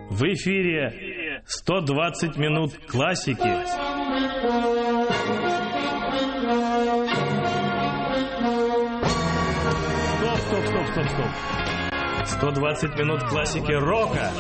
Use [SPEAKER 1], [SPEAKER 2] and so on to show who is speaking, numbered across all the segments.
[SPEAKER 1] В эфире 120 минут классики. Стоп. 120 минут классики рока.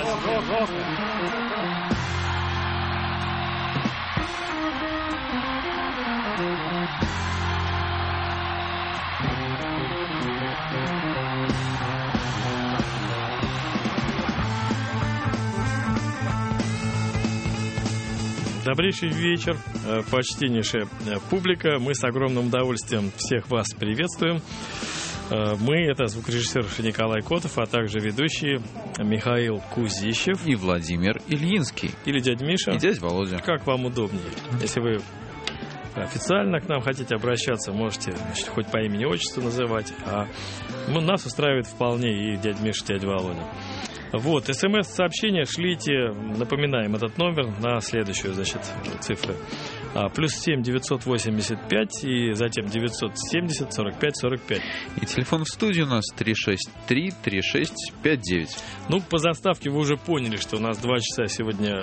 [SPEAKER 1] Добрейший вечер, почтеннейшая публика. Мы с огромным удовольствием всех вас приветствуем. Мы, это звукорежиссер Николай Котов, а также ведущие Михаил Кузищев
[SPEAKER 2] и Владимир Ильинский.
[SPEAKER 1] Или дядя Миша.
[SPEAKER 2] И дядя Володя.
[SPEAKER 1] Как вам удобнее. Если вы официально к нам хотите обращаться, можете, значит, хоть по имени-отчеству называть. А нас устраивает вполне и дядя Миша, и дядя Володя. Вот, смс-сообщения шлите, напоминаем этот номер на следующую, значит, цифры. +7 985 и затем 970 45 45.
[SPEAKER 2] И телефон в студии у нас 363-3659.
[SPEAKER 1] Ну, по заставке вы уже поняли, что у нас 2 часа сегодня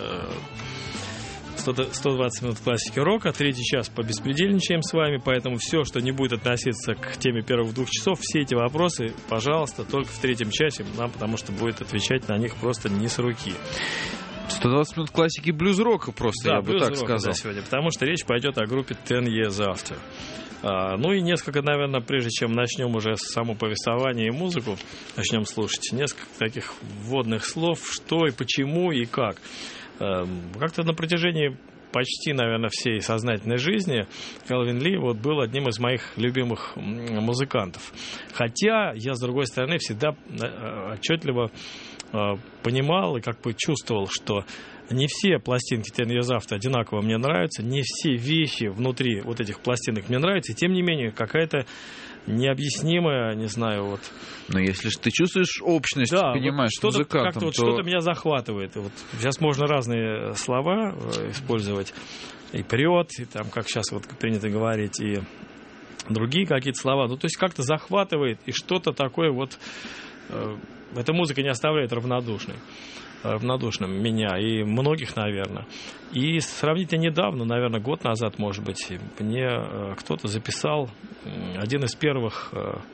[SPEAKER 1] 120 минут классики рока, 3-й час побеспредельничаем с вами, поэтому все, что не будет относиться к теме первых 2 часов, все эти вопросы, пожалуйста, только в 3-м часе нам, потому что будет отвечать на них просто не с руки.
[SPEAKER 2] 120 минут классики блюз-рока просто,
[SPEAKER 1] да,
[SPEAKER 2] я бы так сказал.
[SPEAKER 1] Сегодня, потому что речь пойдет о группе Ten Years After. Ну и несколько, наверное, прежде чем начнем уже само повествование и музыку, начнем слушать, несколько таких вводных слов, что и почему и как. Как-то на протяжении почти, наверное, всей сознательной жизни Элвин Ли вот был одним из моих любимых музыкантов. Хотя я, с другой стороны, всегда отчетливо понимал и как бы чувствовал, что не все пластинки Ten Years After одинаково мне нравятся, не все вещи внутри вот этих пластинок мне нравятся, и тем не менее какая-то необъяснимая, не знаю, вот.
[SPEAKER 2] Но если же ты чувствуешь общность, да, понимаешь, вот музыкантом,
[SPEAKER 1] как-то вот что-то меня захватывает. Вот сейчас можно разные слова использовать, и прет, и там, как сейчас вот принято говорить, и другие какие-то слова. Ну, то есть как-то захватывает, и что-то такое вот. Эта музыка не оставляет равнодушным меня и многих, наверное. И сравнительно недавно, наверное, год назад, может быть, мне кто-то записал один из первых,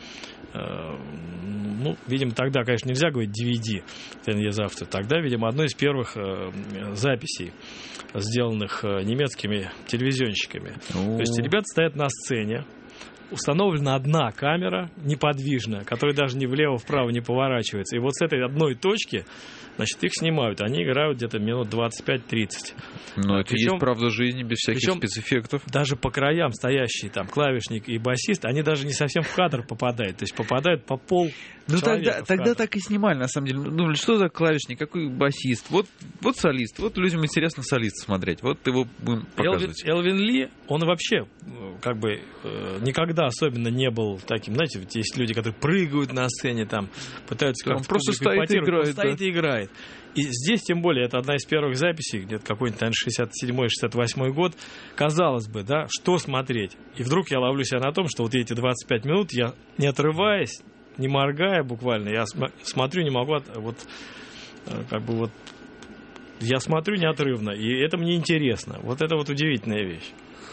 [SPEAKER 1] ну, видимо, тогда, конечно, нельзя говорить DVD, Ten Years After, тогда, видимо, одной из первых записей, сделанных немецкими телевизионщиками. То есть ребята стоят на сцене, установлена одна камера неподвижная, которая даже ни влево-вправо не поворачивается. И вот с этой одной точки, значит, их снимают. Они играют где-то минут 25-30.
[SPEAKER 2] Но это есть правда жизни без всяких спецэффектов.
[SPEAKER 1] Даже по краям стоящие там клавишник и басист, они даже не совсем в кадр попадают. То есть попадают по пол.
[SPEAKER 2] Ну тогда так и снимали, на самом деле. Думали, что за клавишник, какой басист. Вот солист. Вот людям интересно солист смотреть. Вот его будем показывать.
[SPEAKER 1] Элвин Ли, он вообще как бы никогда особенно не был таким, знаете, ведь есть люди, которые прыгают на сцене, там, пытаются как-то...
[SPEAKER 2] Он просто стоит и играет.
[SPEAKER 1] Стоит и играет. И здесь, тем более, это одна из первых записей, где-то какой-нибудь, наверное, 67-68 год. Казалось бы, да, что смотреть? И вдруг я ловлю себя на том, что вот эти 25 минут я, не отрываясь, не моргая буквально, я смотрю, не могу, вот, как бы вот, я смотрю неотрывно, и это мне интересно. Вот это вот удивительная вещь.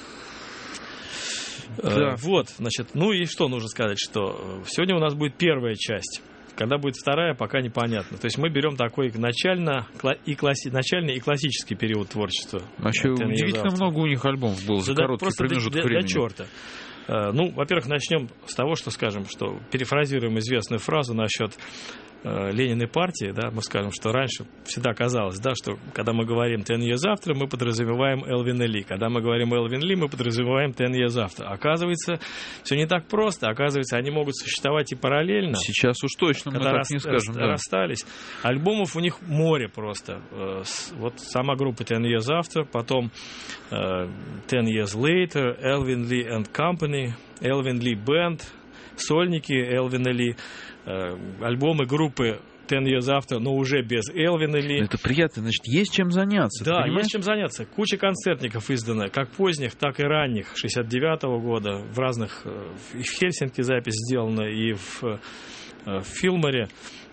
[SPEAKER 1] Да. Вот, значит, ну и что нужно сказать, что сегодня у нас будет первая часть. Когда будет вторая, пока непонятно. То есть мы берем такой начальный и классический период творчества.
[SPEAKER 2] Вообще удивительно много у них альбомов было за короткий промежуток времени.
[SPEAKER 1] Для черта. Ну, во-первых, начнем с того, что скажем, что перефразируем известную фразу насчет Лениной партии, да, мы скажем, что раньше всегда казалось, да, что когда мы говорим Ten Years After, мы подразумеваем Элвина Ли. Когда мы говорим Элвин Ли, мы подразумеваем Ten Years After. Оказывается, все не так просто. Оказывается, они могут существовать и параллельно.
[SPEAKER 2] Сейчас уж точно мы так не скажем.
[SPEAKER 1] Расстались. Альбомов у них море просто. Вот сама группа Ten Years After, потом Ten Years Later, Elvin Lee and Company, Elvin Lee Band, сольники Элвина Ли, альбомы группы Ten Years After, но уже без Элвина Ли.
[SPEAKER 2] Это приятно, значит, есть чем заняться.
[SPEAKER 1] Да, есть чем заняться. Куча концертников издана, как поздних, так и ранних, 69-го года, в разных, и в Хельсинки запись сделана, и в Филморе.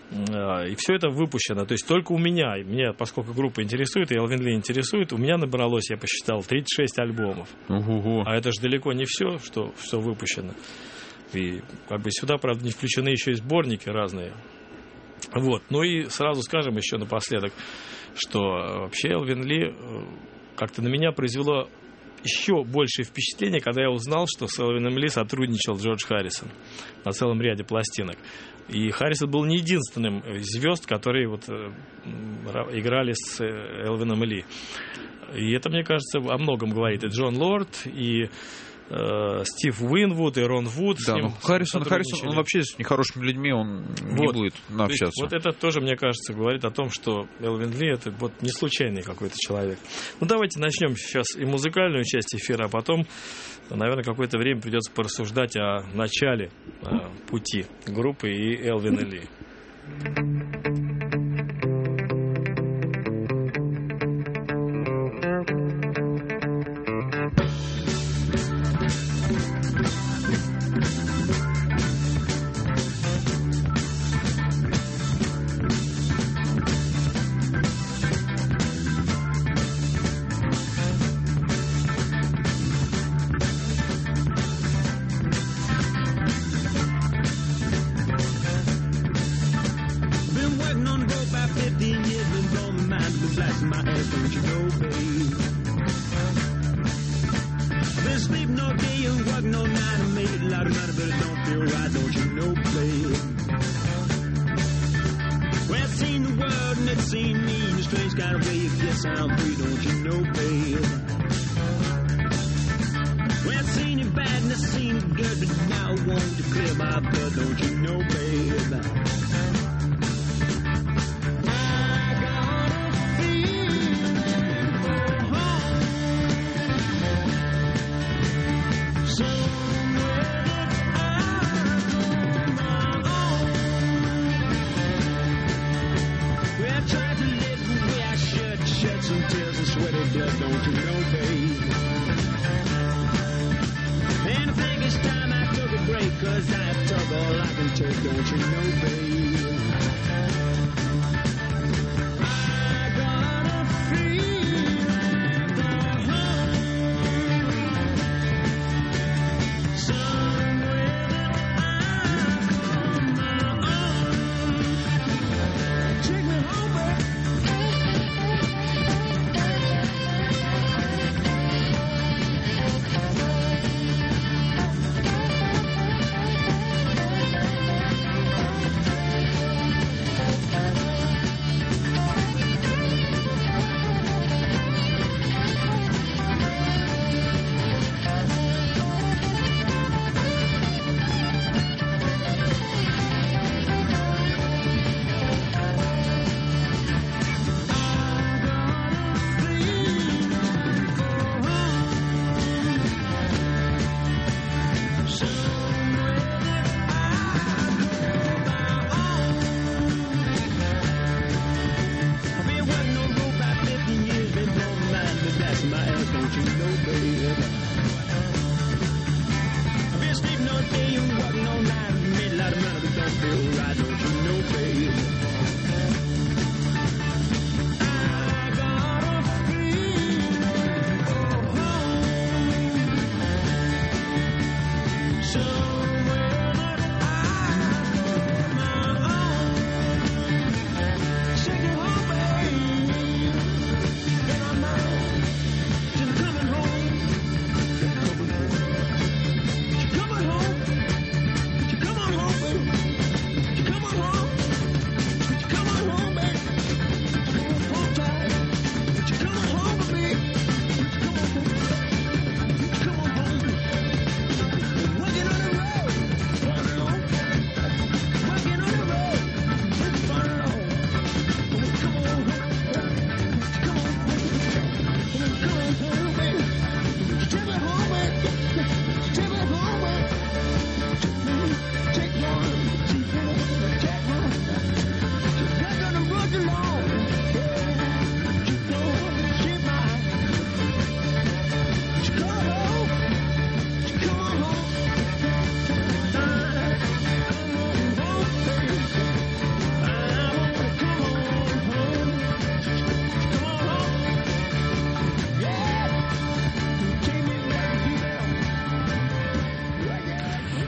[SPEAKER 1] И все это выпущено. То есть только у меня, поскольку группа интересует, и Элвин Ли интересует, у меня набралось, я посчитал, 36 альбомов.
[SPEAKER 2] Ого-го.
[SPEAKER 1] А это же далеко не все, что выпущено. И как бы сюда, правда, не включены еще и сборники разные. Вот. Ну и сразу скажем еще напоследок, что вообще Элвин Ли как-то на меня произвело еще большее впечатление, когда я узнал, что с Элвином Ли сотрудничал Джордж Харрисон на целом ряде пластинок. И Харрисон был не единственным звезд, которые вот играли с Элвином Ли. И это, мне кажется, о многом говорит. И Джон Лорд, и Стив Уинвуд, и Рон Вуд.
[SPEAKER 2] Да, ну, Харрисон, он вообще с нехорошими людьми, он не будет общаться.
[SPEAKER 1] Вот это тоже, мне кажется, говорит о том, что Элвин Ли — это вот не случайный какой-то человек. Ну, давайте начнем сейчас и музыкальную часть эфира, а потом, наверное, какое-то время придется порассуждать о начале пути группы и Элвина Ли.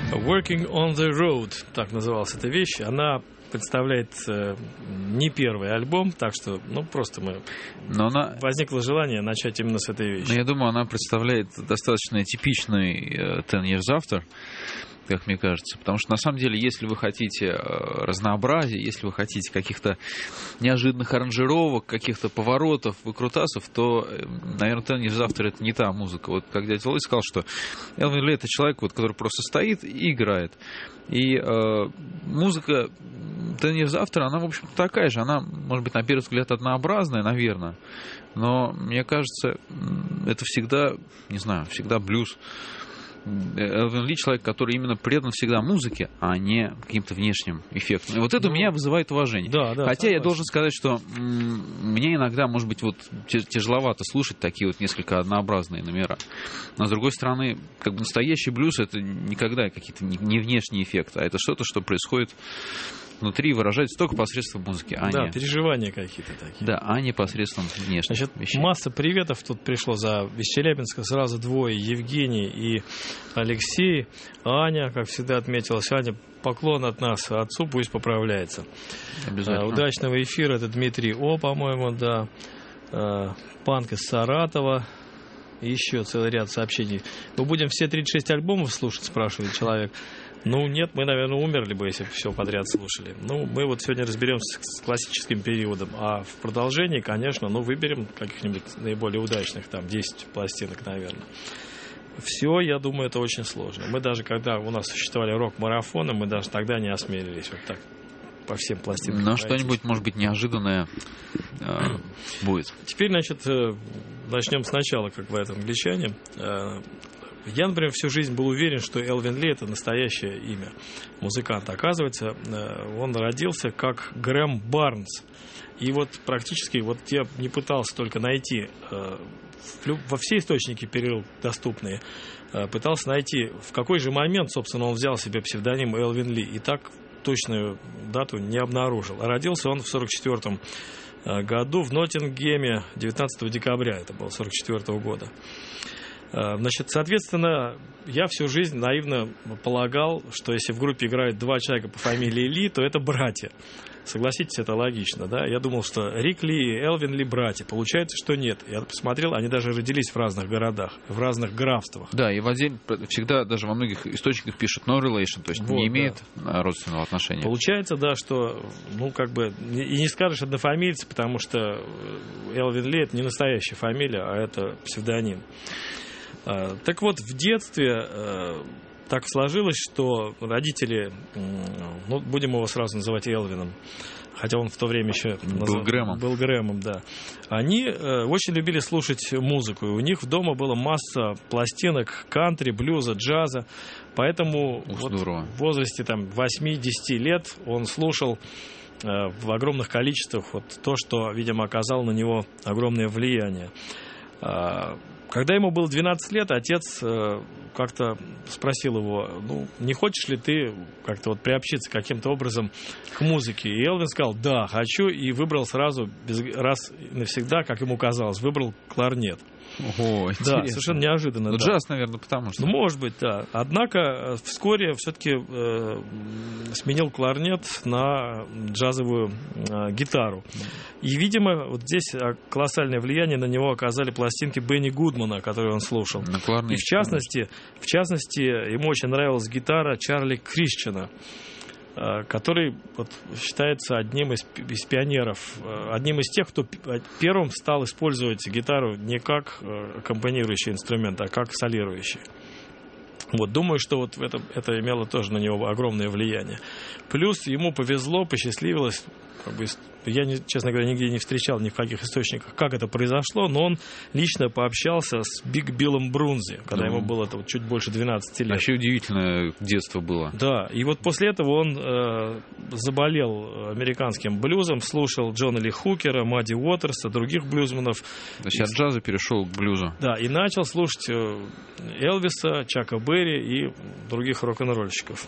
[SPEAKER 1] Working on the Road, так называлась эта вещь. Она представляет не первый альбом, так что, просто возникло желание начать именно с этой вещи.
[SPEAKER 2] Но я думаю, она представляет достаточно типичный Ten Years After, как мне кажется. Потому что, на самом деле, если вы хотите разнообразия, если вы хотите каких-то неожиданных аранжировок, каких-то поворотов, выкрутасов, то, наверное, Ten Years After — это не та музыка. Вот как дядя Володя сказал, что Элвин Ли — это человек, который просто стоит и играет. И музыка Ten Years After, она, в общем-то, такая же. Она, может быть, на первый взгляд однообразная, наверное. Но, мне кажется, это всегда, всегда блюз. Элвин Ли — человек, который именно предан всегда музыке, а не каким-то внешним эффектам. И вот это у меня вызывает уважение.
[SPEAKER 1] Да,
[SPEAKER 2] хотя согласен. Я должен сказать, что мне иногда, может быть, тяжеловато слушать такие вот несколько однообразные номера. Но, с другой стороны, настоящий блюз — это никогда какие-то не внешние эффекты, а это что-то, что происходит внутри, выражается только посредством музыки, не...
[SPEAKER 1] переживания какие-то такие.
[SPEAKER 2] Да, а не посредством внешних вещей.
[SPEAKER 1] Масса приветов тут пришло из Челябинска. Сразу двое: Евгений и Алексей. Аня, как всегда, отметилась. Аня, поклон от нас отцу, пусть поправляется.
[SPEAKER 2] Обязательно.
[SPEAKER 1] Удачного эфира. Это Дмитрий О, по-моему, да. Панк из Саратова. Еще целый ряд сообщений. Мы будем все 36 альбомов слушать, спрашивает человек. Нет, мы, наверное, умерли бы, если бы все подряд слушали. Мы вот сегодня разберемся с классическим периодом. А в продолжении, конечно, выберем каких-нибудь наиболее удачных, 10 пластинок, наверное. Все, я думаю, это очень сложно. Мы даже, когда у нас существовали рок-марафоны, мы даже тогда не осмелились вот так по всем пластинкам.
[SPEAKER 2] Но что-нибудь, может быть, неожиданное будет.
[SPEAKER 1] Теперь, начнем сначала, как говорят англичане. Я, например, всю жизнь был уверен, что Элвин Ли — это настоящее имя музыканта. Оказывается, он родился как Грэм Барнс. И практически я не пытался только найти во все источники доступные, пытался найти, в какой же момент, собственно, он взял себе псевдоним Элвин Ли. И так точную дату не обнаружил. А родился он в 1944 году в Ноттингеме, 19 декабря, это было 1944 года. Соответственно, я всю жизнь наивно полагал, что если в группе играют два человека по фамилии Ли, то это братья. Согласитесь, это логично, да? Я думал, что Рик Ли и Элвин Ли братья. Получается, что нет. Я посмотрел, они даже родились в разных городах, в разных графствах.
[SPEAKER 2] Да, и всегда даже во многих источниках пишут no relation, то есть не имеет родственного отношения.
[SPEAKER 1] Получается, да, что, и не скажешь однофамильцы, потому что Элвин Ли — это не настоящая фамилия, а это псевдоним. Так вот, в детстве так сложилось, что родители, будем его сразу называть Элвином, хотя он в то время еще был Грэмом, да. Они очень любили слушать музыку, и у них дома была масса пластинок кантри, блюза, джаза, поэтому в возрасте 8-10 лет он слушал в огромных количествах то, что, видимо, оказало на него огромное влияние. Когда ему было 12 лет, отец как-то спросил его: не хочешь ли ты как-то приобщиться каким-то образом к музыке? И Элвин сказал: да, хочу, и выбрал сразу, раз и навсегда, как ему казалось, выбрал кларнет.
[SPEAKER 2] Ого, интересно.
[SPEAKER 1] Да, совершенно неожиданно.
[SPEAKER 2] Джаз, наверное, потому что...
[SPEAKER 1] может быть, да. Однако вскоре все-таки сменил кларнет на джазовую гитару. И, видимо, здесь колоссальное влияние на него оказали пластинки Бенни Гудмана, которые он слушал. И в частности, ему очень нравилась гитара Чарли Кришчена, который считается одним из пионеров, одним из тех, кто первым стал использовать гитару не как аккомпанирующий инструмент, а как солирующий. Думаю, что это имело тоже на него огромное влияние. Плюс ему повезло, посчастливилось. Я, честно говоря, нигде не встречал, ни в каких источниках, как это произошло, но он лично пообщался с Биг Биллом Брунзи, когда ему было чуть больше 12 лет.
[SPEAKER 2] Вообще удивительное детство было.
[SPEAKER 1] Да, и после этого он заболел американским блюзом, слушал Джона Ли Хукера, Мадди Уотерса, других блюзменов.
[SPEAKER 2] Значит, от джаза перешел к блюзу.
[SPEAKER 1] Да, и начал слушать Элвиса, Чака Берри и других рок-н-ролльщиков.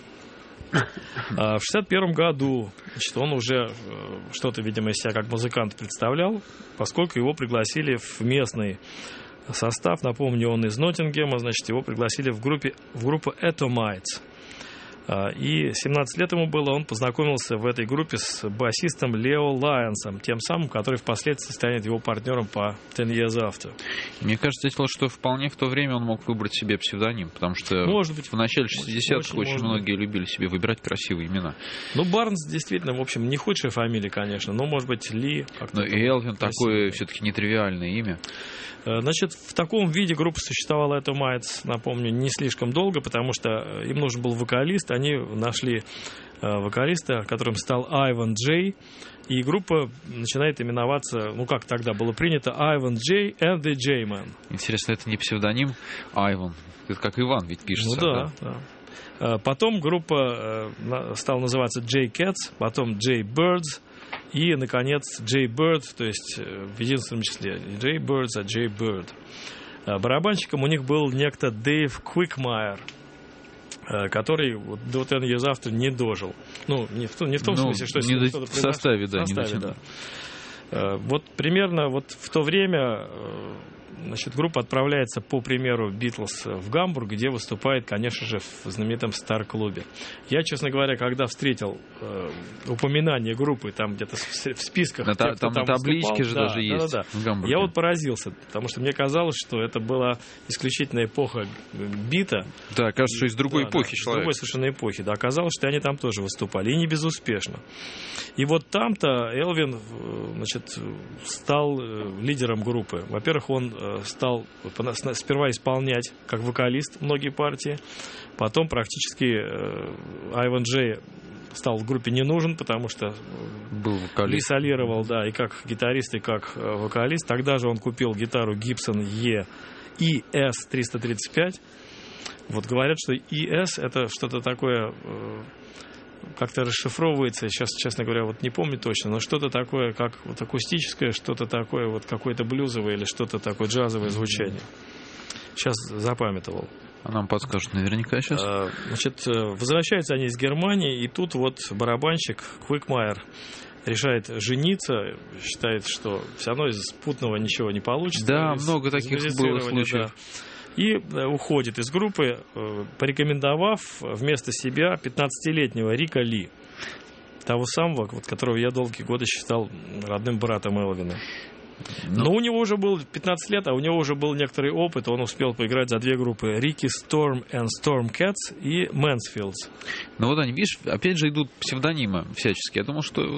[SPEAKER 1] В 1961 году он уже что-то, видимо, из себя как музыкант представлял, поскольку его пригласили в местный состав. Напомню, он из Ноттингема, его пригласили в группу Atomites. И 17 лет ему было, он познакомился в этой группе с басистом Лео Лайонсом, тем самым, который впоследствии станет его партнером по Ten Years After.
[SPEAKER 2] Мне кажется, что вполне в то время он мог выбрать себе псевдоним, потому что
[SPEAKER 1] может быть,
[SPEAKER 2] в начале 60-х очень многие любили себе выбирать красивые имена.
[SPEAKER 1] Ну, Барнс действительно, в общем, не худшая фамилия, конечно, но, может быть, Ли.
[SPEAKER 2] Но и Элвин такое все-таки нетривиальное имя.
[SPEAKER 1] Значит, в таком виде группа существовала, это Майтс, напомню, не слишком долго, потому что им нужен был вокалист. Они нашли вокалиста, которым стал Айван Джей. И группа начинает именоваться, ну как тогда было принято, Айван Джей and the J-Man.
[SPEAKER 2] Интересно, это не псевдоним Айван? Это как Иван ведь пишется.
[SPEAKER 1] Ну да. Потом группа стала называться J-Cats, потом J-Birds. И, наконец, J-Bird, то есть в единственном числе J-Birds, а J-Bird. Барабанщиком у них был некто Дэйв Квикмайер, который до Ten Years After не дожил. Ну, не в том смысле, что
[SPEAKER 2] не в составе, да.
[SPEAKER 1] Вот примерно вот в то время, значит, группа отправляется, по примеру Битлз, в Гамбург, где выступает, конечно же, в знаменитом Стар-клубе. Я, честно говоря, когда встретил упоминание группы там где-то в списках,
[SPEAKER 2] там на табличке же даже есть. В Гамбурге.
[SPEAKER 1] Я вот поразился, потому что мне казалось, что это была исключительно эпоха бита.
[SPEAKER 2] Да, кажется, что из другой эпохи человек.
[SPEAKER 1] Из другой совершенно эпохи. Да, оказалось, что они там тоже выступали, и не безуспешно. И вот там-то Элвин, значит, стал лидером группы. Во-первых, он стал сперва исполнять как вокалист многие партии, потом практически Айван Джей стал в группе не нужен, потому что Ли солировал, да, и как гитарист, и как вокалист. Тогда же он купил гитару Gibson ES-335. Вот говорят, что ES это что-то такое, как-то расшифровывается, сейчас, честно говоря, вот не помню точно, но что-то такое, как вот акустическое, что-то такое, вот какое-то блюзовое или что-то такое джазовое звучание. Сейчас запамятовал.
[SPEAKER 2] А нам подскажут наверняка сейчас.
[SPEAKER 1] Значит, возвращаются они из Германии, и тут вот барабанщик Квикмайер решает жениться, считает, что все равно из путного ничего не получится.
[SPEAKER 2] Да, много таких было случаев.
[SPEAKER 1] Да. И уходит из группы, порекомендовав вместо себя 15-летнего Рика Ли, того самого, вот, которого я долгие годы считал родным братом Элвина. Но у него уже было 15 лет, а у него уже был некоторый опыт. Он успел поиграть за две группы: Ricky Storm and Stormcats и Mansfields.
[SPEAKER 2] Ну вот они, видишь, опять же идут псевдонимы всячески. Я думал, что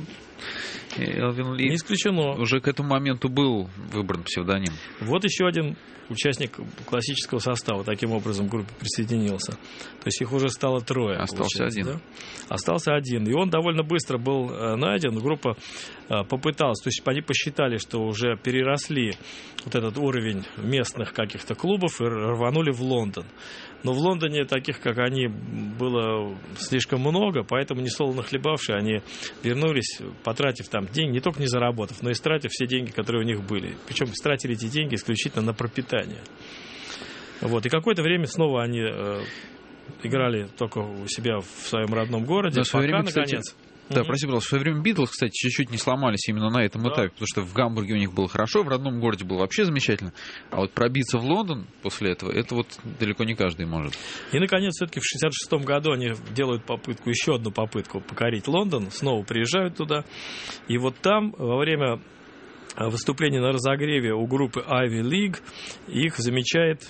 [SPEAKER 2] Элвин Ли
[SPEAKER 1] не исключено.
[SPEAKER 2] Уже к этому моменту был выбран псевдоним.
[SPEAKER 1] Вот еще один участник классического состава таким образом к группе присоединился. То есть их уже стало трое.
[SPEAKER 2] Остался один.
[SPEAKER 1] Да? Остался один. И он довольно быстро был найден. Группа попыталась, то есть они посчитали, что уже переросли вот этот уровень местных каких-то клубов и рванули в Лондон. Но в Лондоне таких, как они, было слишком много, поэтому несолоно хлебавшие, они вернулись, потратив там деньги, не только не заработав, но и стратив все деньги, которые у них были. Причем стратили эти деньги исключительно на пропитание. Вот. И какое-то время снова они играли только у себя в своем родном городе,
[SPEAKER 2] пока, время,
[SPEAKER 1] наконец...
[SPEAKER 2] Кстати... Да, прости, пожалуйста, в свое время Битлз, кстати, чуть-чуть не сломались именно на этом этапе, потому что в Гамбурге у них было хорошо, в родном городе было вообще замечательно, а вот пробиться в Лондон после этого, это вот далеко не каждый может.
[SPEAKER 1] И, наконец, все-таки в 1966 году они делают попытку, еще одну попытку покорить Лондон, снова приезжают туда, и вот там во время выступления на разогреве у группы Ivy League их замечает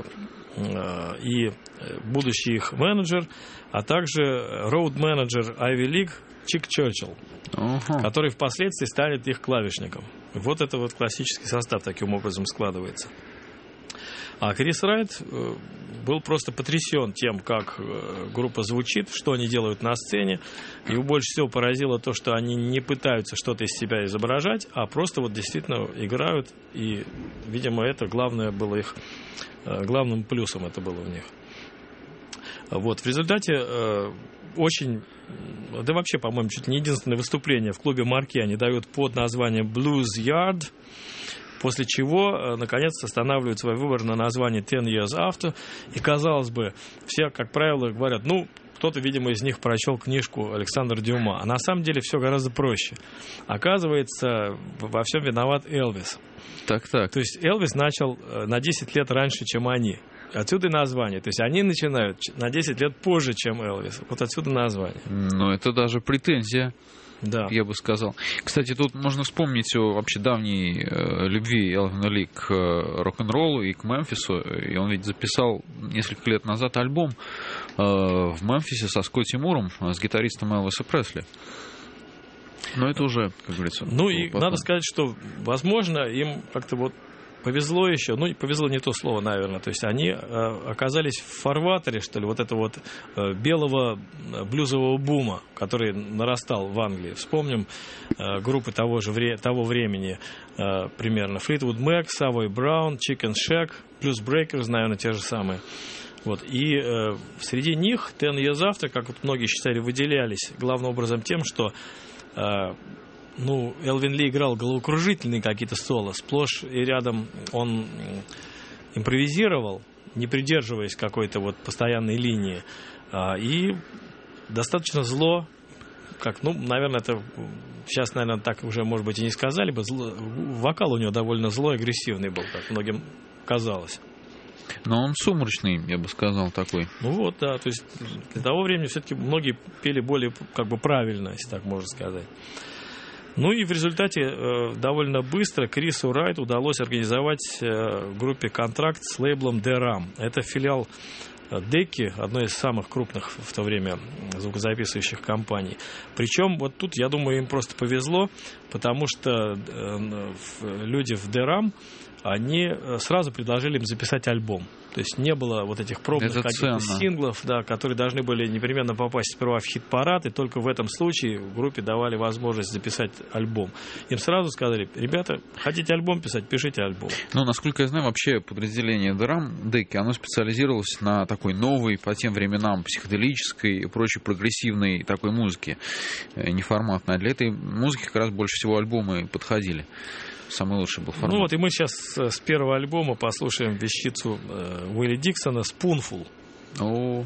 [SPEAKER 1] и будущий их менеджер, а также роуд-менеджер Ivy League Чик Черчилл, который впоследствии станет их клавишником. Вот это вот классический состав таким образом складывается. А Крис Райт был просто потрясен тем, как группа звучит, что они делают на сцене. Его больше всего поразило то, что они не пытаются что-то из себя изображать, а просто вот действительно играют. И, видимо, это главное было их, главным плюсом это было у них. Вот, в результате очень, да вообще, по-моему, чуть не единственное выступление в клубе Марки они дают под названием Blues Yard, после чего, наконец, останавливают свой выбор на название Ten Years After. И, казалось бы, все, как правило, говорят, ну, кто-то, видимо, из них прочел книжку Александра Дюма. А на самом деле все гораздо проще. Оказывается, во всем виноват Элвис.
[SPEAKER 2] Так.
[SPEAKER 1] То есть Элвис начал на 10 лет раньше, чем они. Отсюда и название. То есть они начинают на 10 лет позже, чем Элвис. Вот отсюда название.
[SPEAKER 2] Ну, это даже претензия,
[SPEAKER 1] да,
[SPEAKER 2] я бы сказал. Кстати, тут можно вспомнить о вообще давней любви Элвина Ли к рок-н-роллу и к Мемфису. И он ведь записал несколько лет назад альбом в Мемфисе со Скотти Муром, с гитаристом Элвиса Пресли. Но это уже, как говорится...
[SPEAKER 1] Ну и потом. Надо сказать, что, возможно, им как-то вот повезло еще, ну, повезло не то слово, наверное, то есть они оказались в фарватере, что ли, вот этого вот белого блюзового бума, который нарастал в Англии. Вспомним группы того времени примерно. Fleetwood Mac, Savoy Brown, Chicken Shack, Blues Breakers, наверное, те же самые. Вот. И среди них Ten Years After, как вот многие считали, выделялись главным образом тем, что Элвин Ли играл головокружительные какие-то соло, сплошь и рядом он импровизировал, не придерживаясь какой-то вот постоянной линии, и достаточно зло, наверное, это сейчас, наверное, так уже, может быть, и не сказали бы, вокал у него довольно злой, агрессивный был, как многим казалось.
[SPEAKER 2] Но он сумрачный, я бы сказал, такой.
[SPEAKER 1] Ну вот, да, то есть для того времени все-таки многие пели более правильно, если так можно сказать. Ну и в результате довольно быстро Крису Райту удалось организовать группе контракт с лейблом DRAM. Это филиал Decca, одной из самых крупных в то время звукозаписывающих компаний. Причем вот тут, я думаю, им просто повезло, потому что люди в DRAM, они сразу предложили им записать альбом. То есть не было вот этих пробных каких-то синглов, да, которые должны были непременно попасть сперва в хит-парад, и только в этом случае группе давали возможность записать альбом. Им сразу сказали: ребята, хотите альбом писать, пишите альбом.
[SPEAKER 2] Ну, насколько я знаю, вообще подразделение Decca, оно специализировалось на такой новой, по тем временам, психоделической и прочей прогрессивной такой музыке, неформатной. А для этой музыки как раз больше всего альбомы подходили. Самый лучший был формат.
[SPEAKER 1] Ну вот, и мы сейчас с первого альбома послушаем вещицу Уилли Диксона «Spoonful».
[SPEAKER 2] О.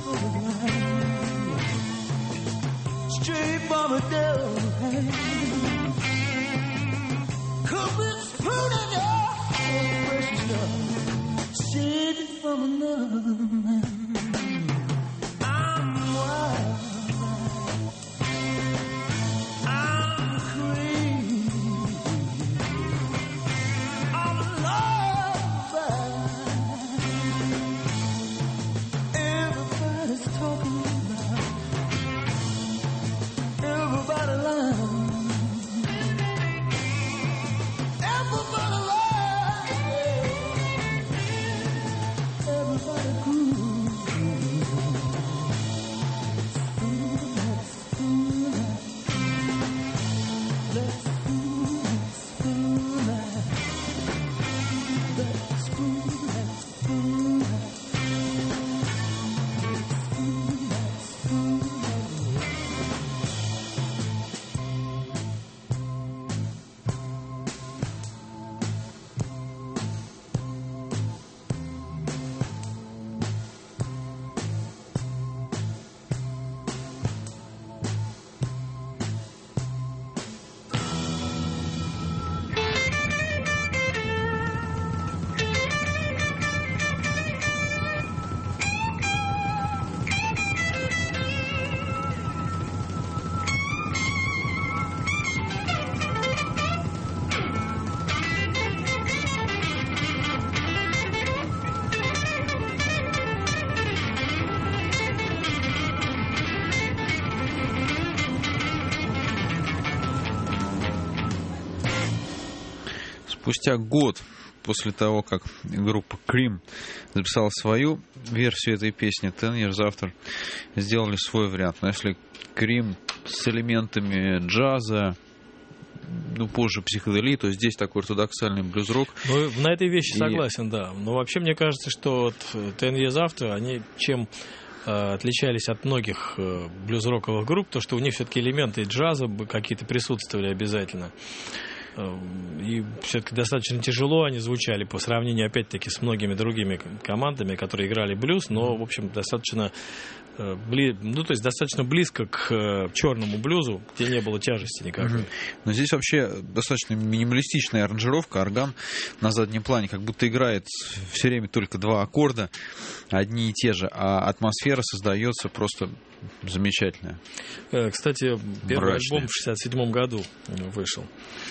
[SPEAKER 3] Straight from a devil. Come and spoon in your precious love. Saved it from another man. I'm wild. I'm crazy. I'm in love. Everybody's talking about. Everybody lying. Everybody lying. Everybody cool.
[SPEAKER 2] Спустя год после того, как группа Cream записала свою версию этой песни, Ten Years After сделали свой вариант. Но если Cream с элементами джаза, позже психоделии, то здесь такой ортодоксальный блюз-рок.
[SPEAKER 1] Ну, на этой вещи согласен, да. Но вообще мне кажется, что Ten Years After, они чем отличались от многих блюз-роковых групп, то что у них все-таки элементы джаза какие-то присутствовали обязательно. И все-таки достаточно тяжело они звучали по сравнению, опять-таки, с многими другими командами, которые играли блюз, но, в общем, достаточно достаточно близко к черному блюзу, где не было тяжести никакой.
[SPEAKER 2] Но здесь вообще достаточно минималистичная аранжировка, орган на заднем плане, как будто играет все время только два аккорда, одни и те же, а атмосфера создается просто замечательная.
[SPEAKER 1] Кстати, первый альбом в 1967 году вышел.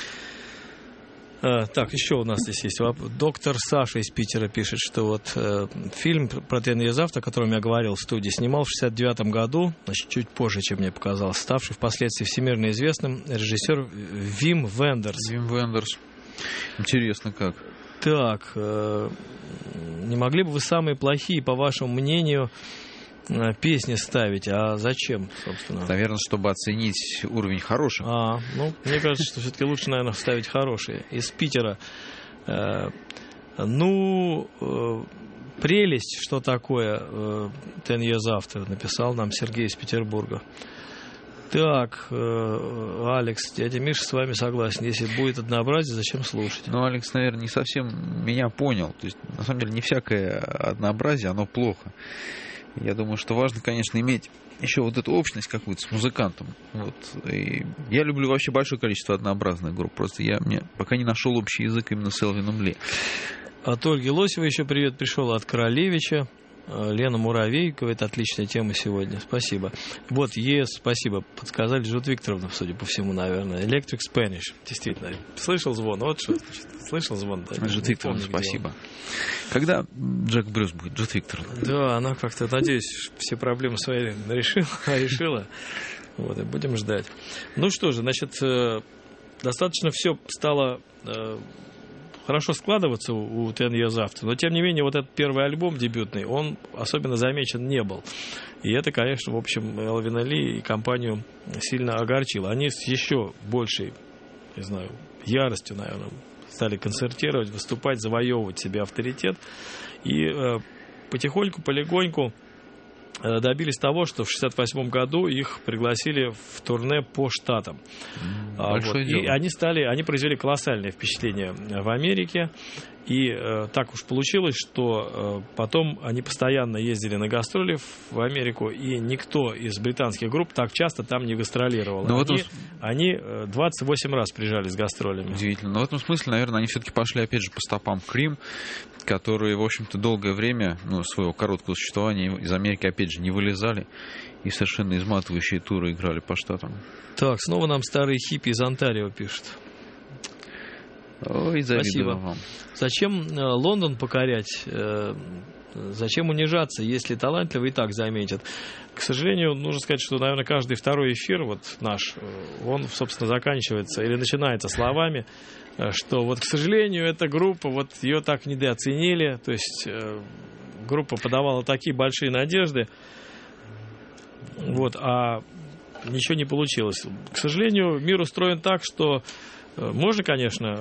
[SPEAKER 1] Так, еще у нас здесь есть доктор Саша из Питера пишет, что вот фильм про Ten Years After, о котором я говорил в студии, снимал в 1969 году, значит, чуть позже, чем мне показалось, ставший впоследствии всемирно известным режиссер Вим Вендерс.
[SPEAKER 2] Вим Вендерс. Интересно как.
[SPEAKER 1] Так, не могли бы вы самые плохие, по вашему мнению, песни ставить, а зачем, собственно?
[SPEAKER 2] Наверное, чтобы оценить уровень хороших.
[SPEAKER 1] Мне кажется, что все-таки лучше, наверное, ставить хорошие. Из Питера. Прелесть, что такое Ten Years After, написал нам Сергей из Петербурга. Так, Алекс, дядя Миша с вами согласен. Если будет однообразие, зачем слушать?
[SPEAKER 2] Алекс, наверное, не совсем меня понял. То есть, на самом деле, не всякое однообразие, оно плохо. Я думаю, что важно, конечно, иметь еще вот эту общность какую-то с музыкантом. И я люблю вообще большое количество однообразных групп. Просто я пока не нашел общий язык именно с Элвином Ли.
[SPEAKER 1] От Ольги Лосевой еще привет пришел от Королевича. Лена Муравей говорит, отличная тема сегодня. Спасибо. Вот, спасибо. Подсказали Джуд Викторовна, судя по всему, наверное. Electric Spanish. Действительно. Слышал звон? Вот что. Слышал звон? Да,
[SPEAKER 2] Джуд Викторовна, спасибо. Когда Джек Брюс будет? Джуд Викторовна.
[SPEAKER 1] Да, она как-то, надеюсь, все проблемы свои решила. Вот, и будем ждать. Ну что же, значит, достаточно все стало хорошо складываться у Ten Years After, но тем не менее вот этот первый альбом дебютный, он особенно замечен не был. И это, конечно, в общем, Элвина Ли и компанию сильно огорчило. Они с еще большей, не знаю, яростью, наверное, стали концертировать, выступать, завоевывать себе авторитет. И потихоньку, полегоньку добились того, что в 1968 году их пригласили в турне по штатам. И они произвели колоссальное впечатление в Америке. И так уж получилось, что потом они постоянно ездили на гастроли в Америку, и никто из британских групп так часто там не гастролировал. Они 28 раз приезжали с гастролями.
[SPEAKER 2] Удивительно. Но в этом смысле, наверное, они все-таки пошли, опять же, по стопам Cream, которые, в общем-то, долгое время, своего короткого существования из Америки, опять же, не вылезали и совершенно изматывающие туры играли по штатам.
[SPEAKER 1] Так, снова нам старые хиппи из Онтарио пишут.
[SPEAKER 2] Ой, завидую вам.
[SPEAKER 1] Зачем Лондон покорять? Зачем унижаться, если талантливый и так заметят? К сожалению, нужно сказать, что, наверное, каждый второй эфир вот наш, он, собственно, заканчивается или начинается словами, что вот, к сожалению, эта группа, вот ее так недооценили, то есть группа подавала такие большие надежды, вот, а ничего не получилось. К сожалению, мир устроен так, что можно, конечно,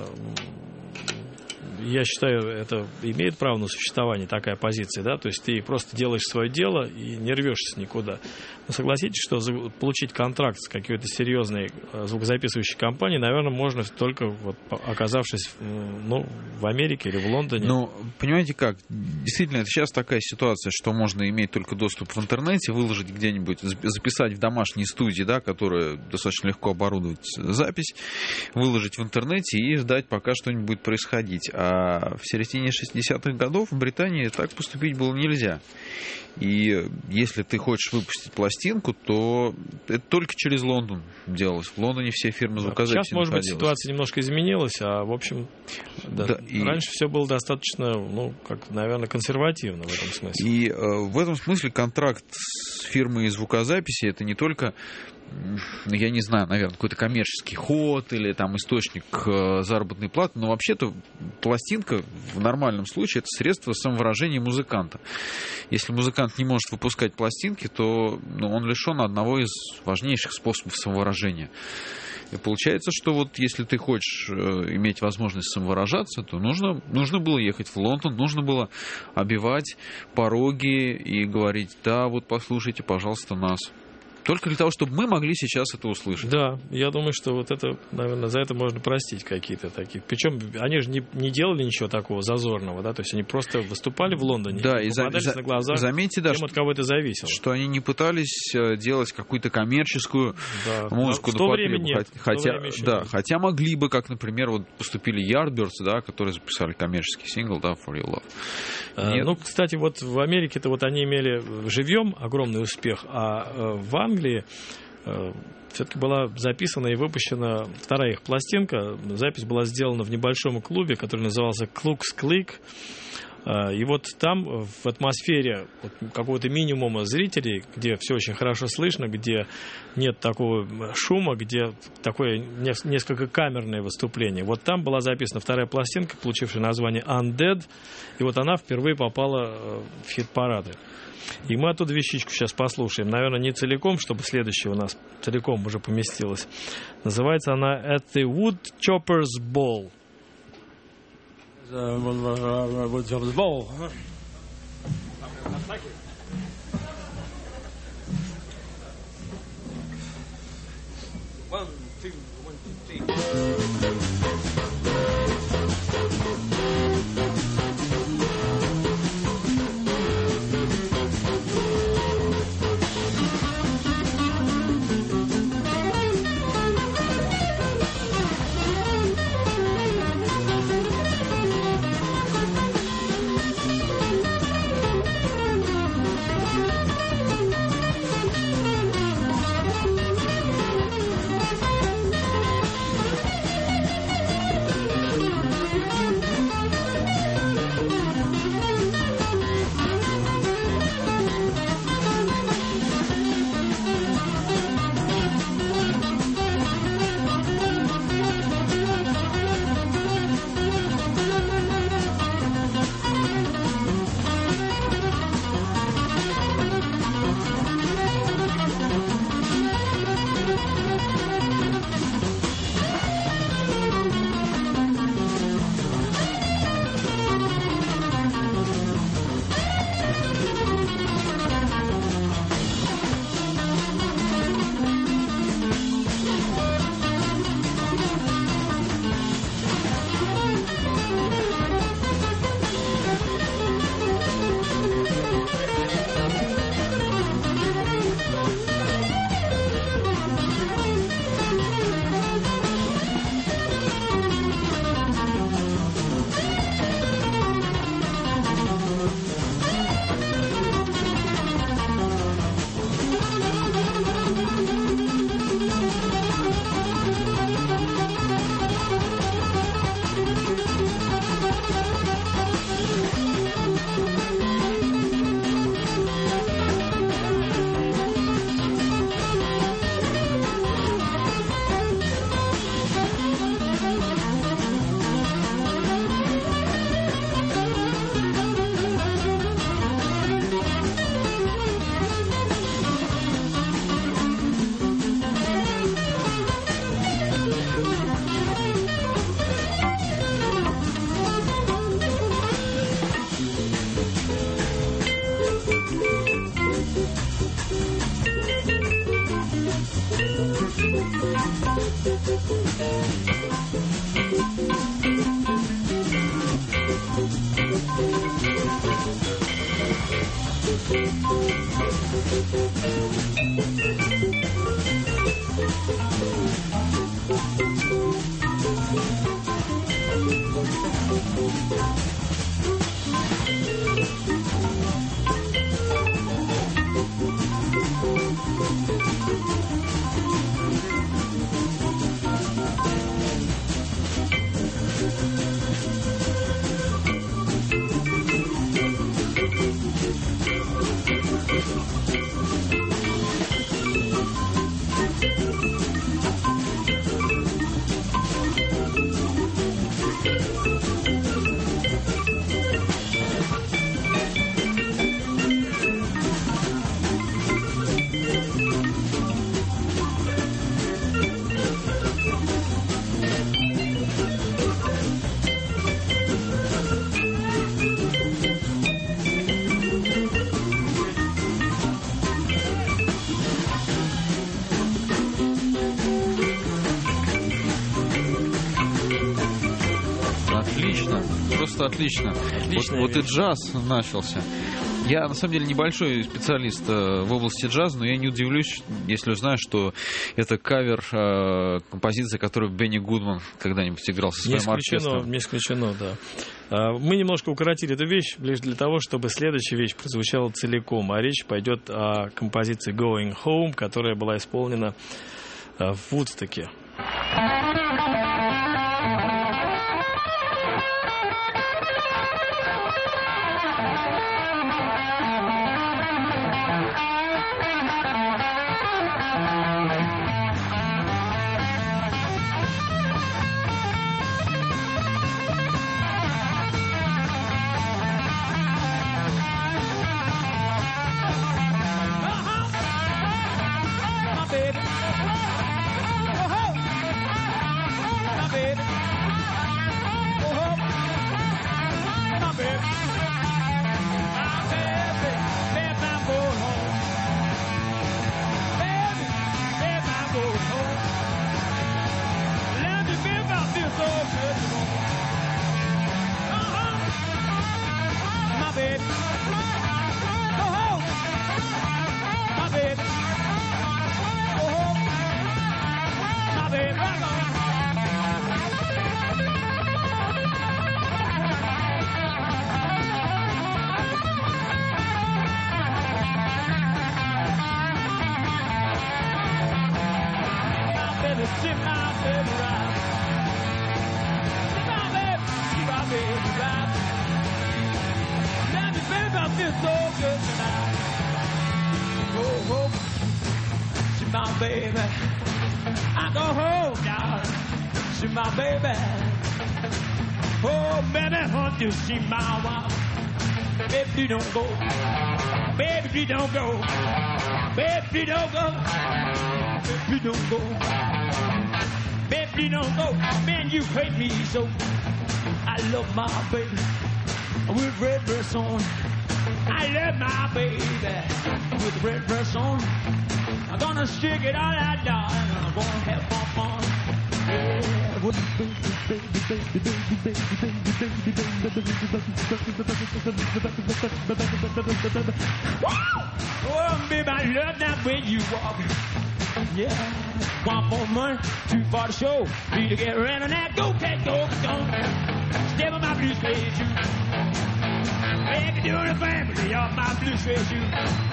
[SPEAKER 1] я считаю, это имеет право на существование, такая позиция, да, то есть ты просто делаешь свое дело и не рвешься никуда. Но согласитесь, что получить контракт с какой-то серьезной звукозаписывающей компанией, наверное, можно только вот, оказавшись в Америке или в Лондоне.
[SPEAKER 2] Ну, понимаете как, действительно, это сейчас такая ситуация, что можно иметь только доступ в интернете, выложить где-нибудь, записать в домашней студии, да, которая достаточно легко оборудовать запись, выложить в интернете и ждать, пока что-нибудь будет происходить. А в середине 60-х годов в Британии так поступить было нельзя. И если ты хочешь выпустить пластинку, то это только через Лондон делалось. В Лондоне все фирмы звукозаписи
[SPEAKER 1] сейчас, может быть, ситуация немножко изменилась, а, в общем, раньше все было достаточно, наверное, консервативно в этом смысле.
[SPEAKER 2] И в этом смысле контракт с фирмой звукозаписи — это не только, я не знаю, наверное, какой-то коммерческий ход или там источник заработной платы, но вообще-то пластинка в нормальном случае — это средство самовыражения музыканта. Если музыкант не может выпускать пластинки, то он лишен одного из важнейших способов самовыражения. И получается, что вот если ты хочешь иметь возможность самовыражаться, то нужно было ехать в Лондон, нужно было обивать пороги и говорить: да, вот послушайте, пожалуйста, нас. Только для того, чтобы мы могли сейчас это услышать.
[SPEAKER 1] Да, я думаю, что вот это, наверное, за это можно простить какие-то такие. Причем они же не делали ничего такого зазорного, да, то есть они просто выступали в Лондоне,
[SPEAKER 2] да, и
[SPEAKER 1] попадались на глаза,
[SPEAKER 2] заметьте, да,
[SPEAKER 1] тем от кого это зависело.
[SPEAKER 2] Что они не пытались делать какую-то коммерческую музыку.
[SPEAKER 1] В то время нет.
[SPEAKER 2] Хотя могли бы, как, например, вот поступили Yardbirds, да, которые записали коммерческий сингл, да, For Your Love.
[SPEAKER 1] Кстати, вот в Америке-то вот они имели живьем огромный успех, а в Англии все-таки была записана и выпущена вторая их пластинка. Запись была сделана в небольшом клубе, который назывался Клукс Клик. И вот там, в атмосфере какого-то минимума зрителей, где все очень хорошо слышно, где нет такого шума, где такое несколько камерное выступление, вот там была записана вторая пластинка, получившая название Undead, и вот она впервые попала в хит-парады. И мы оттуда вещичку сейчас послушаем. Наверное, не целиком, чтобы следующая у нас целиком уже поместилась. Называется она «At the Woodchopper's Ball».
[SPEAKER 3] Woodchopper's Ball. One, two, three.
[SPEAKER 2] Отлично, просто отлично. Вот и джаз начался. Я, на самом деле, небольшой специалист в области джаза, но я не удивлюсь, если узнаю, что это кавер композиции, которую Бенни Гудман когда-нибудь играл со своим оркестром.
[SPEAKER 1] Не исключено, да. Мы немножко укоротили эту вещь лишь для того, чтобы следующая вещь прозвучала целиком, а речь пойдет о композиции Going Home, которая была исполнена в Вудстоке.
[SPEAKER 4] You see my wife, baby, please don't go, baby, please don't go, baby, please don't go, baby, please don't go, baby, please don't go, man, you hate me so. I love my baby with red dress on. I love my baby with red dress on. I'm gonna stick it all out, darling, and I'm gonna have fun. Oh, baby, I love that way you walk. Yeah, one for money, two for the show. Need to get rid of that. Go, cat, go, go. Step on my blue suede shoe. Make it do the family off my blue suede shoe.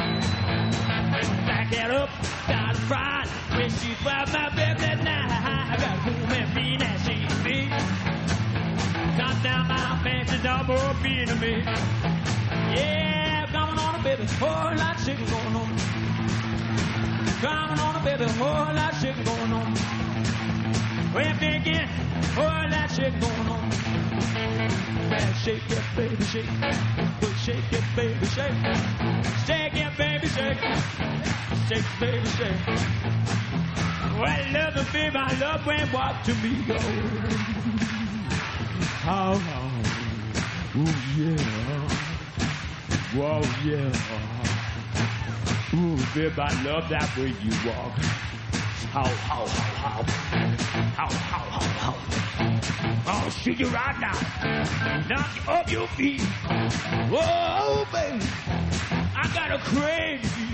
[SPEAKER 4] Back it up, down the front. When she's by my bed that night, I got home and me that she me. Knock down my fancy double being to me. Yeah, coming on a baby, whole lot of shit going on. Coming on a baby, whole lot of shit going on. Well, again, whole lot of shit going on. Man, shake it, baby, shake. Shake it, baby, shake. Shake it, baby, shake. Shake, baby, shake. Well, I love the baby, I love when walk to me go. How, ooh, yeah. Whoa, yeah. Ooh, baby, I love that way you walk. How. I'll see you right now. Knock you off your feet. Whoa, baby, I got a crazy.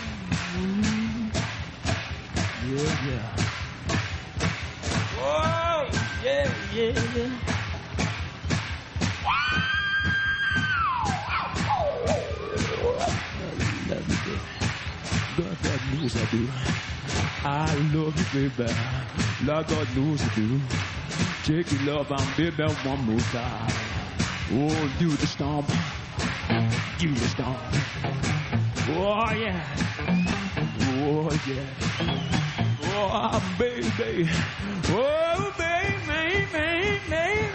[SPEAKER 4] Yeah. Whoa, yeah. God, that knows I do. I love you, baby. Like God knows I do. Take your love on, baby, one more time. Oh, do the stomp. Do the stomp. Oh yeah. Oh yeah. Oh baby. Oh baby, baby.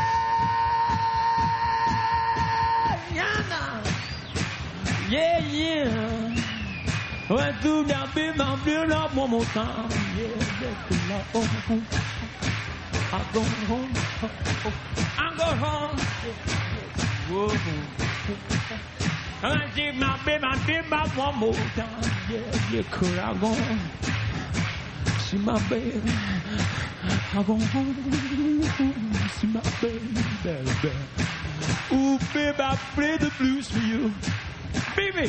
[SPEAKER 4] Yeah, yeah. Went through that bit, I'm building up one more time. Yeah, that's the love. I'm going home. I'm going home. Whoa. I'm gonna take my baby, I'm building up one more time. Yeah, yeah, cool. I'm going see my baby. I'm going home. See my baby, baby. Ooh, baby, I play the blues for you. Baby.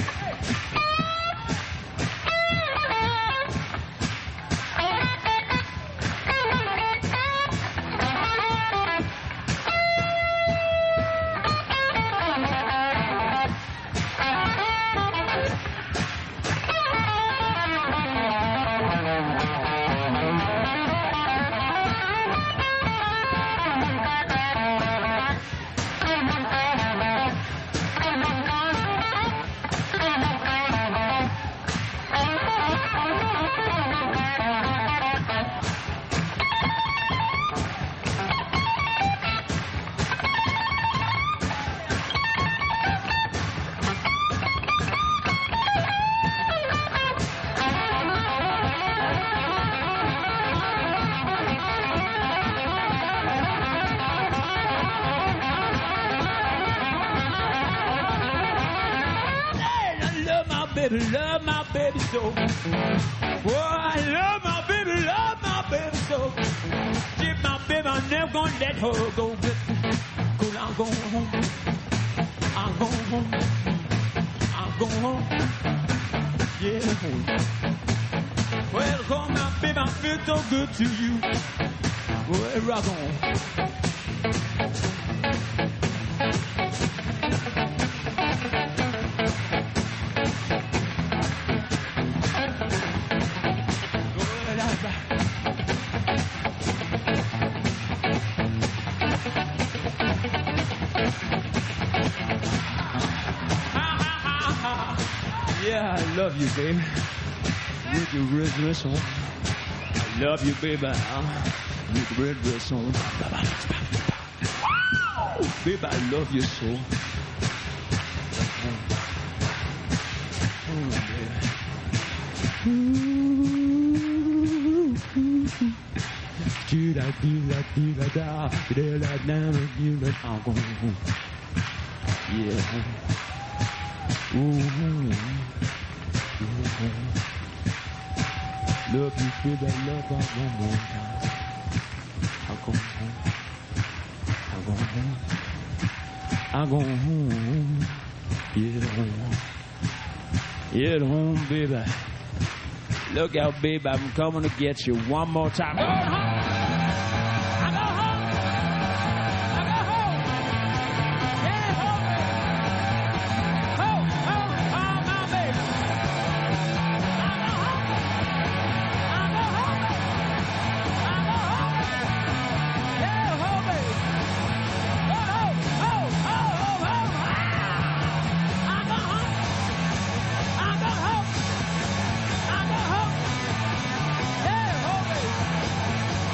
[SPEAKER 4] Love my baby so. Oh, I love my baby so. Keep my baby, I'm never gonna let her go. Cause I'm going home. I'm going home. I'm going home. Yeah, home. Well, home, my baby, I feel so good to you. Well, rock on. Yeah, I love you, baby. With your red dress on. I love you, baby. With the red dress on. Baby, I love you so. Yeah. Ooh. Love you, baby, love you one more time. I'm going home. I'm going home. I'm going home. Yeah, home. Yeah, home, baby. Look out, baby, I'm coming to get you one more time. I'm going home. I'm going home. I'm going home. Yeah, home. Home, my baby. I'm going home. I'm going home. I'm going home. Yeah, home, baby. Home. I'm going home. I'm going home. I'm going home. Yeah, home, baby.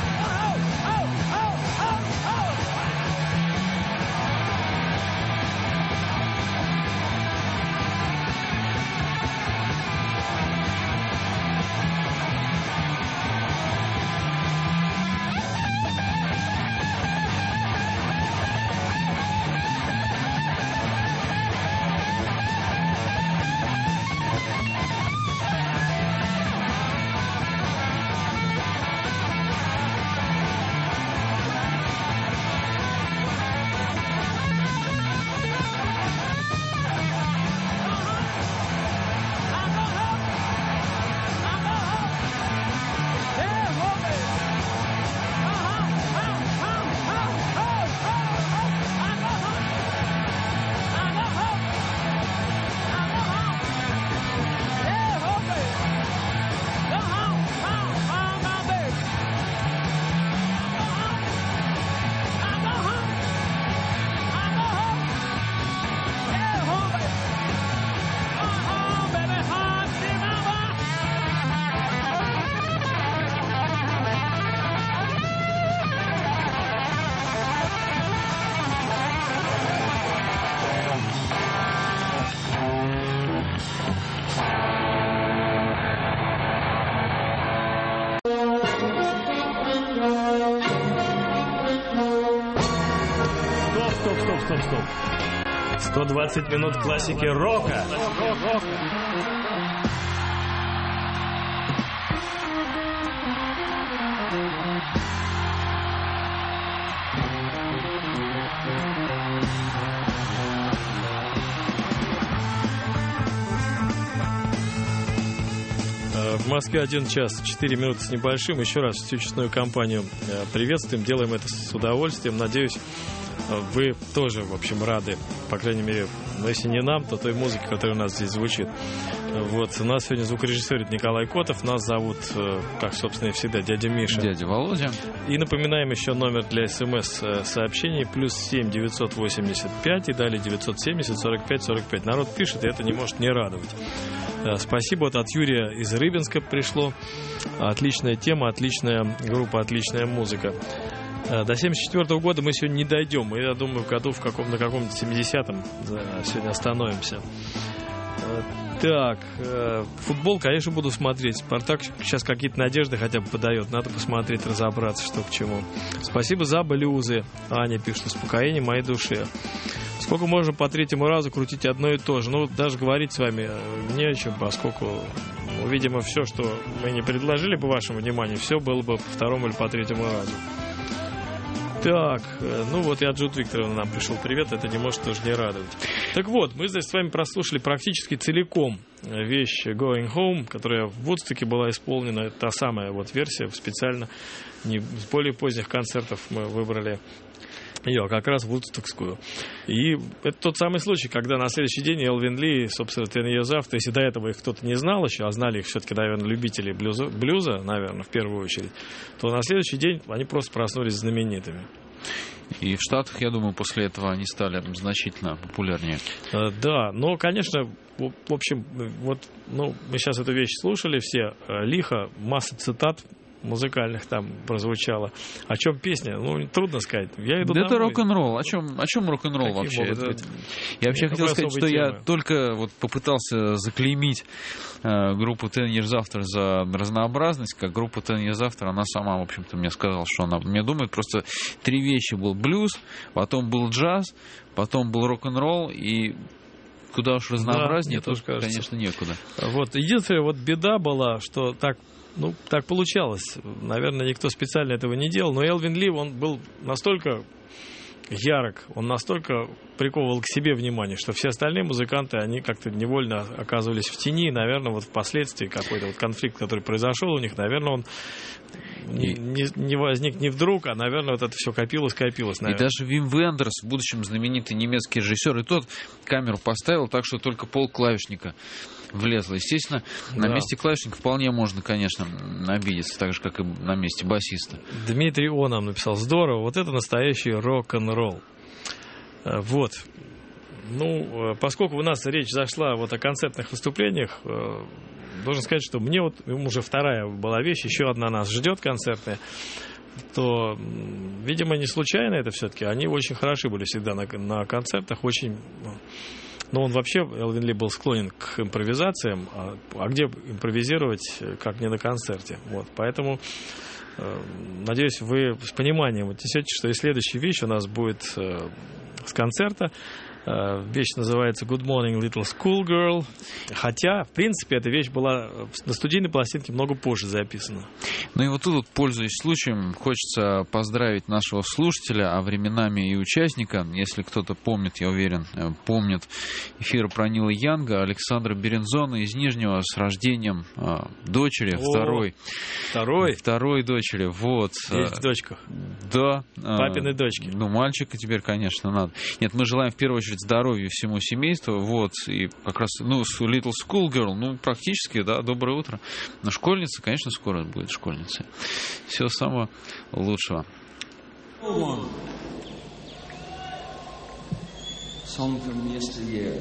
[SPEAKER 1] стоп. 120 минут классики рока. В Москве 1 час 4 минуты с небольшим. Еще раз всю честную компанию приветствуем. Делаем это с удовольствием. Надеюсь, вы тоже, в общем, рады. По крайней мере, но если не нам, то той музыке, которая у нас здесь звучит. Вот. У нас сегодня звукорежиссер Николай Котов. Нас зовут, как, собственно, и всегда, дядя Миша.
[SPEAKER 2] Дядя Володя.
[SPEAKER 1] И напоминаем еще номер для СМС-сообщений. +7 985 и далее 970 45 45. Народ пишет, и это не может не радовать. Спасибо. Вот от Юрия из Рыбинска пришло. Отличная тема, отличная группа, отличная музыка. До 1974 года мы сегодня не дойдем. Мы, я думаю, в году на каком-то 70-м сегодня остановимся. Так, футбол, конечно, буду смотреть. Спартак сейчас какие-то надежды хотя бы подает. Надо посмотреть, разобраться, что к чему. Спасибо за блюзы. Аня пишет: успокоение моей душе. Сколько можно по третьему разу крутить одно и то же? Ну, даже говорить с вами не о чем, поскольку, видимо, все, что мы не предложили по вашему вниманию, все было бы по второму или по третьему разу. Так, ну вот и от Джуд Викторовна нам пришел привет, это не может тоже не радовать. Так вот, мы здесь с вами прослушали практически целиком вещь Going Home, которая в Вудстоке была исполнена, та самая вот версия, специально не с более поздних концертов мы выбрали ее, как раз вудстокскую. И это тот самый случай, когда на следующий день Элвин Ли, собственно, 10 Years After, если до этого их кто-то не знал еще, а знали их все-таки, наверное, любители блюза, наверное, в первую очередь, то на следующий день они просто проснулись знаменитыми.
[SPEAKER 2] И в Штатах, я думаю, после этого они стали значительно популярнее.
[SPEAKER 1] Да, но, конечно, в общем, вот, мы сейчас эту вещь слушали все, лихо, масса цитат музыкальных там прозвучало. О чем песня? Трудно сказать. Я иду домой.
[SPEAKER 2] Это рок-н-ролл. О чем рок-н-ролл вообще? Я вообще хотел сказать, что я только вот попытался заклеймить группу 10 Years After за разнообразность, как группа 10 Years After, она сама, в общем-то, мне сказала, что она мне думает. Просто три вещи: был блюз, потом был джаз, потом был рок-н-ролл, и куда уж разнообразнее,
[SPEAKER 1] да, тут,
[SPEAKER 2] конечно, некуда.
[SPEAKER 1] Вот. Единственная вот беда была, что так получалось. Наверное, никто специально этого не делал, но Элвин Ли, он был настолько ярок, он настолько приковывал к себе внимание, что все остальные музыканты, они как-то невольно оказывались в тени, и, наверное, вот впоследствии какой-то вот конфликт, который произошел у них, наверное, он не возник не вдруг, а, наверное, вот это все копилось. Наверное.
[SPEAKER 2] И даже Вим Вендерс, в будущем знаменитый немецкий режиссер, и тот камеру поставил так, что только полклавишника влезло. Естественно, на месте клавишника вполне можно, конечно, обидеться, так же, как и на месте басиста. Дмитрий
[SPEAKER 1] О нам написал: здорово, вот это настоящий рок-н-ролл. Вот. Поскольку у нас речь зашла вот о концертных выступлениях, должен сказать, что мне вот уже вторая была вещь, еще одна нас ждет концертная, то, видимо, не случайно это все-таки. Они очень хороши были всегда на концертах, очень... он вообще, Элвин Ли, был склонен к импровизациям, а где импровизировать, как не на концерте. Вот, поэтому, надеюсь, вы с пониманием отнесетесь, что и следующая вещь у нас будет с концерта. Вещь называется Good Morning Little Schoolgirl. Хотя, в принципе, эта вещь была на студийной пластинке много позже записана.
[SPEAKER 2] И вот тут, пользуясь случаем, хочется поздравить нашего слушателя, а временами и участника, если кто-то помнит, я уверен, помнит эфир про Нила Янга, Александра Берензона из Нижнего с рождением дочери, второй дочери. Вот.
[SPEAKER 1] Есть дочка.
[SPEAKER 2] Да.
[SPEAKER 1] Папины дочки.
[SPEAKER 2] Мальчика теперь, конечно, надо. Нет, мы желаем в первую очередь здоровья всему семейству, вот, и как раз, Little Schoolgirl, практически, да, доброе утро. Но школьница, конечно, скоро будет школьницей. Всего самого лучшего.
[SPEAKER 5] Song from yesteryear.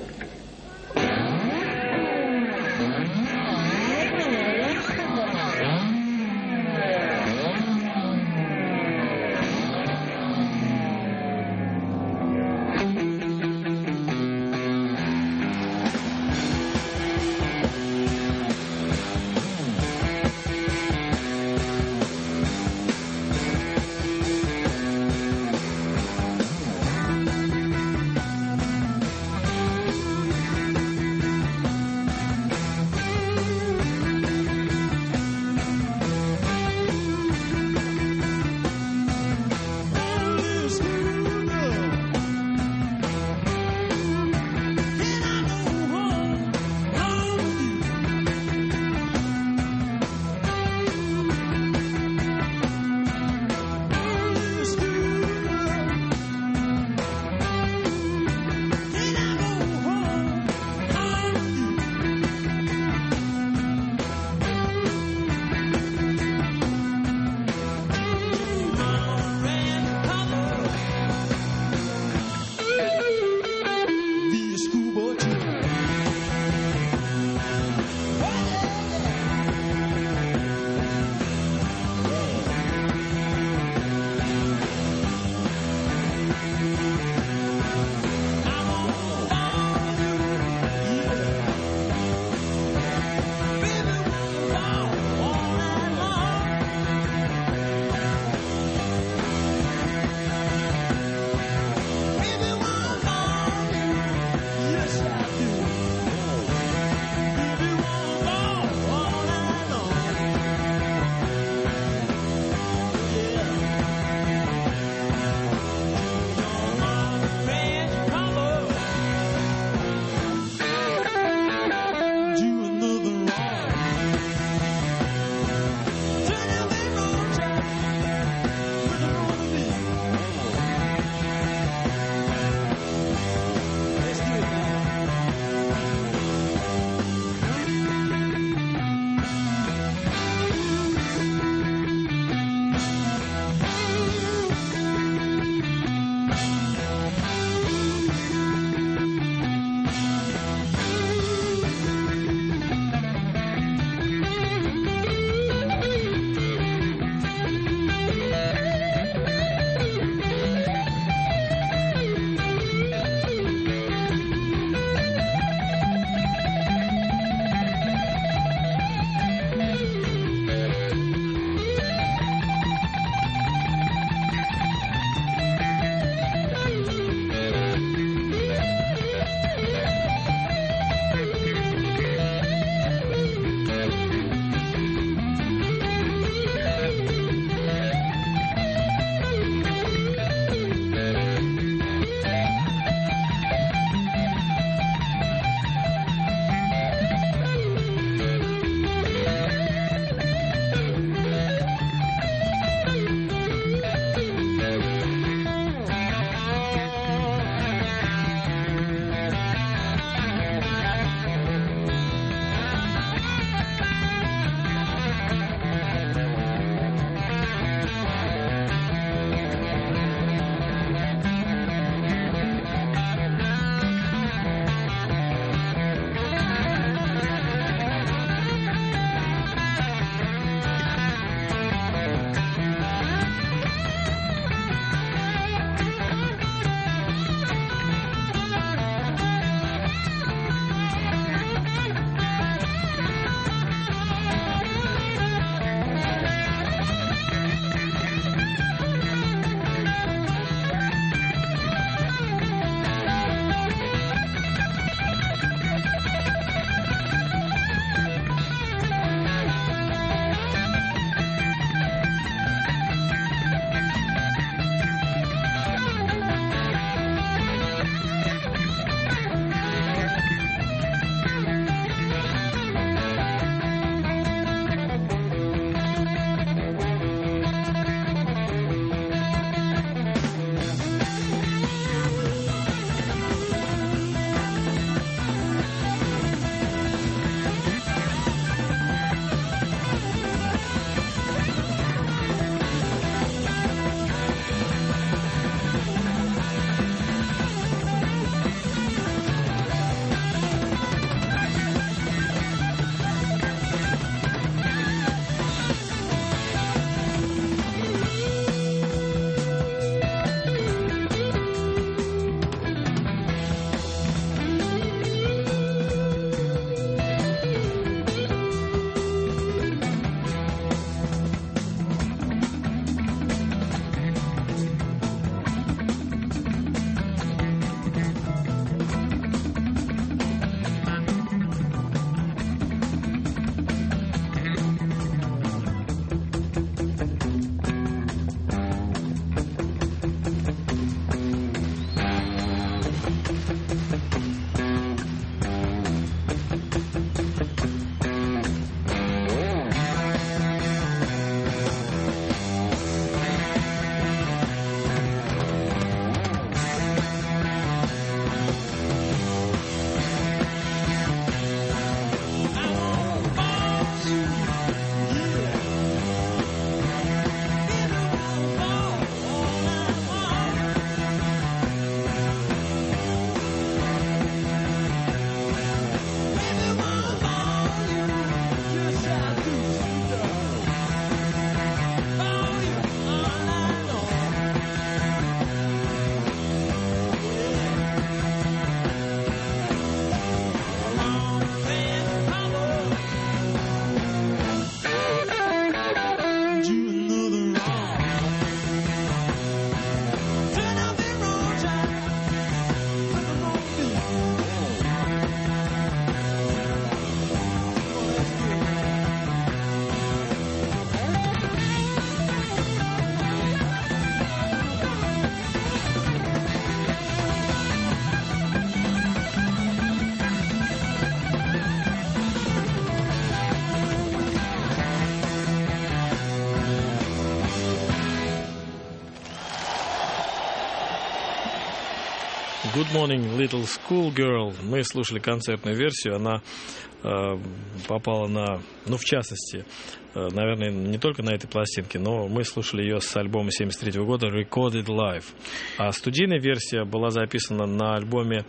[SPEAKER 1] Good Morning Little School Girl. Мы слушали концертную версию. Она попала на, ну, в частности, наверное, не только на этой пластинке, но мы слушали ее с альбома 1973 года Recorded Live. А студийная версия была записана на альбоме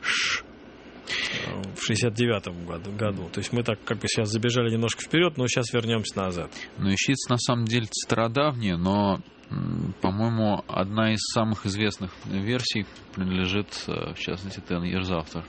[SPEAKER 1] в 69-м году. То есть мы так как бы сейчас забежали немножко вперед, но сейчас вернемся назад.
[SPEAKER 2] Ну, «Ищица» на самом деле стародавняя, но, по-моему, одна из самых известных версий принадлежит, в частности, Ten Years After.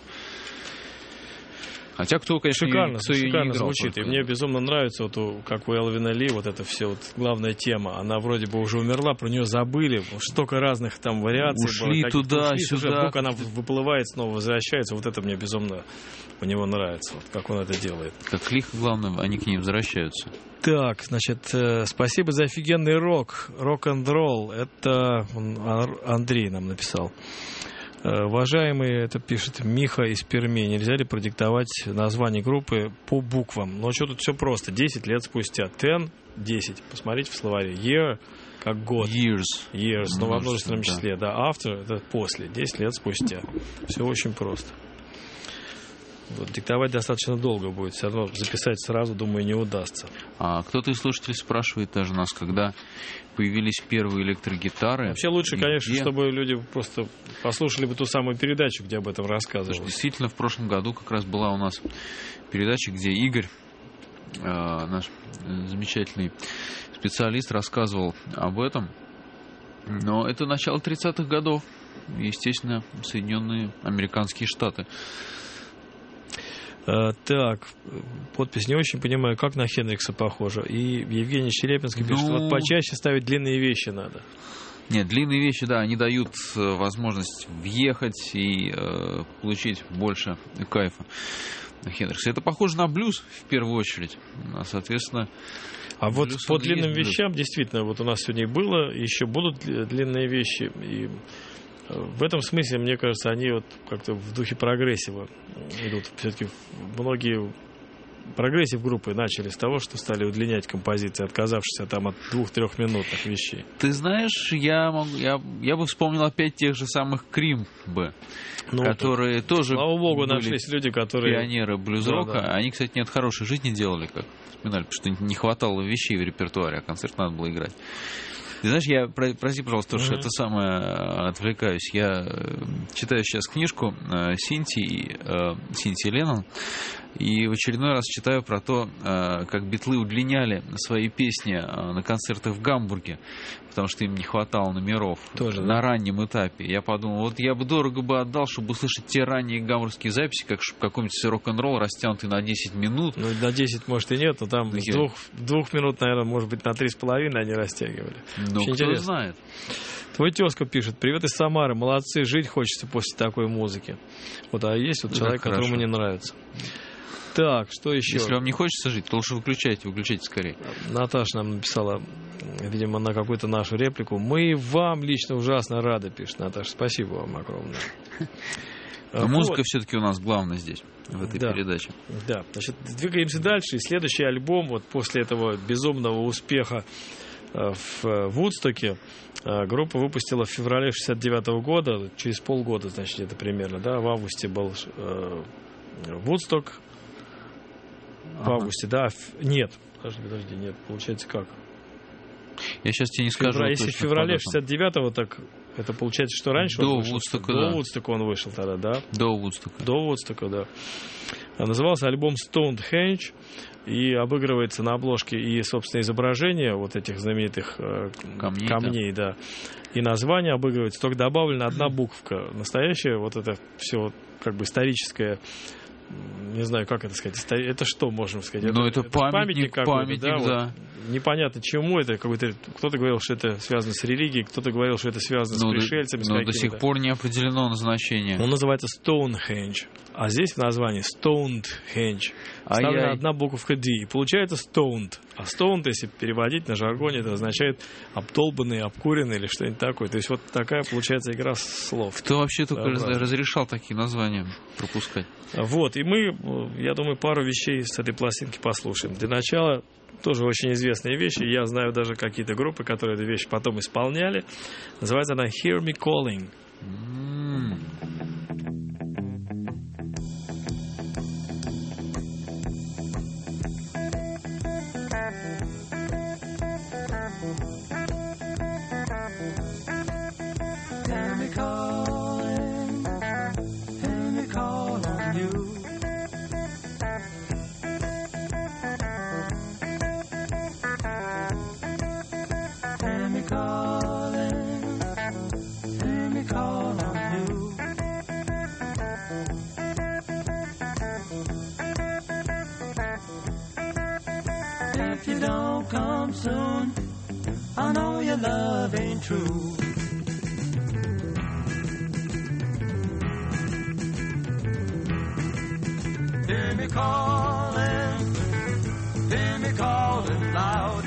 [SPEAKER 2] Хотя кто, конечно,
[SPEAKER 1] шикарно
[SPEAKER 2] не играл,
[SPEAKER 1] звучит. И мне безумно нравится, вот, как у Элвина Ли, вот это все, вот, главная тема. Она вроде бы уже умерла, про нее забыли. Столько разных там вариаций
[SPEAKER 2] ушли
[SPEAKER 1] было.
[SPEAKER 2] Туда, сюда.
[SPEAKER 1] Вдруг она выплывает, снова возвращается. Вот это мне безумно у него нравится, вот, как он это делает.
[SPEAKER 2] Как лихо, главное, они к ней возвращаются.
[SPEAKER 1] Так, значит, спасибо за офигенный рок-н-ролл. Это Андрей нам написал. Уважаемый, это пишет Миха из Перми, нельзя ли продиктовать название группы по буквам? Но что тут все просто, 10 лет спустя. 10, посмотрите в словаре. Year, как год. Years, но во множественном числе. Да, after, это после, 10 лет спустя. Все очень просто. Вот, диктовать достаточно долго будет, все равно записать сразу, думаю, не удастся.
[SPEAKER 2] А кто-то из слушателей спрашивает даже нас, когда появились первые электрогитары.
[SPEAKER 1] Вообще лучше, конечно, чтобы люди просто послушали бы ту самую передачу, где об этом рассказывалось.
[SPEAKER 2] Действительно, в прошлом году как раз была у нас передача, где Игорь, наш замечательный специалист, рассказывал об этом. Но это начало 30-х годов, естественно, Соединенные Американские Штаты.
[SPEAKER 1] Так, подпись не очень понимаю, как на Хендрикса похоже. И Евгений Щелепинский пишет, вот почаще ставить длинные вещи надо.
[SPEAKER 2] Нет, длинные вещи, да, они дают возможность въехать и получить больше кайфа на Хендрикса. Это похоже на блюз, в первую очередь. Соответственно,
[SPEAKER 1] а вот по длинным вещам, действительно, вот у нас сегодня было, еще будут длинные вещи, и в этом смысле, мне кажется, они вот как-то в духе прогрессива идут. Все-таки многие прогрессив группы начали с того, что стали удлинять композиции, отказавшись там от 2-3 минутных вещей.
[SPEAKER 2] Ты знаешь, я бы вспомнил опять тех же самых Крим бы, которые тоже,
[SPEAKER 1] слава богу, нашлись люди, которые
[SPEAKER 2] пионеры блюз-рока.
[SPEAKER 1] Да.
[SPEAKER 2] Они, кстати, не от хорошей жизни делали, как вспоминали, потому что не хватало вещей в репертуаре, а концерт надо было играть. Ты знаешь, прости, пожалуйста, что это самое отвлекаюсь. Я читаю сейчас книжку Синтии Леннон, и в очередной раз читаю про то, как Битлы удлиняли свои песни на концертах в Гамбурге, потому что им не хватало номеров
[SPEAKER 1] тоже,
[SPEAKER 2] на раннем этапе. Я подумал, вот я бы дорого отдал, чтобы услышать те ранние гамбургские записи, как какой-нибудь рок-н-ролл, растянутый на 10 минут.
[SPEAKER 1] Ну, на 10, может, и нет, но там с 2 минут, наверное, может быть, на 3,5 они растягивали.
[SPEAKER 2] Ну, кто
[SPEAKER 1] интересно.
[SPEAKER 2] знает.
[SPEAKER 1] Твой тезка пишет, привет из Самары, молодцы, жить хочется после такой музыки. Вот, а есть вот человек, которому не нравится. Так, что еще?
[SPEAKER 2] Если вам не хочется жить, то лучше выключайте скорее.
[SPEAKER 1] Наташа нам написала, видимо, на какую-то нашу реплику. Мы вам лично ужасно рады, пишет Наташа. Спасибо вам огромное.
[SPEAKER 2] Но музыка все-таки у нас главная здесь, в этой передаче.
[SPEAKER 1] Да, значит, двигаемся дальше. И следующий альбом, вот после этого безумного успеха в Вудстоке, группа выпустила в феврале 1969 года, через полгода, значит, это примерно, да, в августе был Вудсток. В августе, да? Нет. Подожди, нет. Получается как?
[SPEAKER 2] Я сейчас тебе не скажу.
[SPEAKER 1] Если в феврале 69-го, так это получается, что раньше
[SPEAKER 2] до
[SPEAKER 1] он вышел?
[SPEAKER 2] Вудстока,
[SPEAKER 1] До Вудстока он вышел тогда, да?
[SPEAKER 2] До Вудстока,
[SPEAKER 1] да. Назывался альбом Stonehenge, и обыгрывается на обложке и, собственно, изображение вот этих знаменитых камней, да. И название обыгрывается, только добавлена одна буковка. Настоящее вот это все как бы историческое, не знаю, как это сказать. Это что, можем сказать?
[SPEAKER 2] Ну, это памятник, да.
[SPEAKER 1] Вот, непонятно чему это. Кто-то говорил, что это связано с религией, кто-то говорил, что это связано с пришельцами.
[SPEAKER 2] Но до сих пор не определено назначение.
[SPEAKER 1] Он называется Stonehenge. А здесь в названии Stonehenge вставлена одна буковка D. И получается Stoned. А Stoned, если переводить на жаргоне, это означает обдолбанный, обкуренный или что-нибудь такое. То есть вот такая получается игра слов.
[SPEAKER 2] Кто вообще только разрешал такие названия пропускать?
[SPEAKER 1] Вот, и мы, я думаю, пару вещей с этой пластинки послушаем. Для начала тоже очень известные вещи. Я знаю даже какие-то группы, которые эту вещь потом исполняли. Называется она Hear Me Calling.
[SPEAKER 6] If you don't come soon, I know your love ain't true. Hear me calling loud.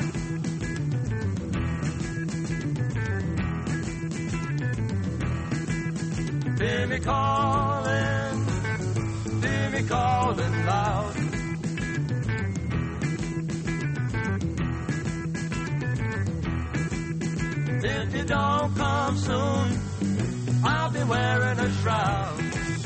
[SPEAKER 6] Hear me calling loud. If you don't come soon, I'll be wearing a shroud.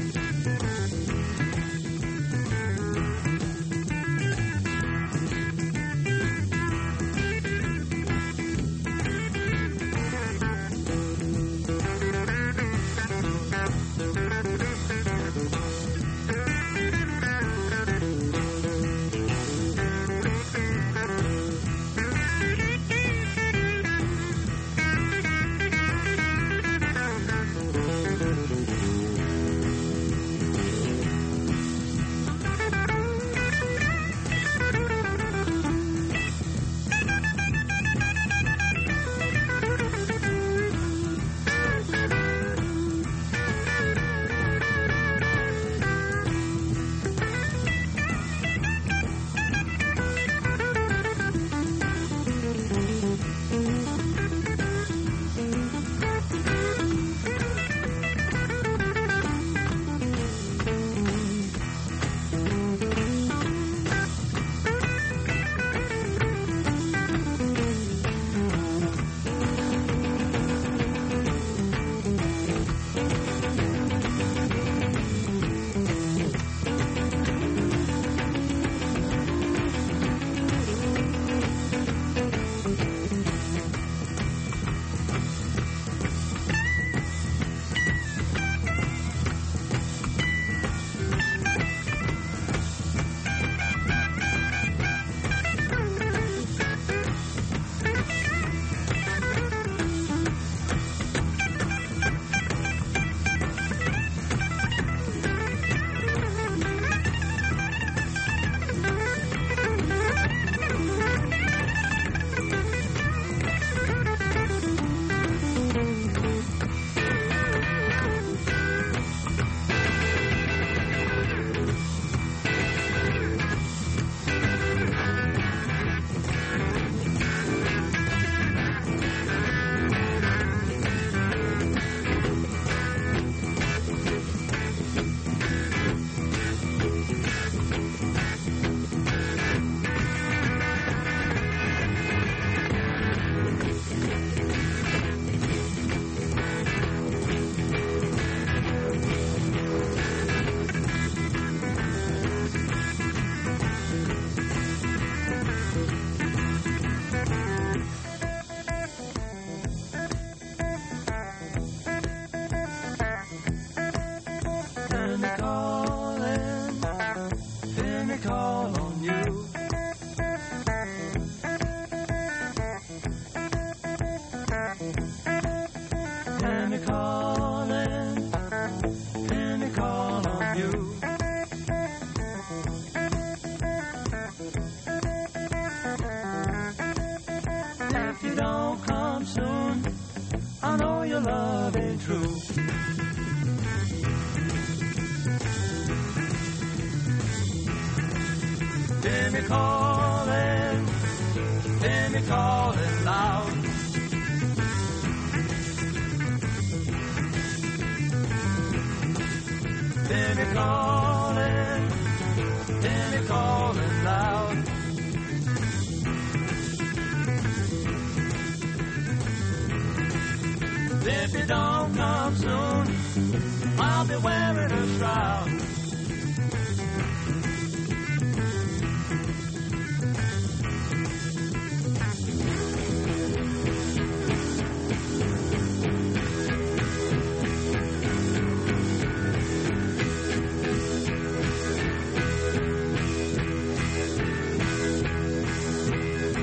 [SPEAKER 6] If you don't come soon, I'll be wearing a shroud.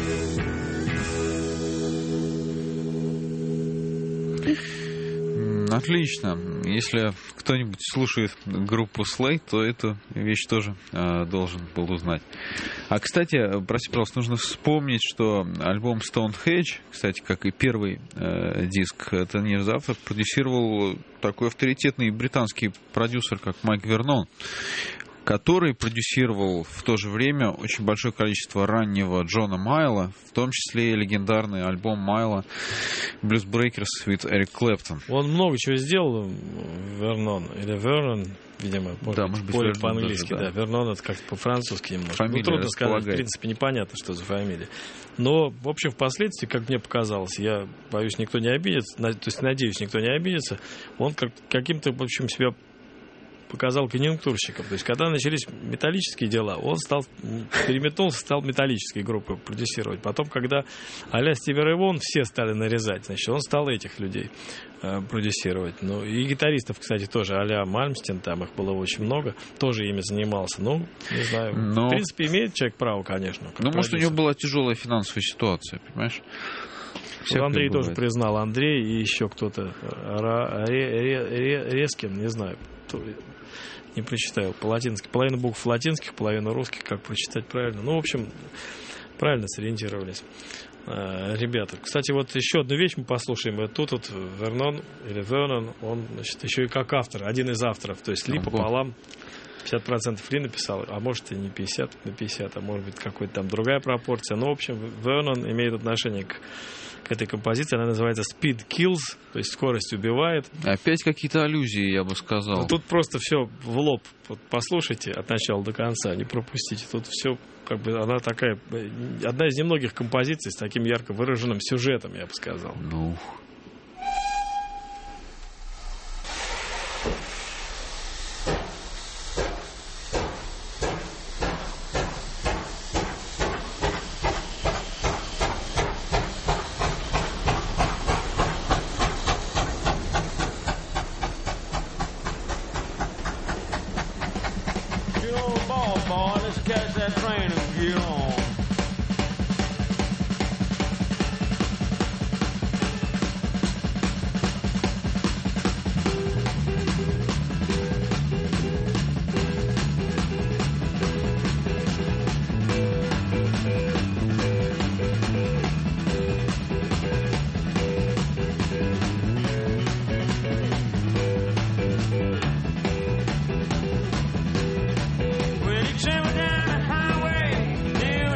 [SPEAKER 2] На Отлично. Если кто-нибудь слушает группу Slade, то эту вещь тоже должен был узнать. А, кстати, прости, пожалуйста, нужно вспомнить, что альбом Stonehenge, кстати, как и первый диск Ten Years After, продюсировал такой авторитетный британский продюсер, как Майк Вернон, который продюсировал в то же время очень большое количество раннего Джона Майла, в том числе и легендарный альбом Майла Blues Breakers with Eric Clapton.
[SPEAKER 1] Он много чего сделал, Вернон, или Вернон, видимо, может быть, более по-английски, да. Вернон — это как-то по-французски немножко.
[SPEAKER 2] Фамилия
[SPEAKER 1] трудно сказать, в принципе, непонятно, что за фамилия. Но, в общем, впоследствии, как мне показалось, я боюсь, никто не обидится, то есть, надеюсь, никто не обидится, он каким-то, в общем, себя показал конъюнктурщиком. То есть, когда начались металлические дела, он переметнулся, стал металлические группы продюсировать. Потом, когда а-ля Стиви Рэй Вон все стали нарезать, значит, он стал этих людей продюсировать. Ну, и гитаристов, кстати, тоже а-ля Мальмстен, там их было очень много, тоже ими занимался. Ну, не знаю. В принципе, имеет человек право, конечно.
[SPEAKER 2] Ну, может, у него была тяжелая финансовая ситуация, понимаешь?
[SPEAKER 1] Вот Андрей тоже признал. Андрей и еще кто-то. Резкин, не знаю. Не прочитал по-латински. Половина букв латинских, половина русских. Как прочитать правильно? Ну, в общем, правильно сориентировались ребята. Кстати, вот еще одну вещь мы послушаем. И тут вот Вернон, или Вернон, он, значит, еще и как автор, один из авторов. То есть Ли пополам, 50% Ли написал, а может и не 50 на 50, а может быть какая-то там другая пропорция. Но, в общем, Вернон имеет отношение к этой композиции. Она называется Speed Kills, то есть скорость убивает.
[SPEAKER 2] Опять какие-то аллюзии, я бы сказал.
[SPEAKER 1] Тут просто все в лоб. Вот послушайте от начала до конца, не пропустите. Тут все, как бы, она такая, одна из немногих композиций с таким ярко выраженным сюжетом, я бы сказал.
[SPEAKER 2] Ну...
[SPEAKER 6] Travel down the highway,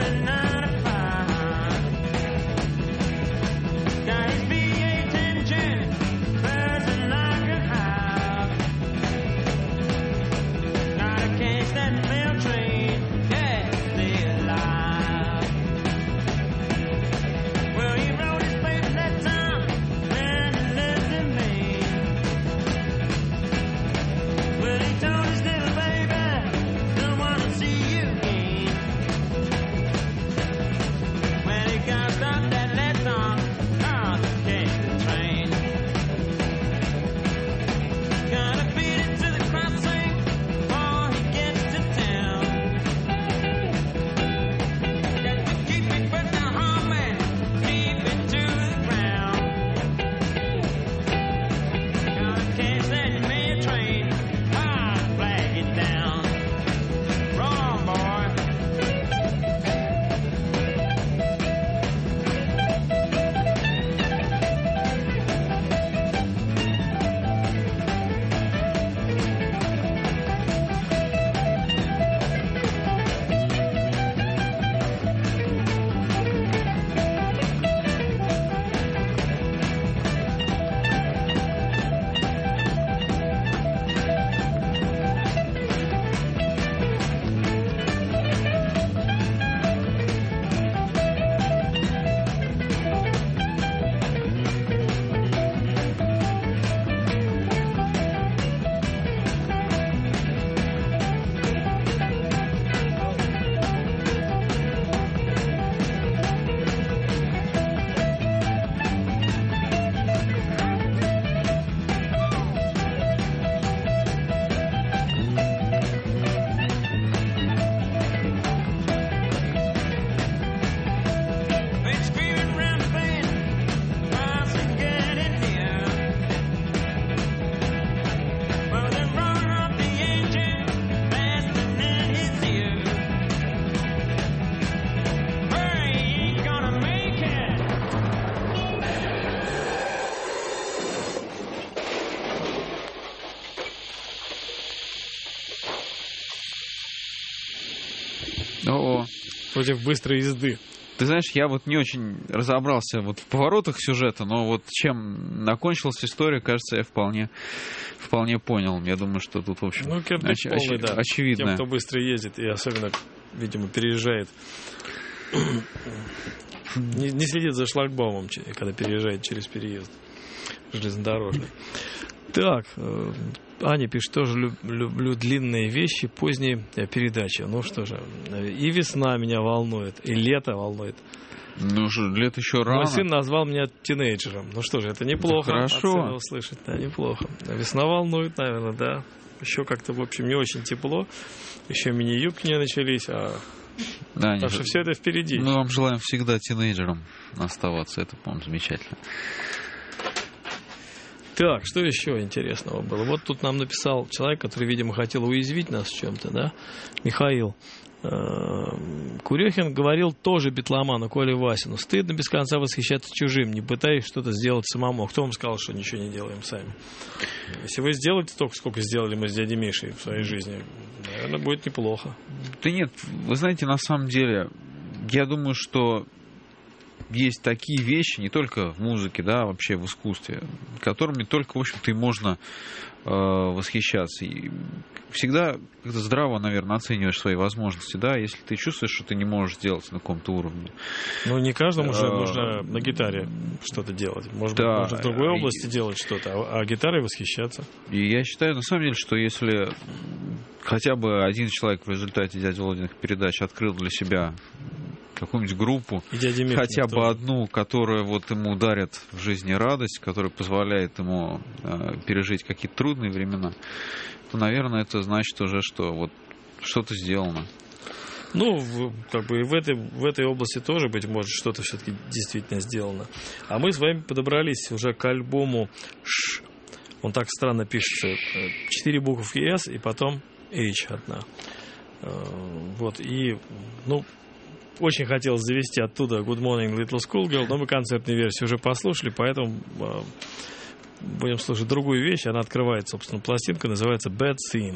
[SPEAKER 1] против быстрой езды.
[SPEAKER 2] Ты знаешь, я вот не очень разобрался вот в поворотах сюжета, но вот чем закончилась история, кажется, я вполне понял. Я думаю, что тут, в общем, очевидно.
[SPEAKER 1] Тем, кто быстро ездит и особенно, видимо, переезжает, не следит за шлагбаумом, когда переезжает через переезд железнодорожный. Так, Аня пишет, тоже люблю длинные вещи, поздние передачи. Ну что же, и весна меня волнует, и лето волнует.
[SPEAKER 2] Ну же, лето еще рано.
[SPEAKER 1] Мой сын назвал меня тинейджером. Ну что же, это неплохо.
[SPEAKER 2] Да, хорошо.
[SPEAKER 1] Услышать, да, неплохо. Весна волнует, наверное, да. Еще как-то, в общем, не очень тепло. Еще мини-юбки не начались,
[SPEAKER 2] да,
[SPEAKER 1] так что все это впереди.
[SPEAKER 2] Мы вам желаем всегда тинейджером оставаться. Это, по-моему, замечательно.
[SPEAKER 1] Так, что еще интересного было? Вот тут нам написал человек, который, видимо, хотел уязвить нас в чем-то, да? Михаил. Курехин говорил тоже битломану Коле Васину: стыдно без конца восхищаться чужим, не пытаясь что-то сделать самому. Кто вам сказал, что ничего не делаем сами? Если вы сделаете столько, сколько сделали мы с дядей Мишей в своей жизни, наверное, будет неплохо.
[SPEAKER 2] Да нет, вы знаете, на самом деле, я думаю, что есть такие вещи, не только в музыке, да, вообще в искусстве, которыми только, в общем-то, и можно восхищаться. И всегда как-то здраво, наверное, оцениваешь свои возможности, да, если ты чувствуешь, что ты не можешь сделать на каком-то уровне.
[SPEAKER 1] Ну, не каждому же нужно на гитаре что-то делать. Может быть, можно в другой области делать что-то, а гитарой восхищаться. И я считаю, на самом деле, что если хотя бы один человек в результате «Дяди Володиных» передач открыл для себя какую-нибудь группу, хотя бы одну, которая вот ему дарит в жизни радость, которая позволяет ему пережить какие-то трудные времена, то, наверное, это значит уже, что вот что-то сделано. Ну, как бы и в этой области тоже, быть может, что-то все-таки действительно сделано. А мы с вами подобрались уже к альбому «Ш». Он так странно пишется. 4 буквы «С» и потом «H» одна. Вот, и, ну, очень хотелось завести оттуда «Good Morning, Little Schoolgirl», но мы концертную версию уже послушали, поэтому будем слушать другую вещь. Она открывает, собственно, пластинка, называется «Bad Scene».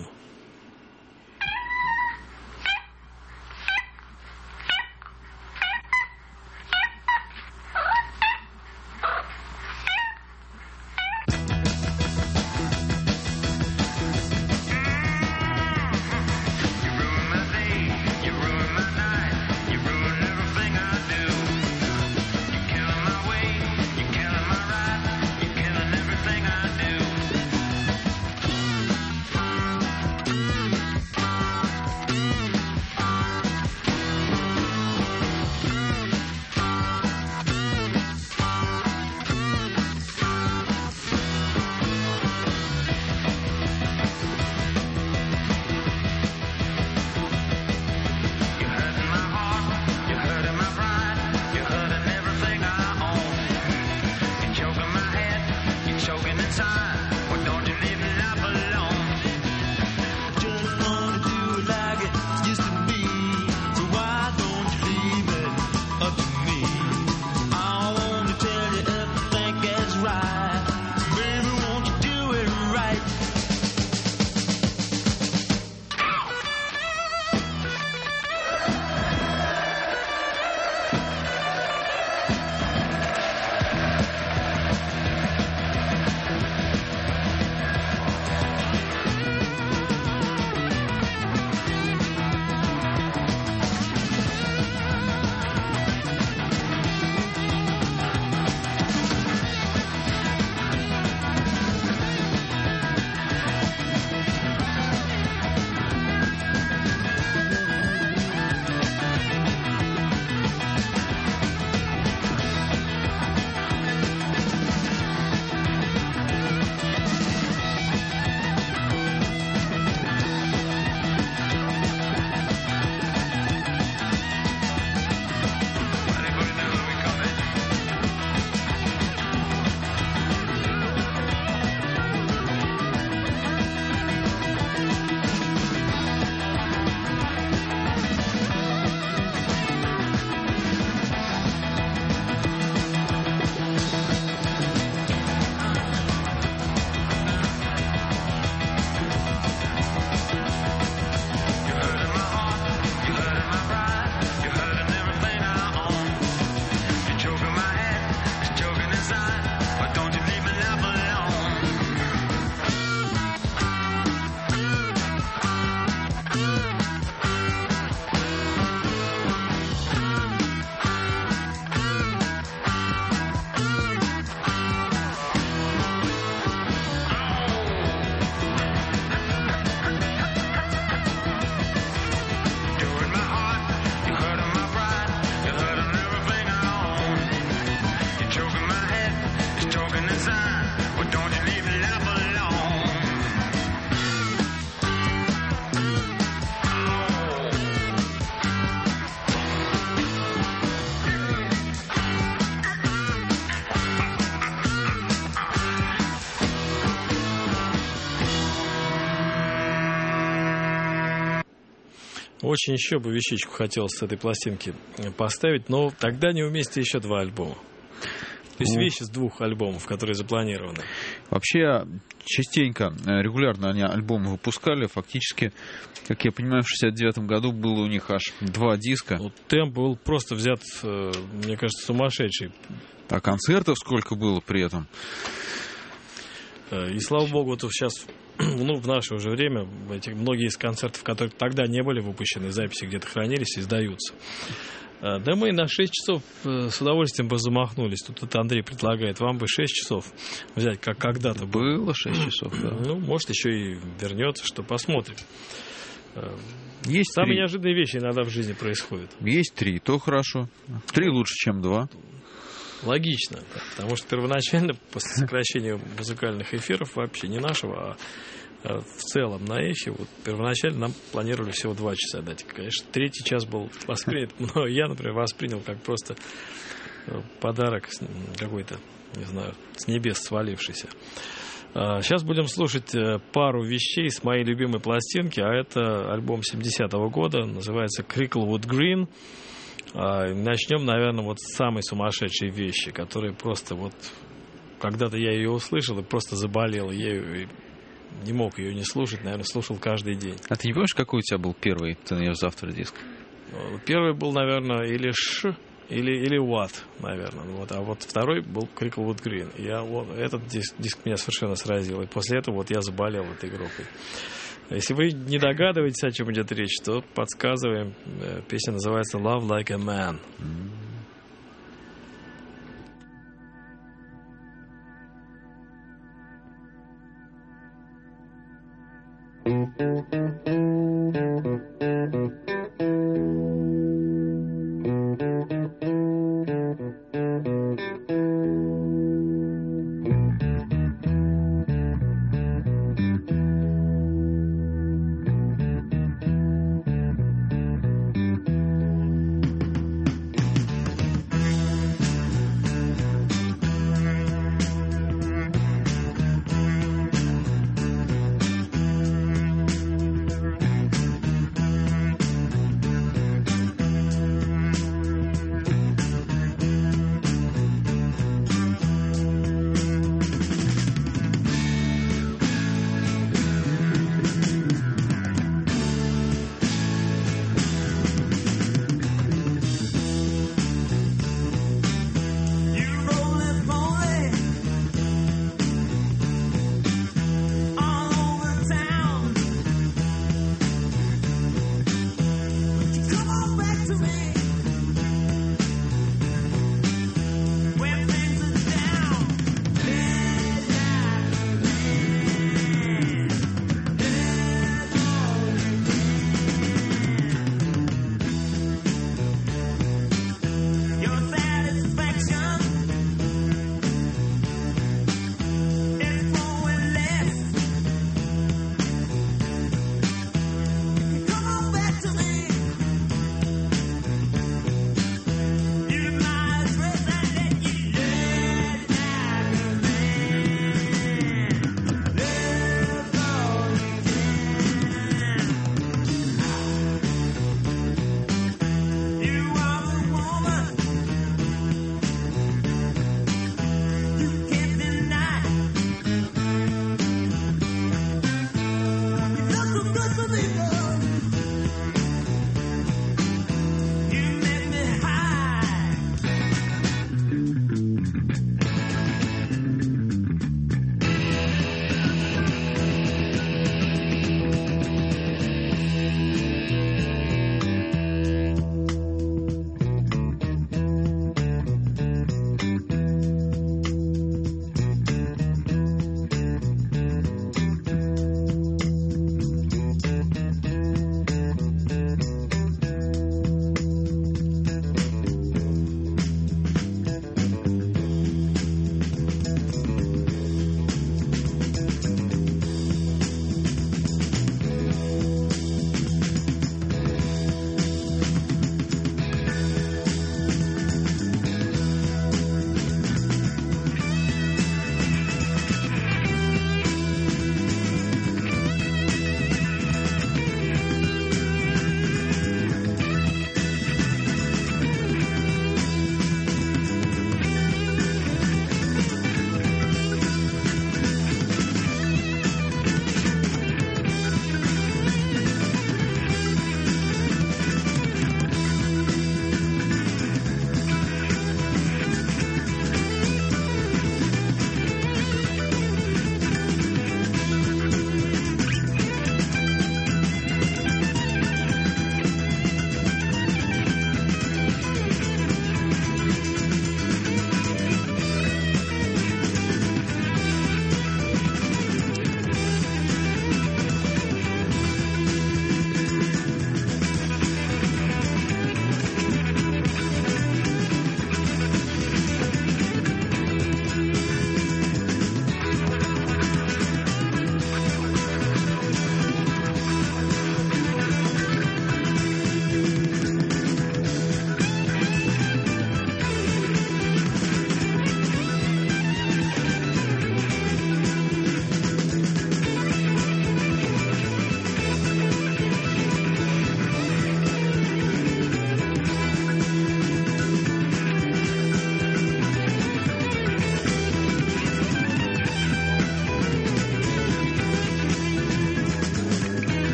[SPEAKER 1] Очень еще бы вещичку хотелось с этой пластинки поставить, но тогда не вместе еще 2 альбома. То есть вещи с 2 альбомов, которые запланированы.
[SPEAKER 2] Вообще, частенько, регулярно они альбомы выпускали. Фактически, как я понимаю, в 69 году было у них аж 2 диска.
[SPEAKER 1] Вот темп был просто взят, мне кажется, сумасшедший.
[SPEAKER 2] А концертов сколько было при этом?
[SPEAKER 1] И слава богу, вот сейчас, в наше уже время, многие из концертов, которые тогда не были выпущены, записи где-то хранились, издаются. Да мы на 6 часов с удовольствием бы замахнулись. Тут Андрей предлагает вам бы 6 часов взять, как когда-то было.
[SPEAKER 2] Было 6 часов, да.
[SPEAKER 1] Может, еще и вернется, что посмотрим.
[SPEAKER 2] Есть
[SPEAKER 1] Самые
[SPEAKER 2] 3.
[SPEAKER 1] неожиданные вещи иногда в жизни происходят.
[SPEAKER 2] Есть 3, то хорошо. 3 лучше, чем 2.
[SPEAKER 1] Логично, да, потому что первоначально, после сокращения музыкальных эфиров, вообще не нашего, а в целом на эхе, вот первоначально нам планировали всего 2 часа дать. Конечно, 3-й час был воспринят, но я, например, воспринял как просто подарок какой-то, не знаю, с небес свалившийся. Сейчас будем слушать пару вещей с моей любимой пластинки, а это альбом 70-го года, называется «Cricklewood Green». Начнем, наверное, вот с самой сумасшедшей вещи, которая просто вот... Когда-то я ее услышал и просто заболел ею, и не мог ее не слушать, наверное, слушал каждый день.
[SPEAKER 2] А ты не помнишь, какой у тебя был первый Ten Years After диск?
[SPEAKER 1] Первый был, наверное, или или What, наверное. Вот. А вот второй был Cricklewood Green. Этот диск меня совершенно сразил. И после этого вот я заболел этой группой. Если вы не догадываетесь, о чем идет речь, то подсказываем. Песня называется Love Like a Man.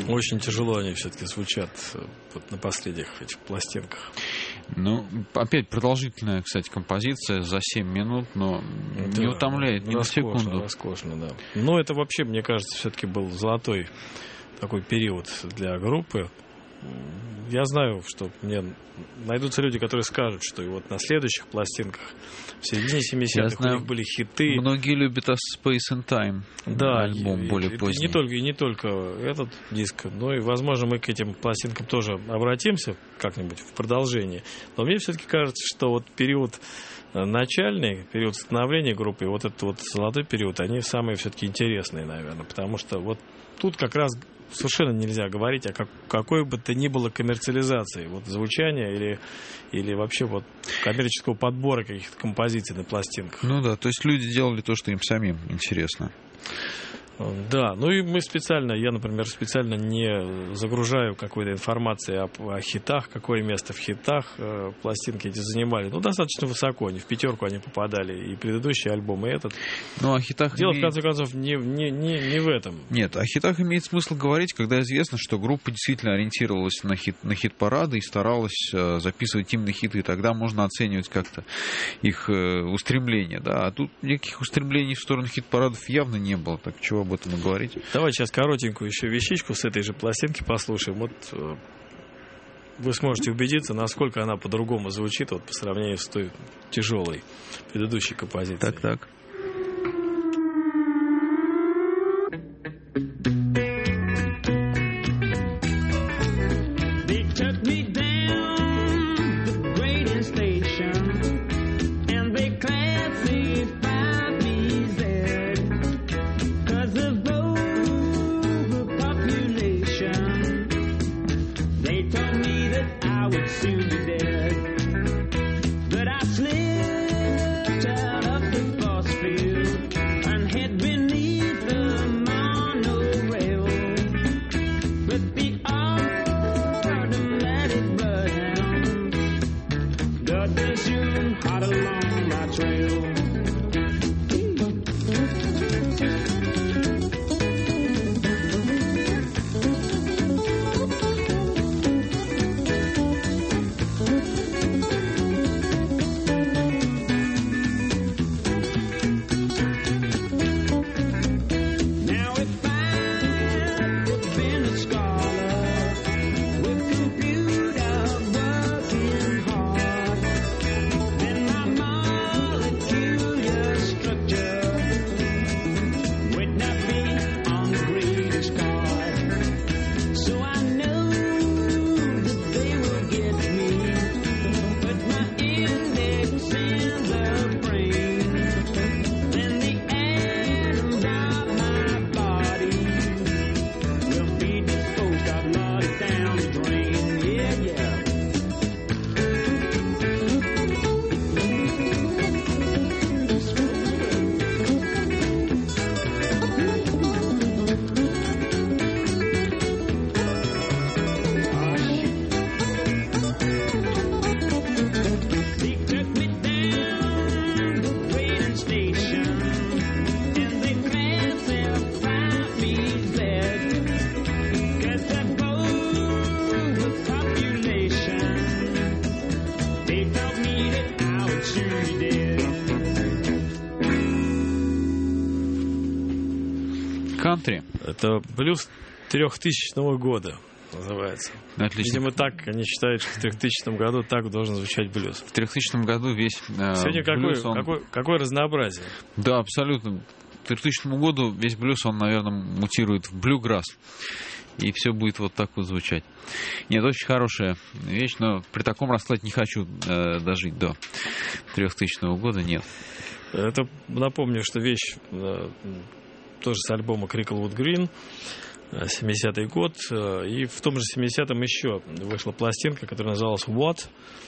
[SPEAKER 1] Очень тяжело они все-таки звучат вот на последних этих пластинках.
[SPEAKER 2] Ну, опять продолжительная, кстати, композиция за 7 минут, но не утомляет ни на секунду.
[SPEAKER 1] Роскошно, да. Но это вообще, мне кажется, все-таки был золотой такой период для группы. Я знаю, что мне найдутся люди, которые скажут, что и вот на следующих пластинках в середине 70-х у них были хиты.
[SPEAKER 2] Многие любят Space and Time,
[SPEAKER 1] да,
[SPEAKER 2] альбом более поздний.
[SPEAKER 1] Не только этот диск, но и, возможно, мы к этим пластинкам тоже обратимся как-нибудь в продолжении. Но мне все-таки кажется, что вот период начальный, период становления группы, вот этот вот золотой период, они самые все-таки интересные, наверное, потому что вот тут как раз совершенно нельзя говорить о какой бы то ни было коммерциализации вот звучания или вообще вот коммерческого подбора каких-то композиций на пластинках.
[SPEAKER 2] Ну да, то есть люди делали то, что им самим интересно.
[SPEAKER 1] Да, ну и я, например, специально не загружаю какой-то информации о хитах, какое место в хитах пластинки эти занимали. Ну, достаточно высоко, не в пятерку они попадали, и предыдущий альбом, и этот.
[SPEAKER 2] Ну, о хитах
[SPEAKER 1] дело, в конце концов, не в этом.
[SPEAKER 2] Нет, о хитах имеет смысл говорить, когда известно, что группа действительно ориентировалась на хит-парады и старалась записывать именно хиты, и тогда можно оценивать как-то их устремления, да. А тут никаких устремлений в сторону хит-парадов явно не было, так чего об этом и говорить.
[SPEAKER 1] Давай сейчас коротенькую еще вещичку с этой же пластинки послушаем. Вот вы сможете убедиться, насколько она по-другому звучит вот, по сравнению с той тяжелой предыдущей композицией.
[SPEAKER 2] Так. Кантри.
[SPEAKER 1] Это блюз 3000 года называется.
[SPEAKER 2] Отлично.
[SPEAKER 1] Видимо, так они считают, что в 3000 году так должен звучать блюз.
[SPEAKER 2] В 3000 году весь
[SPEAKER 1] сегодня
[SPEAKER 2] блюз,
[SPEAKER 1] какое разнообразие.
[SPEAKER 2] Да, абсолютно. К 3000 году весь блюз, он, наверное, мутирует в блюграсс. И все будет вот так вот звучать. Нет, очень хорошая вещь, но при таком раскладе не хочу дожить до 3000 года, нет.
[SPEAKER 1] Это, напомню, что вещь тоже с альбома Cricklewood Green, 70-й год, и в том же 70-м еще вышла пластинка, которая называлась Watt,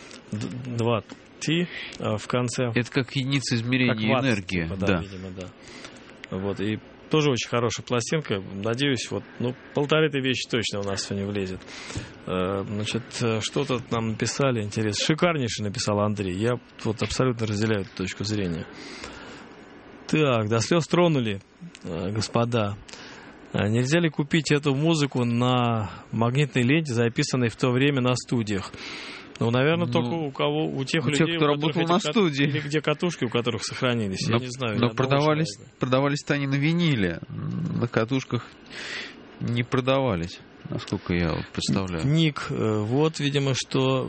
[SPEAKER 1] 2T в конце.
[SPEAKER 2] Это как единица измерения
[SPEAKER 1] как
[SPEAKER 2] энергии.
[SPEAKER 1] Типа, да, видимо, да. Вот, и тоже очень хорошая пластинка. Надеюсь, вот, полторы-то вещи точно у нас сегодня влезет. Значит, что-то нам написали, интересно. Шикарнейше написал Андрей. Я вот абсолютно разделяю эту точку зрения. Так, до слез тронули, господа. Нельзя ли купить эту музыку на магнитной ленте, записанной в то время на студиях? Ну, наверное, только у тех людей,
[SPEAKER 2] кто работал на студии.
[SPEAKER 1] Или где катушки, у которых сохранились, я не знаю.
[SPEAKER 2] Но продавались-то они на виниле, на катушках не продавались, насколько я представляю.
[SPEAKER 1] Ник, вот, видимо, что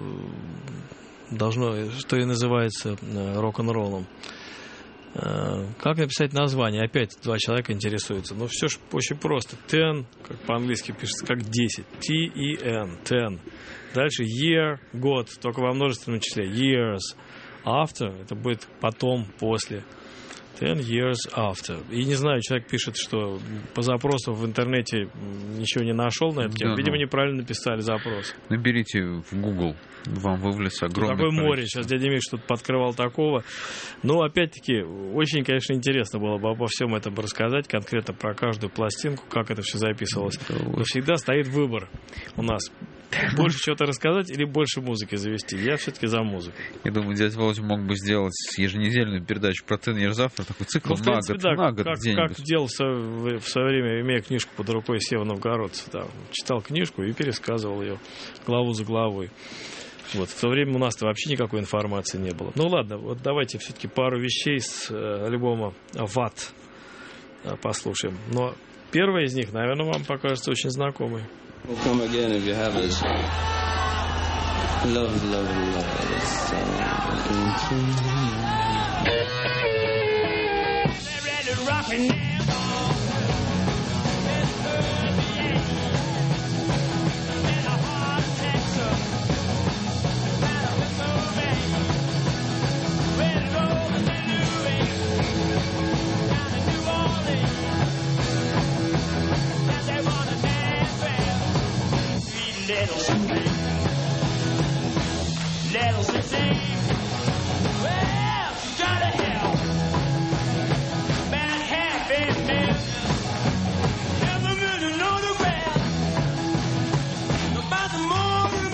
[SPEAKER 1] и называется рок-н-роллом. Как написать название? Опять два человека интересуются. Но все же очень просто. Ten, как по-английски пишется, как 10. T-E-N, ten. Дальше year, год, только во множественном числе. Years. After, это будет потом, после. 10 years after. И не знаю, человек пишет, что по запросу в интернете ничего не нашел на эту тему. Видимо, неправильно написали запрос.
[SPEAKER 2] Наберите в Google, вам вывалится огромное
[SPEAKER 1] количество. Такое море. Сейчас дядя Миш что-то подкрывал такого. Но, опять-таки, очень, конечно, интересно было бы обо всем этом рассказать, конкретно про каждую пластинку, как это все записывалось. Но всегда стоит выбор у нас. Больше чего-то рассказать или больше музыки завести? Я все-таки за музыку.
[SPEAKER 2] Я думаю, дядя Володя мог бы сделать еженедельную передачу про Ten Years After, такой цикл на год где-нибудь.
[SPEAKER 1] Как делал в свое время, имея книжку под рукой Сева Новгородца. Да, читал книжку и пересказывал ее главу за главой. Вот. В то время у нас-то вообще никакой информации не было. Ну ладно, вот давайте все-таки пару вещей с альбома «Ват» послушаем. Но первая из них, наверное, вам покажется очень знакомой.
[SPEAKER 5] We'll come again if you have us. Love, love,
[SPEAKER 4] Little 16, well, she's trying to help. About half in there. Never really know the rest. About the morning,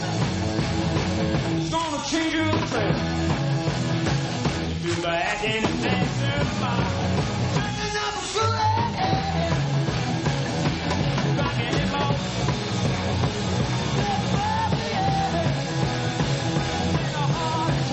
[SPEAKER 4] it's gonna change your trend. You're back in the desert fire. Turning up a sled. Rocking it all. Heart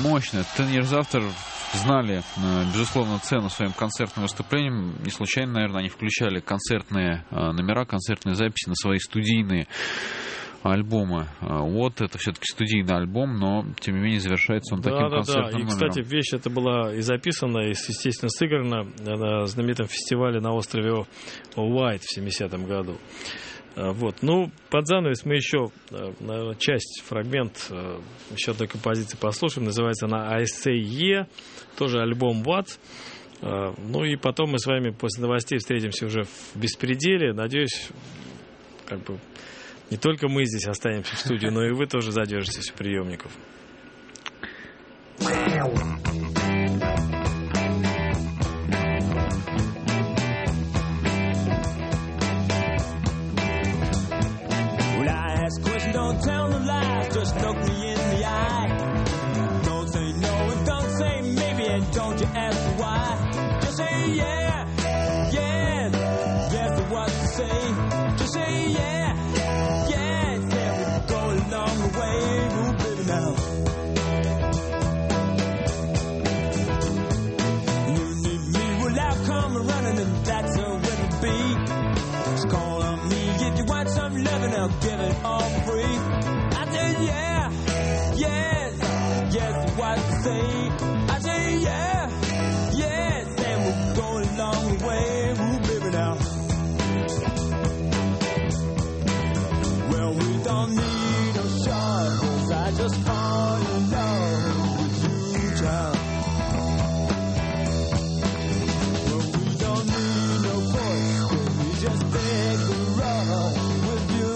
[SPEAKER 2] мощно. Ten Years After знали, безусловно, цену своим концертным выступлениям. Не случайно, наверное, они включали концертные номера, концертные записи на свои студийные альбомы. Вот, это все-таки студийный альбом, но, тем не менее, завершается он таким концертным
[SPEAKER 1] И,
[SPEAKER 2] номером.
[SPEAKER 1] кстати, вещь эта была и записана, и, естественно, сыграна на знаменитом фестивале на острове Уайт в 70-м году. Вот. Ну, под занавес мы еще часть, фрагмент еще одной композиции послушаем. Называется она I Say Yeah, тоже альбом What. Ну и потом мы с вами после новостей встретимся уже в «Беспределе». Надеюсь, как бы не только мы здесь останемся в студии, но и вы тоже задержитесь у приемников.
[SPEAKER 6] Don't tell no lies, just look me in the eye. Don't say no and don't say maybe, and don't you ask why. Just say yeah, yeah, yes to what you say. Just say yeah, yeah, yeah, we go along the way, ooh baby now. You need me, well I'll come running and that's the way to be. Just call on me if you want some loving, I'll give it all free. I say yeah, yes, yes, what you say. I say yeah, yes, and we'll go along the way, ooh baby now. Well, we don't need no shovels, I just fall in love with you, child. Well, we don't need no voice, we just beg the rub with you.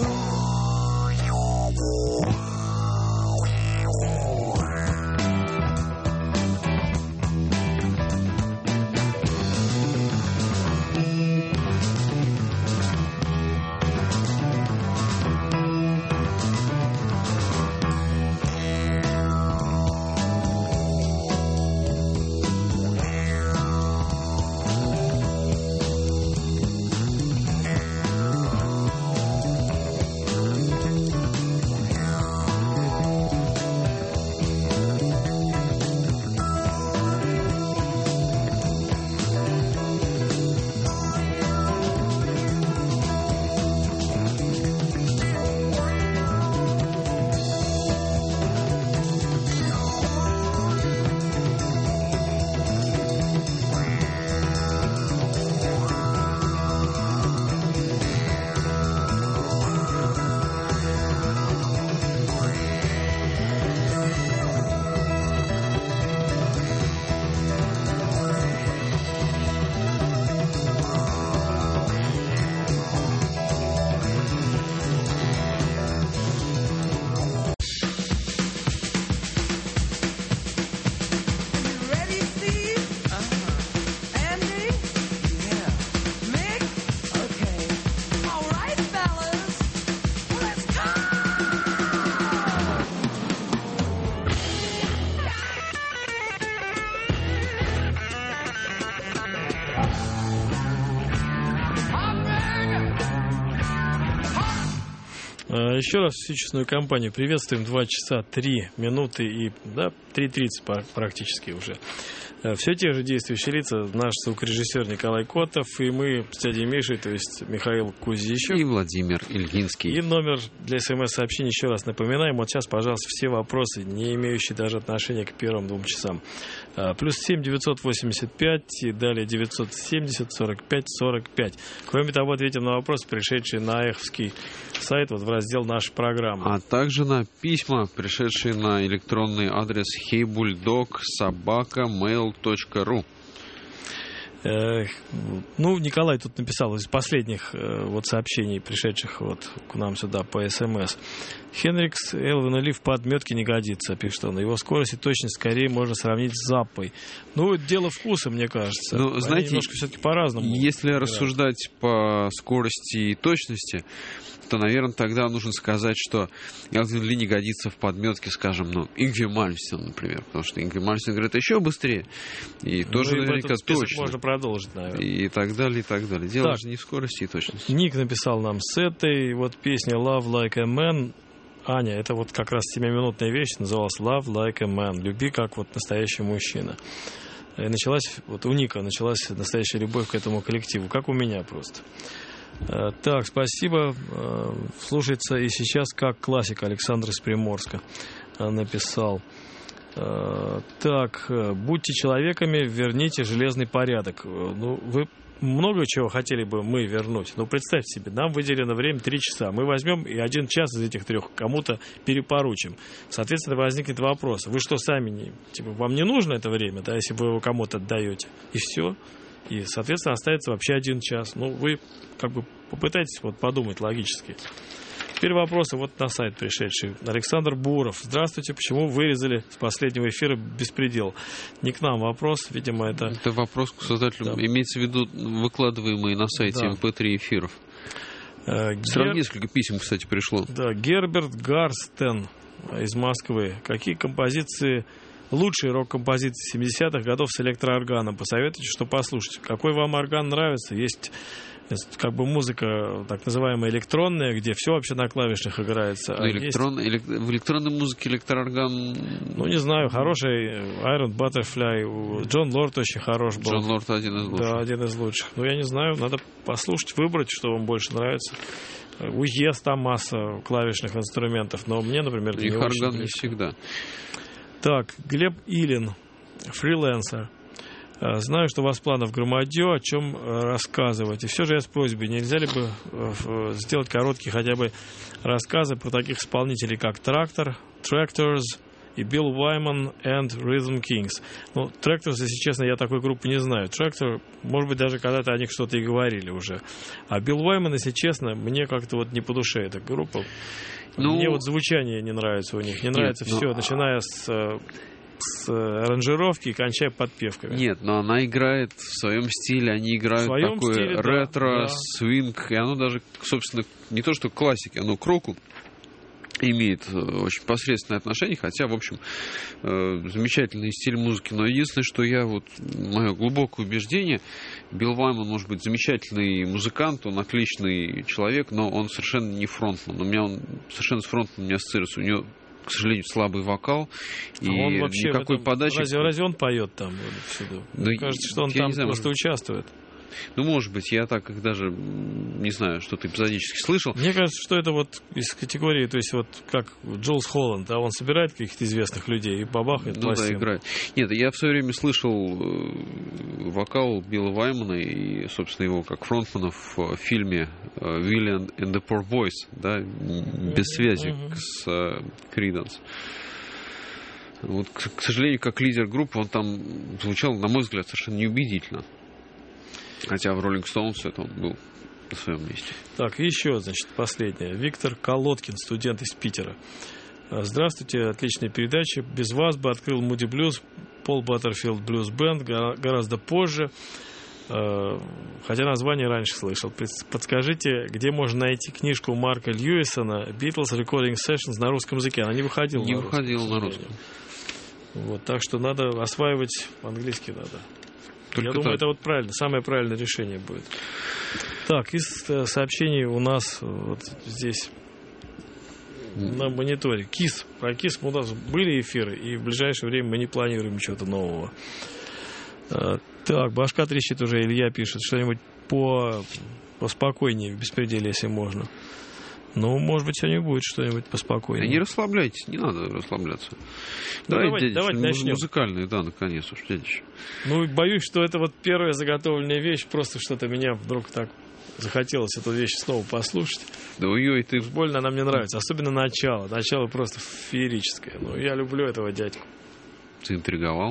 [SPEAKER 1] Еще раз всю честную компанию приветствуем. 2 часа 3 минуты и 3:30 практически уже. Все те же действующие лица. Наш звукорежиссер Николай Котов и мы с дядей Мишей, то есть Михаил Кузищев.
[SPEAKER 2] И Владимир Ильинский.
[SPEAKER 1] И номер для СМС-сообщений еще раз напоминаем. Вот сейчас, пожалуйста, все вопросы, не имеющие даже отношения к первым 2 часам. +7 985 и далее 970 45 45. Кроме того, ответим на вопросы, пришедшие на эховский сайт, вот в раздел «Наша программа».
[SPEAKER 2] А также на письма, пришедшие на электронный адрес heybulldog@mail.ru.
[SPEAKER 1] Ну, Николай тут написал из последних вот сообщений, пришедших вот к нам сюда по СМС. Хенрикс Элвина Ли в подметке не годится, пишет он. Его скорость и точность скорее можно сравнить с Заппой. Ну, это дело вкуса, мне кажется.
[SPEAKER 2] Ну, знаете,
[SPEAKER 1] немножко все-таки по-разному.
[SPEAKER 2] Если рассуждать по скорости и точности, то, наверное, тогда нужно сказать, что Элвин Ли не годится в подметке, скажем, Ингви Мальмстен, например. Потому что Ингви Мальмстен говорит еще быстрее. И тоже наверняка точно.
[SPEAKER 1] Можно продолжить, наверное.
[SPEAKER 2] И так далее, и так далее. Дело же не в скорости и точности.
[SPEAKER 1] Ник написал нам с этой вот песни Love Like a Man. Аня, это вот как раз 7-минутная вещь, называлась Love Like a Man, люби как вот настоящий мужчина. И началась, вот у Ника началась настоящая любовь к этому коллективу, как у меня просто. Так, спасибо. Слушается и сейчас как классика. Александр из Приморска написал. Так, будьте человеками, верните железный порядок. Ну, вы много чего хотели бы мы вернуть. Но представьте себе, нам выделено время 3 часа. Мы возьмем и 1 час из этих 3 кому-то перепоручим. Соответственно, возникнет вопрос. Вы что, сами не... Типа, вам не нужно это время, да, если вы его кому-то отдаете? И все. И, соответственно, остается вообще 1 час. Ну, вы как бы попытайтесь вот подумать логически. Теперь вопросы вот на сайт пришедший. Александр Буров. Здравствуйте. Почему вырезали с последнего эфира «Беспредел»? Не к нам вопрос. Видимо, это...
[SPEAKER 7] Это вопрос к создателю. Да. Имеется в виду выкладываемые на сайте MP3 эфиров. Сразу несколько писем, кстати, пришло.
[SPEAKER 1] Да, Герберт Гарстен из Москвы. Какие композиции... Лучшие рок-композиции 70-х годов с электроорганом. Посоветуйте, что послушать. Какой вам орган нравится? Есть как бы музыка так называемая электронная, где все вообще на клавишных играется.
[SPEAKER 7] В электронной музыке электроорган...
[SPEAKER 1] Ну, не знаю, хороший Iron Butterfly. Джон Лорд очень хорош был.
[SPEAKER 7] Джон Лорд один из лучших.
[SPEAKER 1] Да, один из лучших. Ну, я не знаю, надо послушать, выбрать, что вам больше нравится. У Yes там масса клавишных инструментов, но мне, например,
[SPEAKER 7] не очень орган не всегда.
[SPEAKER 1] Так, Глеб Илин, фрилансер. Знаю, что у вас планы в Громадье, о чем рассказывать. И все же я с просьбой, нельзя ли бы сделать короткие хотя бы рассказы про таких исполнителей, как Tractors и Bill Wyman and Rhythm Kings. Ну, Tractors, если честно, я такой группы не знаю. Tractor, может быть, даже когда-то о них что-то и говорили уже. А Bill Wyman, если честно, мне как-то вот не по душе эта группа. Ну, мне вот звучание не нравится у них. Не нравится все, начиная с аранжировки и кончая подпевками.
[SPEAKER 7] Нет, но она играет в своем стиле. Они играют такое стиле, ретро, да. Свинг. И оно даже, собственно, не то что к классике, оно к року имеет очень посредственное отношение, хотя, в общем, замечательный стиль музыки. Но единственное, что мое глубокое убеждение, Билл Вайман может быть замечательный музыкант, он отличный человек, но он совершенно не фронтмен. Он совершенно с фронтменом не ассоциируется. У него, к сожалению, слабый вокал и
[SPEAKER 1] он вообще
[SPEAKER 7] никакой подачи.
[SPEAKER 1] Разве он поет там всюду? Мне кажется, что он там просто участвует.
[SPEAKER 7] Ну, может быть, я так их даже не знаю, что-то эпизодически слышал.
[SPEAKER 1] Мне кажется, что это вот из категории, то есть вот как Джулс Холланд, он собирает каких-то известных людей и бабахает пластинку.
[SPEAKER 7] Да, играет. Нет, я в свое время слышал вокал Билла Ваймана и, собственно, его как фронтмана в фильме «Willie and the Poor Boys», да, без связи с Creedence. Вот, к сожалению, как лидер группы, он там звучал, на мой взгляд, совершенно неубедительно. Хотя в Rolling Stones это он был на своем месте.
[SPEAKER 1] Так, еще, значит, последнее. Виктор Колодкин, студент из Питера. Здравствуйте, отличная передача. Без вас бы открыл Moody Blues, Пол Баттерфилд Blues Band гораздо позже. Хотя название раньше слышал. Подскажите, где можно найти книжку Марка Льюисона «Beatles Recording Sessions» на русском языке? Она не выходила
[SPEAKER 7] на русском. Не выходила на русском.
[SPEAKER 1] Вот, так что надо осваивать по-английски надо. Я думаю, это вот правильно, самое правильное решение будет. Так, из сообщений у нас вот здесь на мониторе. КИС. Про КИС у нас были эфиры, и в ближайшее время мы не планируем чего-то нового. Так, башка трещит уже, Илья пишет. Что-нибудь поспокойнее в «Беспределе», если можно. Ну, может быть, сегодня будет что-нибудь поспокойнее.
[SPEAKER 7] Не расслабляйтесь, не надо расслабляться.
[SPEAKER 1] Давайте начнем.
[SPEAKER 7] Музыкальные, да, наконец уж, дядечка.
[SPEAKER 1] Ну, боюсь, что это вот первая заготовленная вещь, просто что-то меня вдруг так захотелось эту вещь снова послушать.
[SPEAKER 7] Да ой-ой, ты...
[SPEAKER 1] Больно она мне нравится, особенно начало. Начало просто феерическое. Ну, я люблю этого дядьку.
[SPEAKER 7] Заинтриговал.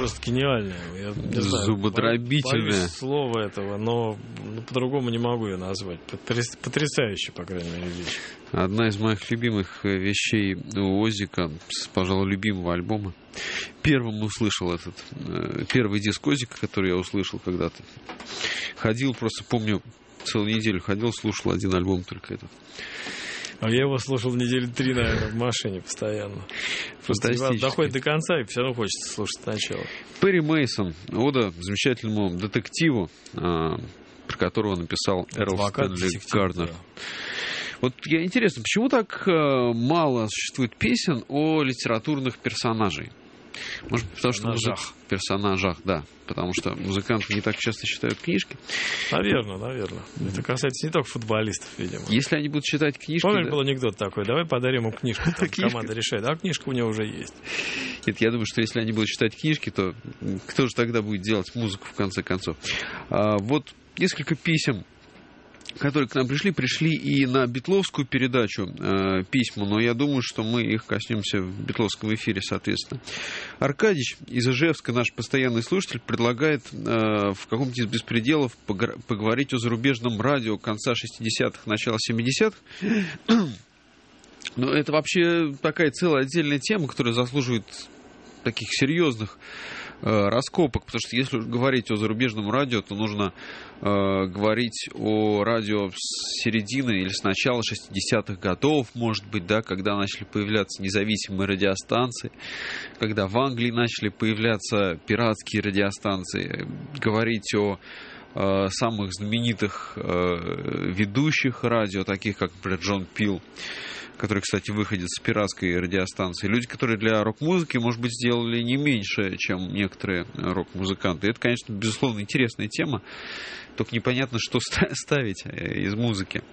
[SPEAKER 1] просто гениальная. Я не знаю,
[SPEAKER 2] зубодробительная.
[SPEAKER 1] боюсь слова этого, но по-другому не могу ее назвать. Потрясающе, по крайней мере, вещь.
[SPEAKER 7] Одна из моих любимых вещей у Оззика, пожалуй, любимого альбома. Первым услышал первый диск Оззика, который я услышал когда-то. Ходил, просто помню, целую неделю ходил, слушал один альбом только этот.
[SPEAKER 1] А я его слушал недели 3, наверное, в машине постоянно.
[SPEAKER 7] Фантастически.
[SPEAKER 1] Доходит до конца, и все равно хочется слушать сначала.
[SPEAKER 7] Перри Мейсон, ода замечательному детективу, про которого написал Эрл Стэнли Гарднер.
[SPEAKER 1] Да.
[SPEAKER 7] Вот интересно, почему так мало существует песен о литературных персонажей? Может, потому что персонажах, да. Потому что музыканты не так часто читают книжки.
[SPEAKER 1] Наверное. Это касается не только футболистов, видимо.
[SPEAKER 7] Если они будут читать книжки...
[SPEAKER 1] Помнишь, был анекдот такой: давай подарим ему книжку. Команда решает, а книжка у него уже есть.
[SPEAKER 7] Нет, я думаю, что если они будут читать книжки, то кто же тогда будет делать музыку, в конце концов? Вот несколько писем, которые к нам пришли и на битловскую передачу письма, но я думаю, что мы их коснемся в битловском эфире, соответственно. Аркадьич из Ижевска, наш постоянный слушатель, предлагает в каком-то из беспределов поговорить о зарубежном радио конца 60-х, начала 70-х. Но это вообще такая целая отдельная тема, которая заслуживает таких серьезных раскопок, потому что если говорить о зарубежном радио, то нужно говорить о радио с середины или с начала 60-х годов, может быть, да, когда начали появляться независимые радиостанции, когда в Англии начали появляться пиратские радиостанции, говорить о самых знаменитых ведущих радио, таких как, например, Джон Пил, который, кстати, выходит с пиратской радиостанции. Люди, которые для рок-музыки, может быть, сделали не меньше, чем некоторые рок-музыканты. Это, конечно, безусловно, интересная тема, только непонятно, что ставить из музыки.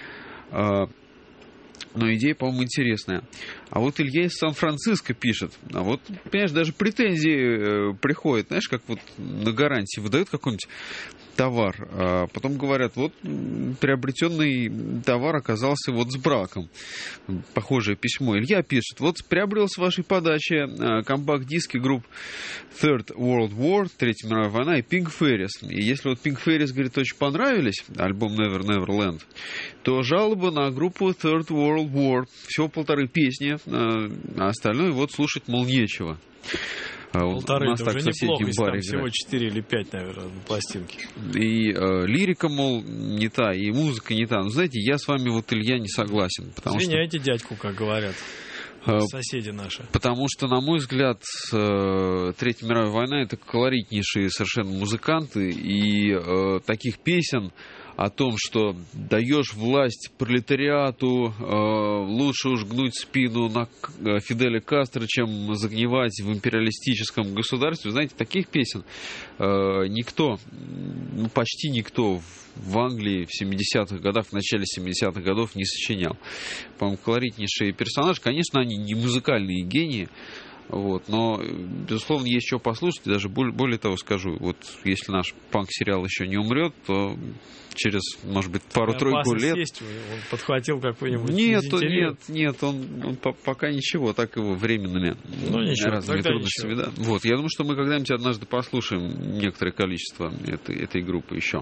[SPEAKER 7] Но идея, по-моему, интересная. А вот Илья из Сан-Франциско пишет. А вот, понимаешь, даже претензии приходят, знаешь, как вот на гарантии выдают какой-нибудь товар, а потом говорят, вот приобретенный товар оказался вот с браком. Похожее письмо. Илья пишет, вот приобрел с вашей подачи компакт-диски групп Third World War, Третья мировая война и Pink Ferris. И если вот Pink Ferris, говорит, очень понравились, альбом Never Never Land, то жалоба на группу Third World War. Всего 1,5 песни, а остальное вот слушать, мол, нечего.
[SPEAKER 1] Полторы, это уже неплохо, если там всего 4 или 5, наверное, пластинки.
[SPEAKER 7] И лирика, мол, не та, и музыка не та. Ну, знаете, я с вами, вот, Илья, не согласен.
[SPEAKER 1] Извиняйте дядьку, как говорят соседи наши.
[SPEAKER 7] Потому что, на мой взгляд, Третья мировая война — это колоритнейшие совершенно музыканты, и таких песен о том, что даешь власть пролетариату, лучше уж гнуть спину на Фиделя Кастро, чем загнивать в империалистическом государстве. Знаете, таких песен никто, ну, почти никто в Англии в 70-х годах, в начале 70-х годов не сочинял. По-моему, колоритнейшие персонажи. Конечно, они не музыкальные гении, вот, но, безусловно, есть что послушать. И даже более того скажу, вот если наш панк-сериал еще не умрет, то через, может быть, пару-тройку лет...
[SPEAKER 1] Есть, он подхватил какой-нибудь...
[SPEAKER 7] Нет, он пока ничего, так его временными разными трудностями. Да. Вот, я думаю, что мы когда-нибудь однажды послушаем некоторое количество этой группы еще.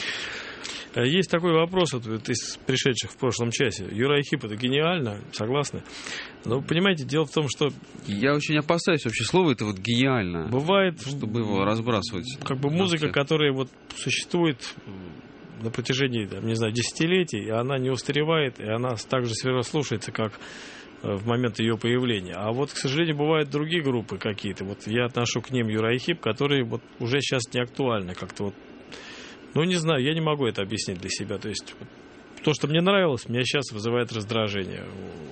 [SPEAKER 1] Есть такой вопрос вот из пришедших в прошлом часе. Юрай Хип — это гениально, согласны? Но, понимаете, дело в том, что...
[SPEAKER 7] Я очень опасаюсь вообще слова это вот гениально.
[SPEAKER 1] Бывает...
[SPEAKER 7] Чтобы его разбрасывать.
[SPEAKER 1] Как бы музыка, которая вот существует на протяжении, там, не знаю, десятилетий, и она не устаревает, и она так же свежо слушается, как в момент ее появления. А вот, к сожалению, бывают другие группы какие-то. Вот я отношу к ним Юрай Хип, которые вот уже сейчас не актуальны. Как-то вот, ну, не знаю, я не могу это объяснить для себя. То есть вот, то, что мне нравилось, меня сейчас вызывает раздражение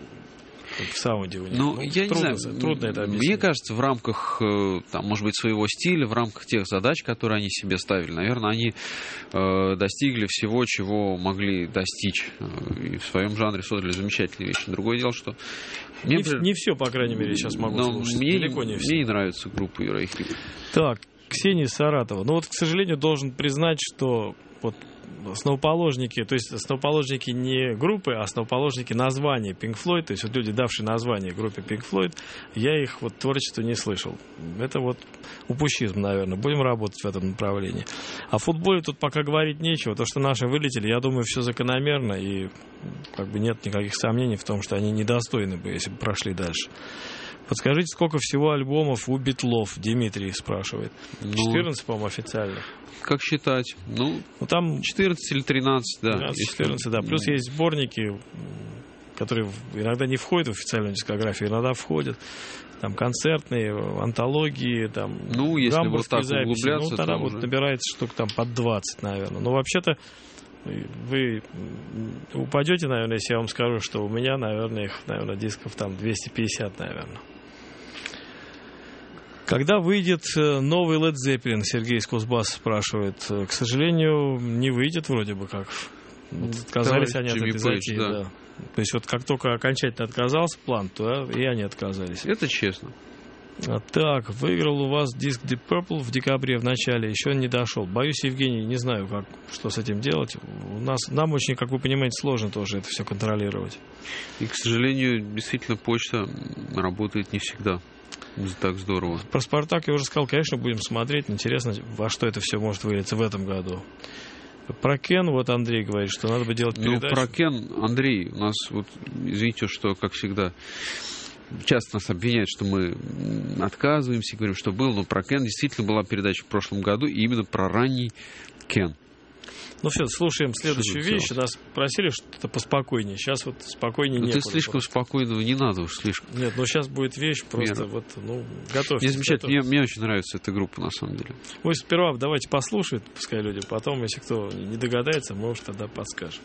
[SPEAKER 1] в саунде у них.
[SPEAKER 7] Ну, я не знаю,
[SPEAKER 1] трудно это объяснить.
[SPEAKER 7] Мне кажется, в рамках, там, может быть, своего стиля, в рамках тех задач, которые они себе ставили, наверное, они достигли всего, чего могли достичь. И в своем жанре создали замечательные вещи. Другое дело, что...
[SPEAKER 1] Не все, по крайней мере, сейчас могу слушать. Далеко не все.
[SPEAKER 7] Мне не нравится группа Юрай Хип.
[SPEAKER 1] Так, Ксения из Саратова. Ну вот, к сожалению, должен признать, что вот основоположники, то есть основоположники не группы, а основоположники названия Pink Floyd, то есть вот люди, давшие название группе Pink Floyd, я их вот творчество не слышал. Это вот упущизм, наверное. Будем работать в этом направлении. О футболе тут пока говорить нечего. То, что наши вылетели, я думаю, все закономерно, и как бы нет никаких сомнений в том, что они недостойны бы, если бы прошли дальше. Подскажите, сколько всего альбомов у Битлов? Дмитрий спрашивает. 14, по-моему, официально.
[SPEAKER 7] Как считать? Ну,
[SPEAKER 1] там
[SPEAKER 7] 14 или 13, да.
[SPEAKER 1] 14, да. Плюс есть сборники, которые иногда не входят в официальную дискографию, иногда входят. Там концертные, антологии, там
[SPEAKER 7] если вот так
[SPEAKER 1] записи.
[SPEAKER 7] углубляться,
[SPEAKER 1] тогда
[SPEAKER 7] то
[SPEAKER 1] вот
[SPEAKER 7] уже
[SPEAKER 1] набирается штук там под 20, наверное. Но вообще-то вы упадете, наверное, если я вам скажу, что у меня, наверное, их, дисков там 250, наверное. Когда выйдет новый Led Zeppelin, Сергей из Кузбасса спрашивает. К сожалению, не выйдет вроде бы как. Отказались они от этой затеи, да. То есть вот как только окончательно отказался план, то и они отказались.
[SPEAKER 7] Это честно.
[SPEAKER 1] Так, выиграл у вас диск Deep Purple в декабре в начале, еще не дошел. Боюсь, Евгений, не знаю, что с этим делать. Нам очень, как вы понимаете, сложно тоже это все контролировать.
[SPEAKER 7] И, к сожалению, действительно, почта работает не всегда так здорово.
[SPEAKER 1] Про «Спартак» я уже сказал, конечно, будем смотреть. Интересно, во что это все может вылиться в этом году. Про Кен, вот Андрей говорит, что надо бы делать передачу.
[SPEAKER 7] Про Кен, Андрей, у нас, вот, извините, что, как всегда, часто нас обвиняют, что мы отказываемся, говорим, что было, но про Кен действительно была передача в прошлом году, и именно про ранний Кен.
[SPEAKER 1] Ну все, слушаем следующую вещь. Нас просили что-то поспокойнее. Сейчас вот спокойнее некуда.
[SPEAKER 7] Ты слишком спокойного не надо уж слишком.
[SPEAKER 1] Нет, сейчас будет вещь просто готовьтесь.
[SPEAKER 7] Мне замечательно, мне очень нравится эта группа на самом деле.
[SPEAKER 1] Вы сперва давайте послушают, пускай люди, потом, если кто не догадается, мы уж тогда подскажем.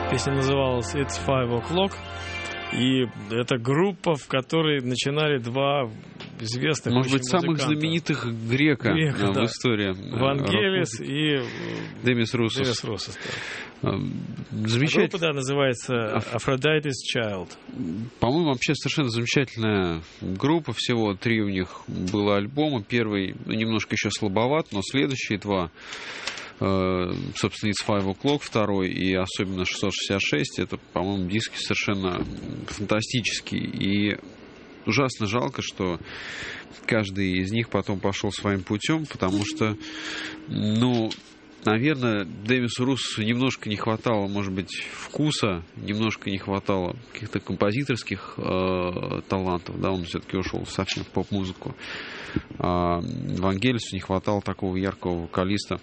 [SPEAKER 1] Песня называлась «It's 5 o'clock». И это группа, в которой начинали два известных,
[SPEAKER 7] может быть, самых
[SPEAKER 1] музыканта.
[SPEAKER 7] знаменитых грека в
[SPEAKER 1] да.
[SPEAKER 7] истории.
[SPEAKER 1] Вангелис и
[SPEAKER 7] Демис Русос.
[SPEAKER 1] Демис Русос, да.
[SPEAKER 7] Замечательно.
[SPEAKER 1] Группа, да, называется Aphrodite's Child.
[SPEAKER 7] По-моему, вообще совершенно замечательная группа. Всего 3 у них было альбома. Первый немножко еще слабоват, но следующие 2, собственно, It's 5 o'clock, второй, и особенно 666, это, по-моему, диски совершенно фантастические. И ужасно жалко, что каждый из них потом пошел своим путем, потому что, наверное, Демису Руссосу немножко не хватало, может быть, вкуса, немножко не хватало каких-то композиторских талантов, да, он все-таки ушел совсем в поп-музыку. А Вангелису не хватало такого яркого вокалиста,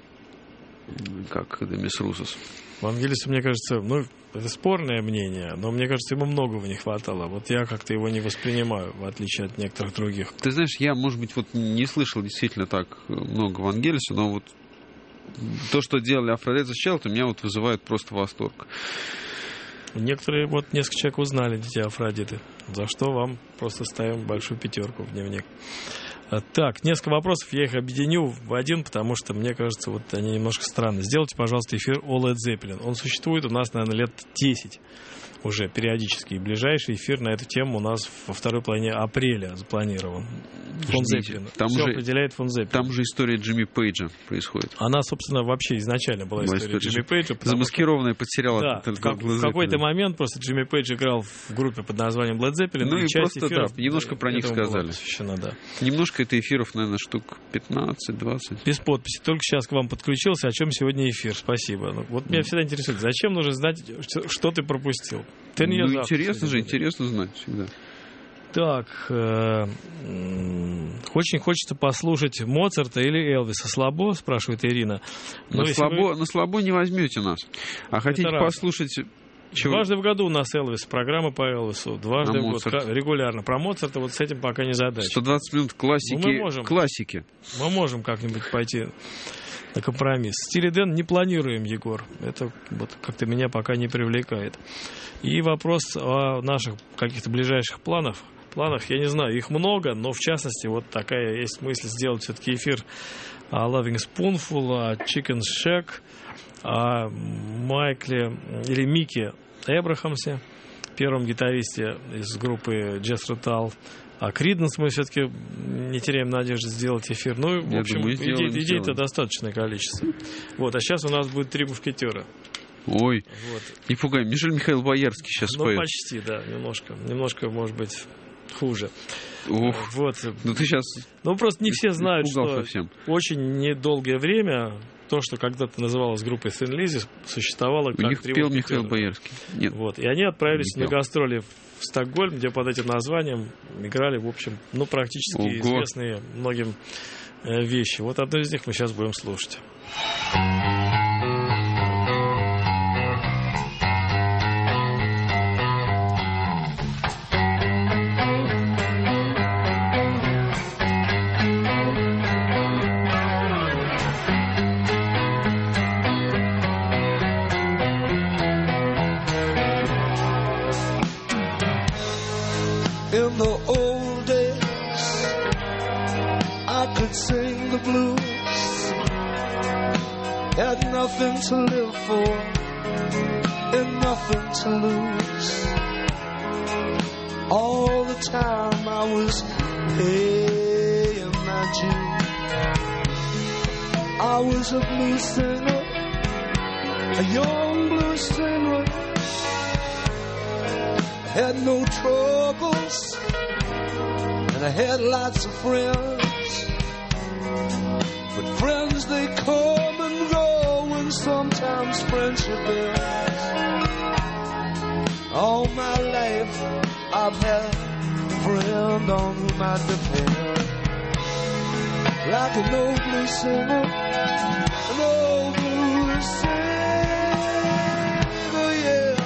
[SPEAKER 7] как Демис Руссос.
[SPEAKER 1] Вангелису, мне кажется, это спорное мнение, но мне кажется, ему многого не хватало. Вот я как-то его не воспринимаю, в отличие от некоторых других.
[SPEAKER 7] Ты знаешь, я, может быть, не слышал действительно так много Вангелиса, но вот то, что делали Aphrodite's Child, у меня вызывает просто восторг.
[SPEAKER 1] Некоторые, несколько человек узнали «Дитя Афродиты», за что вам просто ставим большую 5 в дневник. Так, несколько вопросов, я их объединю в один, потому что, мне кажется, они немножко странные. Сделайте, пожалуйста, эфир о Led Zeppelin. Он существует у нас, наверное, лет 10 уже периодически. И ближайший эфир на эту тему у нас во второй половине апреля запланирован. Фон Зеппелин. Все определяет Фон Зеппелин.
[SPEAKER 7] Там же история Джимми Пейджа происходит.
[SPEAKER 1] Она, собственно, вообще изначально была история Джимми Пейджа.
[SPEAKER 7] Замаскированная под сериал.
[SPEAKER 1] Да, в какой-то момент просто Джимми Пейдж играл в группе под названием Led Zeppelin.
[SPEAKER 7] И просто, немножко про них сказали.
[SPEAKER 1] Да.
[SPEAKER 7] Немножко это эфиров, наверное, штук 15-20.
[SPEAKER 1] Без подписи. Только сейчас к вам подключился. О чем сегодня эфир? Спасибо. Меня всегда интересует, зачем нужно знать, что ты пропустил?
[SPEAKER 7] Интересно же, интересно знать всегда.
[SPEAKER 1] Так, очень хочется послушать Моцарта или Элвиса. Слабо, спрашивает Ирина.
[SPEAKER 7] На слабо не возьмете нас. А хотите послушать...
[SPEAKER 1] Дважды в году у нас Элвис, программа по Элвису. Дважды в год, регулярно. Про Моцарта с этим пока не задача.
[SPEAKER 7] 120 минут классики.
[SPEAKER 1] Мы можем как-нибудь пойти на компромисс. Стили Дэн не планируем, Егор. Это как-то меня пока не привлекает. И вопрос о наших каких-то ближайших планах, я не знаю, их много, но в частности такая есть мысль сделать все-таки эфир о Loving Spoonful, о Chicken Shack, о Майкле или Мике Эбрахамсе, первом гитаристе из группы Jethro Tull. А Криденс мы все-таки не теряем надежды сделать эфир. В общем, идей-то достаточное количество. А сейчас у нас будет 3 мушкетера.
[SPEAKER 7] Ой, не пугай. Мишель Боярский сейчас споет.
[SPEAKER 1] Почти, да, немножко, может быть, хуже.
[SPEAKER 7] Ты сейчас
[SPEAKER 1] просто не все знают, что
[SPEAKER 7] совсем.
[SPEAKER 1] Очень недолгое время то, что когда-то называлось группой Thin Lizzy, существовало как 3 мушкетера.
[SPEAKER 7] У них пел Михаил Боярский. Нет.
[SPEAKER 1] И они отправились на гастроли в Стокгольм, где под этим названием играли, в общем, практически известные многим вещи. Одну из них мы сейчас будем слушать.
[SPEAKER 6] In the old days, I could sing the blues. Had nothing to live for and nothing to lose. All the time I was paying my dues. I was a blues singer, a young blues singer. Had no troubles, and I had lots of friends. But friends, they come and go, and sometimes friendship ends. All my life, I've had a friend on whom I depend. Like an old blues singer, an old blues singer, yeah.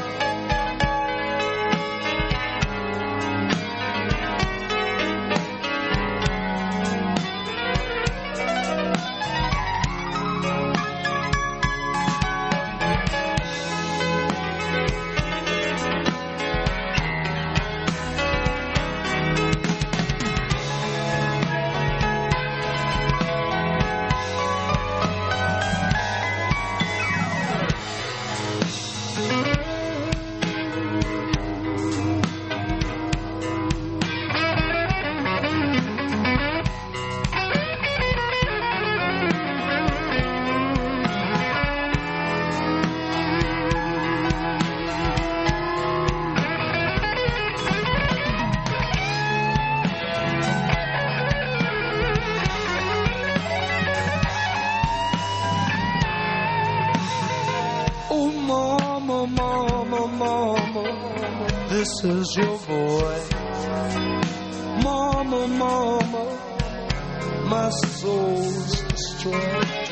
[SPEAKER 6] mama, mama, this is your boy. Mama, mama, my soul's destroyed.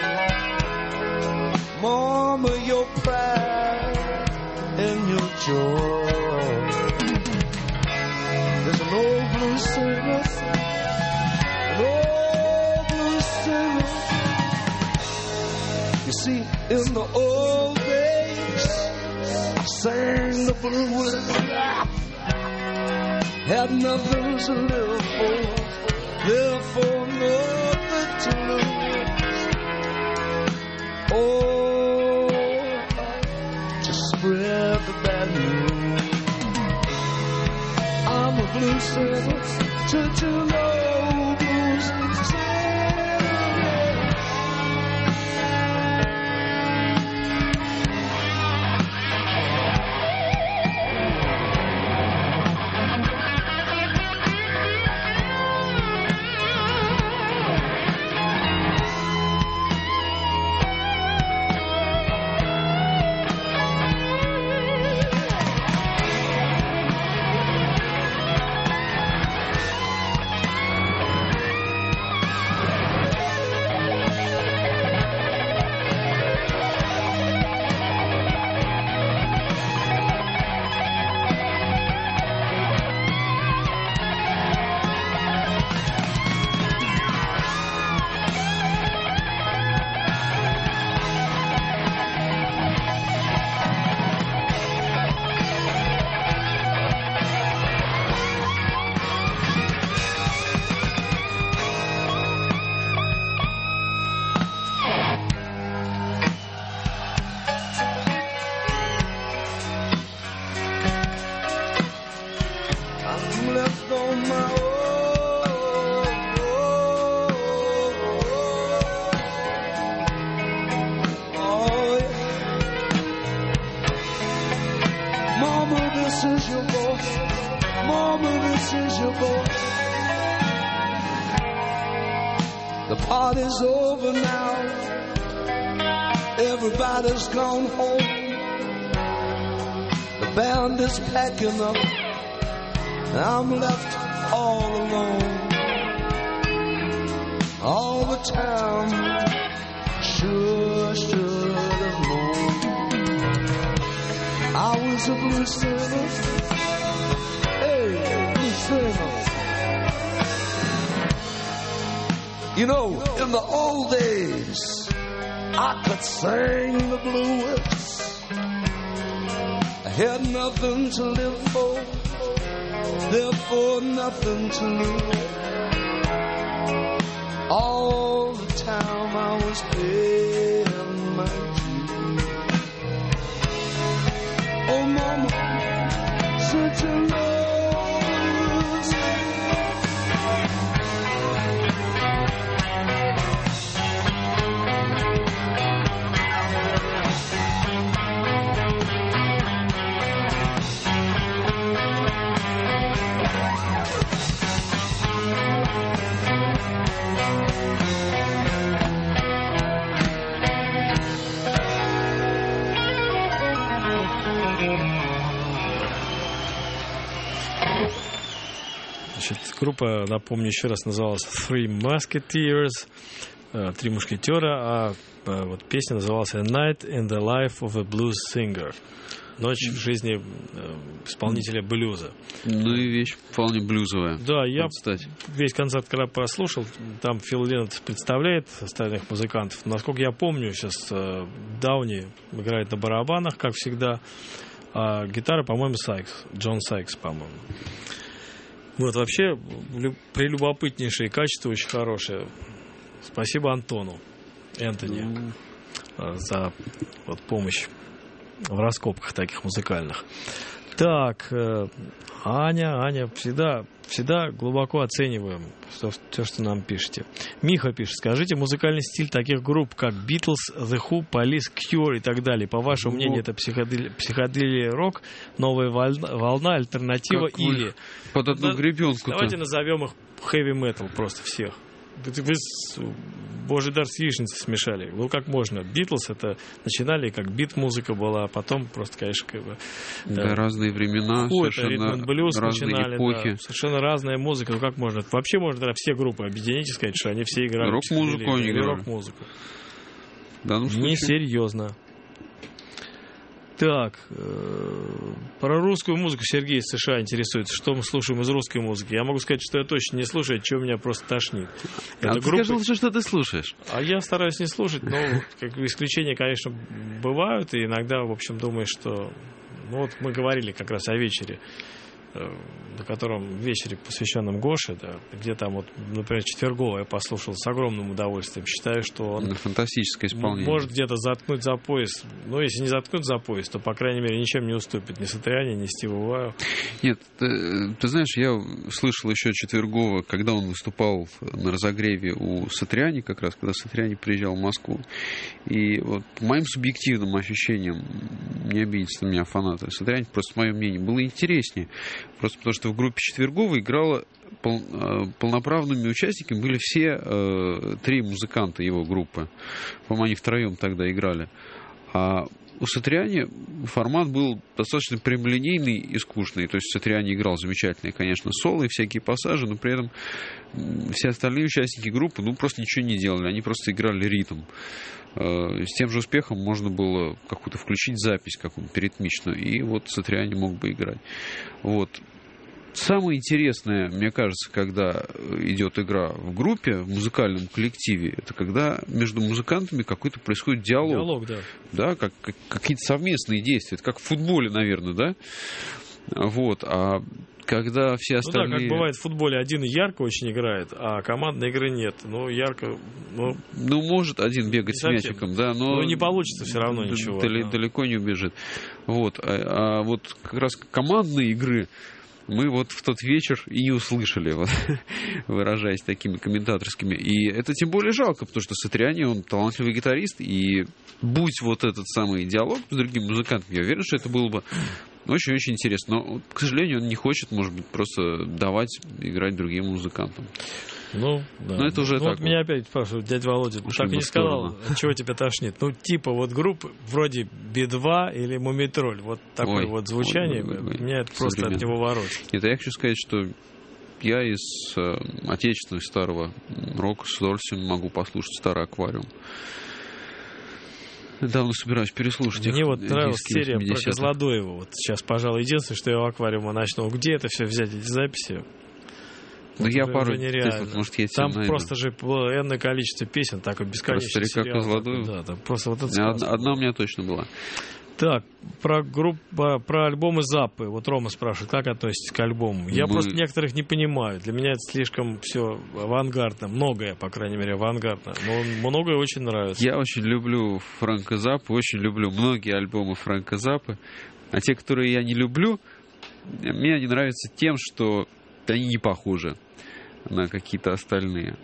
[SPEAKER 6] Mama, your pride and your joy. There's an old blue singer, an old blue singer. You see, in the old days, I sang the blues, had nothing to live for, therefore nothing to lose. Oh, just spread the bad news. I'm a blues singer, to know blues singer. The party's over now. Everybody's gone home. The band is packing up. I'm left all alone. All the town sure should have known I was a blues singer. Hey, blues singer. You know, in the old days, I could sing the blues. I had nothing to live for, therefore nothing to lose. All the time I was paying my dues. Oh, mama, such a love.
[SPEAKER 1] Значит, группа, напомню еще раз, называлась Three Musketeers, Три мушкетера, а вот песня называлась A Night in the Life of a Blues Singer. Ночь в жизни исполнителя блюза.
[SPEAKER 7] Ну и вещь вполне блюзовая.
[SPEAKER 1] Да, я весь концерт, когда прослушал, там Фил Леннард представляет остальных музыкантов. Насколько я помню, сейчас Дауни играет на барабанах, как всегда, а гитара, по-моему, Джон Сайкс, по-моему. Вот, вообще, прелюбопытнейшие качества, очень хорошие. Спасибо Антону, Энтони, за вот, помощь в раскопках таких музыкальных. Так, Аня, всегда глубоко оцениваем все, что нам пишете. Миха пишет: скажите, музыкальный стиль таких групп, как Beatles, The Who, Police, Cure и так далее, по вашему мнению, это психоделия рок, новая волна, альтернатива как или...
[SPEAKER 7] Под одну гребенку.
[SPEAKER 1] Давайте назовем их heavy metal просто всех. Вы божий дар с яичницей смешали. Ну, как можно? Битлз это начинали, как бит-музыка была, а потом просто, конечно, как бы...
[SPEAKER 7] Да, разные времена, совершенно разные эпохи.
[SPEAKER 1] Да, совершенно разная музыка. Ну, как можно? Вообще можно тогда все группы объединить и сказать, что они все играли.
[SPEAKER 7] Рок-музыку они играли.
[SPEAKER 1] Рок-музыку.
[SPEAKER 7] Да, ну,
[SPEAKER 1] несерьезно. Так, про русскую музыку Сергей из США интересуется, что мы слушаем из русской музыки. Я могу сказать, что я точно не слушаю, чего меня просто тошнит.
[SPEAKER 2] Ты скажи лучше, что ты слушаешь.
[SPEAKER 1] А я стараюсь не слушать, но как исключения, конечно, бывают, и иногда, в общем, думаешь, что... Ну вот мы говорили как раз о вечере, на котором вечере, посвященном Гоше, да, где там вот, например, Четвергова я послушал с огромным удовольствием. Считаю, что он
[SPEAKER 7] фантастическое исполнение.
[SPEAKER 1] Может где-то заткнуть за пояс. Но если не заткнуть за пояс, то, по крайней мере, ничем не уступит ни Сатриани, ни Стиву Ваю.
[SPEAKER 7] Нет, ты знаешь, я слышал еще Четвергова, когда он выступал на разогреве у Сатриани, как раз, когда Сатриани приезжал в Москву. И вот по моим субъективным ощущениям, не обидятся на меня фанаты Сатриани, просто мое мнение, было интереснее. Просто потому, что в группе Четвергова играла полноправными участниками были все 3 музыканта его группы. По-моему, они втроем тогда играли. А у Сатриани формат был достаточно прямолинейный и скучный. То есть Сатриани играл замечательные, конечно, соло и всякие пассажи, но при этом все остальные участники группы просто ничего не делали. Они просто играли ритм. С тем же успехом можно было какую-то включить запись, какую-то ритмичную, и вот Сатриани мог бы играть. Вот. Самое интересное, мне кажется, когда идет игра в группе, в музыкальном коллективе, это когда между музыкантами какой-то происходит диалог.
[SPEAKER 1] Диалог, да.
[SPEAKER 7] Да, какие-то совместные действия. Это как в футболе, наверное, да? Вот. А когда все остальные...
[SPEAKER 1] Ну да, как бывает в футболе, один ярко очень играет, а командной игры нет. Ну, ярко... Ну,
[SPEAKER 7] может один бегать с мячиком, да, но...
[SPEAKER 1] Ну, не получится все равно ничего.
[SPEAKER 7] Далеко не убежит. Вот. А вот как раз командные игры мы вот в тот вечер и не услышали, вот, выражаясь такими комментаторскими. И это тем более жалко, потому что Сатриани, он талантливый гитарист, и будь вот этот самый диалог с другим музыкантом, я уверен, что это было бы очень-очень интересно. Но, к сожалению, он не хочет, может быть, просто давать играть другим музыкантам.
[SPEAKER 1] Ну, да.
[SPEAKER 7] Но это уже так.
[SPEAKER 1] Вот меня опять спрашивают, дядя Володя, ты так и не сказал, от чего тебя тошнит? Ну, типа вот группы вроде Би-2 или Мумий-тролль. Вот такое вот звучание. Меня это просто от него воротит.
[SPEAKER 7] Нет, я хочу сказать, что я из отечественного старого рока с удовольствием могу послушать старый «Аквариум». Давно собираюсь переслушать.
[SPEAKER 1] Мне вот нравилась серия про Козлодоева. Вот сейчас, пожалуй, единственное, что я у «Аквариума» начну. Где это все взять, эти записи?
[SPEAKER 7] Ну, я пару...
[SPEAKER 1] Может, я там просто же энное количество песен, такой бесконечный сериал.
[SPEAKER 7] Про старика Козлодоева?
[SPEAKER 1] Да, там просто вот это
[SPEAKER 7] одна у меня точно была.
[SPEAKER 1] Так, про альбомы Заппы. Вот Рома спрашивает, как относитесь к альбому? Я просто некоторых не понимаю. Для меня это слишком все авангардно. Многое, по крайней мере, авангардно. Но многое очень нравится.
[SPEAKER 7] Я очень люблю Фрэнка Заппу, очень люблю многие альбомы Фрэнка Заппы. А те, которые я не люблю, мне они нравятся тем, что они не похожи на какие-то остальные.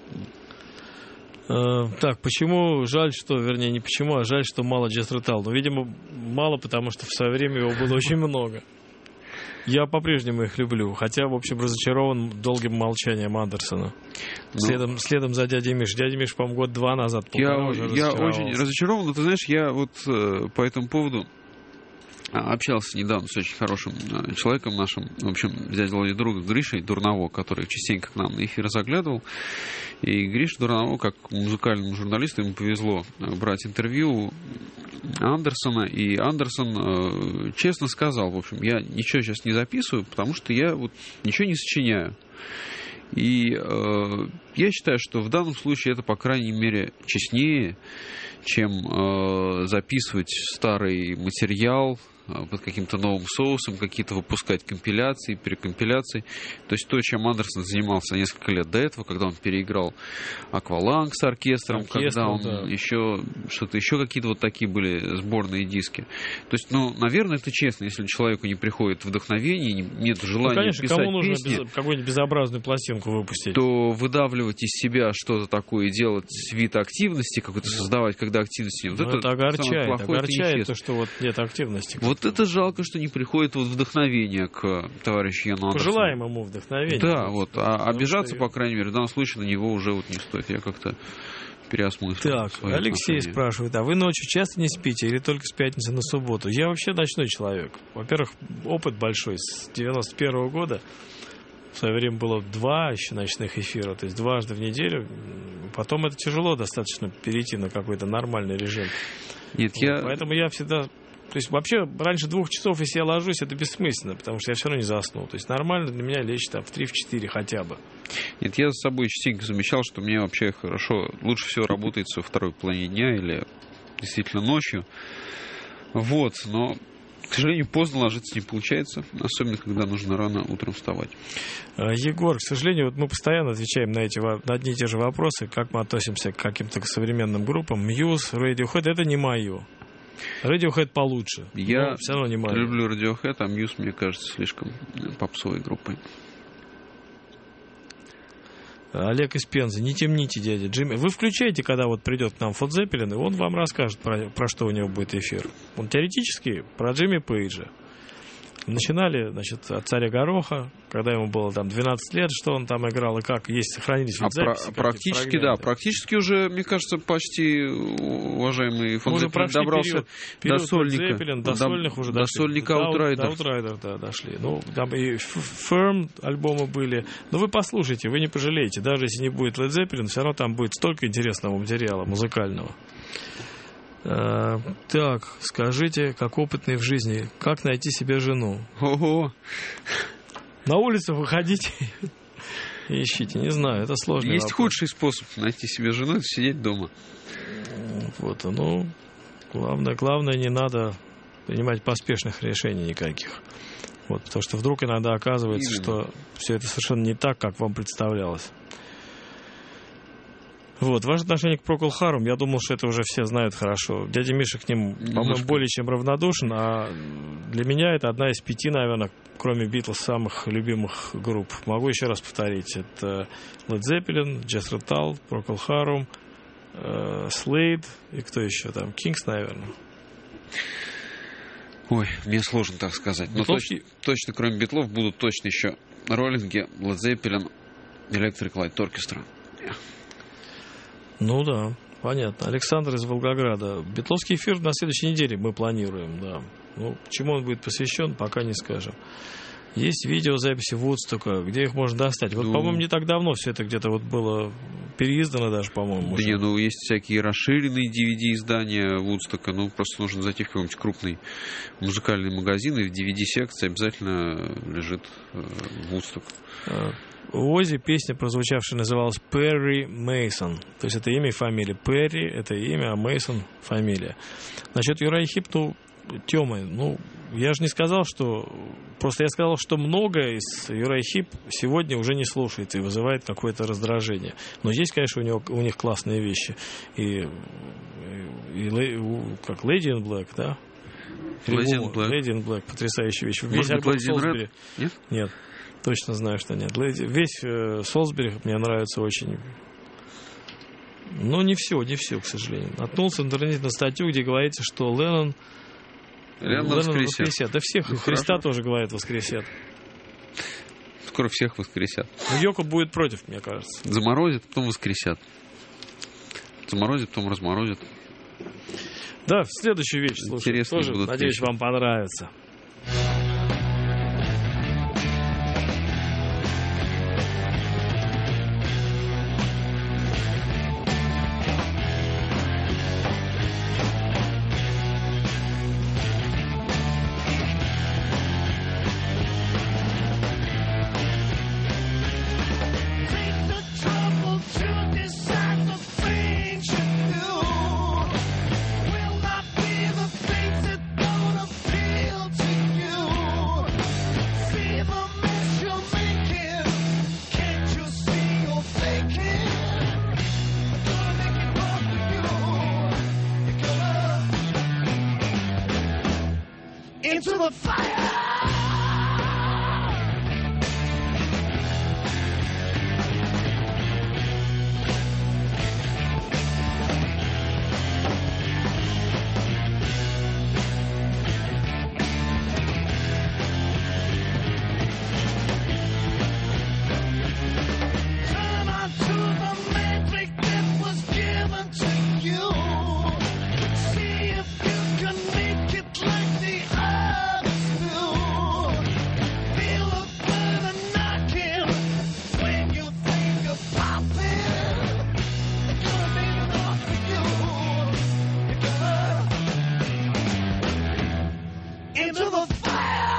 [SPEAKER 1] Так, почему жаль, что, вернее, не почему, а жаль, что мало Джестер Талл. Ну, видимо, мало, потому что в свое время его было очень много. Я по-прежнему их люблю, хотя, в общем, разочарован долгим молчанием Андерсона. Следом за дядей Миш. Дядя Миш, по-моему, 2 назад.
[SPEAKER 7] Я очень разочарован, но ты знаешь, я вот по этому поводу общался недавно с очень хорошим человеком нашим, в общем, дядя Володя друга Гришей Дурново, который частенько к нам на эфир заглядывал. И Гриша Дурново, как музыкальному журналисту, ему повезло брать интервью Андерсона. И Андерсон честно сказал, в общем, я ничего сейчас не записываю, потому что я вот ничего не сочиняю. И я считаю, что в данном случае это, по крайней мере, честнее, чем записывать старый материал под каким-то новым соусом, какие-то выпускать компиляции, перекомпиляции. То есть то, чем Андерсон занимался несколько лет до этого, когда он переиграл «Акваланг» с оркестром, когда он еще что-то, еще какие-то вот такие были сборные диски. То есть, наверное, это честно, если человеку не приходит вдохновение, нет желания писать
[SPEAKER 1] кому нужно
[SPEAKER 7] песни,
[SPEAKER 1] какую-нибудь безобразную пластинку выпустить,
[SPEAKER 7] то выдавливать из себя что-то такое, делать вид активности, какой-то создавать, когда активности нет.
[SPEAKER 1] Это огорчает, то, что вот нет активности.
[SPEAKER 7] Вот это жалко, что не приходит вот вдохновение к товарищу Яну Андерсону.
[SPEAKER 1] Пожелаем ему вдохновения.
[SPEAKER 7] Да, вот. А обижаться, по крайней мере, в данном случае на него уже вот не стоит. Я как-то переосмыслил.
[SPEAKER 1] Так, Алексей спрашивает, а вы ночью часто не спите или только с пятницы на субботу? Я вообще ночной человек. Во-первых, опыт большой. С 91 года в свое время было 2 еще ночных эфира, то есть дважды в неделю. Потом это тяжело достаточно перейти на какой-то нормальный режим.
[SPEAKER 7] Нет,
[SPEAKER 1] Поэтому я всегда... То есть вообще раньше 2 часов, если я ложусь, это бессмысленно, потому что я все равно не засну. То есть нормально для меня лечь там в 3-4 хотя бы.
[SPEAKER 7] Нет, я с собой частенько замечал, что мне вообще хорошо, лучше всего работает во второй половине дня или действительно ночью. Вот, но, к сожалению, поздно ложиться не получается, особенно когда нужно рано утром вставать.
[SPEAKER 1] Егор, к сожалению, вот мы постоянно отвечаем на одни и те же вопросы, как мы относимся к каким-то современным группам. Muse, Radiohead, это не мое. Radiohead получше.
[SPEAKER 7] Я
[SPEAKER 1] все равно не мое.
[SPEAKER 7] Люблю Radiohead, а Muse, мне кажется, слишком попсовой группой.
[SPEAKER 1] Олег из Пензы, не темните, дядя Джимми. Вы включаете, когда вот придет к нам Фот Зеппелин, и он вам расскажет, про что у него будет эфир. Он теоретически про Джимми Пейджа. Начинали, значит, от «Царя Гороха», когда ему было там 12 лет, что он там играл, и как есть, сохранились записи.
[SPEAKER 7] Практически, да, практически уже, мне кажется, почти уважаемый Фон Зеппелин добрался до сольника.
[SPEAKER 1] До сольных уже дошли.
[SPEAKER 7] До сольника
[SPEAKER 1] Outrider, да, дошли. Ну, там и Firm альбомы были. Но вы послушайте, вы не пожалеете. Даже если не будет Led Zeppelin, все равно там будет столько интересного материала музыкального. Так, скажите, как опытный в жизни, как найти себе жену?
[SPEAKER 7] Ого!
[SPEAKER 1] На улицу выходите и ищите, не знаю, это сложно.
[SPEAKER 7] Есть худший способ найти себе жену, это сидеть дома.
[SPEAKER 1] Вот, ну, главное, не надо принимать поспешных решений никаких. Вот, потому что вдруг иногда оказывается, что все это совершенно не так, как вам представлялось. Вот, ваше отношение к Procol Harum, я думал, что это уже все знают хорошо. Дядя Миша к ним, по-моему, более чем равнодушен, а для меня это одна из 5, наверное, кроме Битлз, самых любимых групп. Могу еще раз повторить. Это Led Zeppelin, Jethro Tull, Procol Harum, Slade и кто еще там? Kings, наверное.
[SPEAKER 7] Ой, мне сложно так сказать. Но точно, кроме Битлов, будут точно еще Роллинги, Led Zeppelin, Electric Light Orchestra.
[SPEAKER 1] Ну да, понятно. Александр из Волгограда. Битловский эфир на следующей неделе мы планируем, да. Ну, чему он будет посвящен, пока не скажем. Есть видеозаписи Вудстока, где их можно достать. Вот, по-моему, не так давно все это где-то вот было переиздано даже, по-моему.
[SPEAKER 7] Да не, ну есть всякие расширенные DVD-издания Вудстока. Ну, просто нужно зайти в какой-нибудь крупный музыкальный магазин, и в DVD-секции обязательно лежит Вудсток.
[SPEAKER 1] У Оззи песня, прозвучавшая, называлась Перри Мейсон. То есть это имя и фамилия. Перри — это имя, а Мейсон — фамилия. Насчет Юрая Хип, Тёмы, я же не сказал, что... Просто я сказал, что многое из Юрая Хип сегодня уже не слушается и вызывает какое-то раздражение. Но есть, конечно, у них классные вещи. И как Lady in Black, да? Lady in Black, потрясающая вещь. Весь альбом Солсбери. Нет. Точно знаю, что нет. Весь Солсбери мне нравится очень. Но не все, к сожалению. Наткнулся в интернете на статью, где говорится, что Леннон воскресят. Да всех, Христа тоже, говорят, воскресят.
[SPEAKER 7] Скоро всех воскресят.
[SPEAKER 1] Йоко будет против, мне кажется.
[SPEAKER 7] Заморозят, потом воскресят. Заморозят, потом разморозят.
[SPEAKER 1] Да, следующую вещь слушай. Тоже, надеюсь, вам понравится.
[SPEAKER 6] Into the fire! Turn on to the magic that was given into the fire.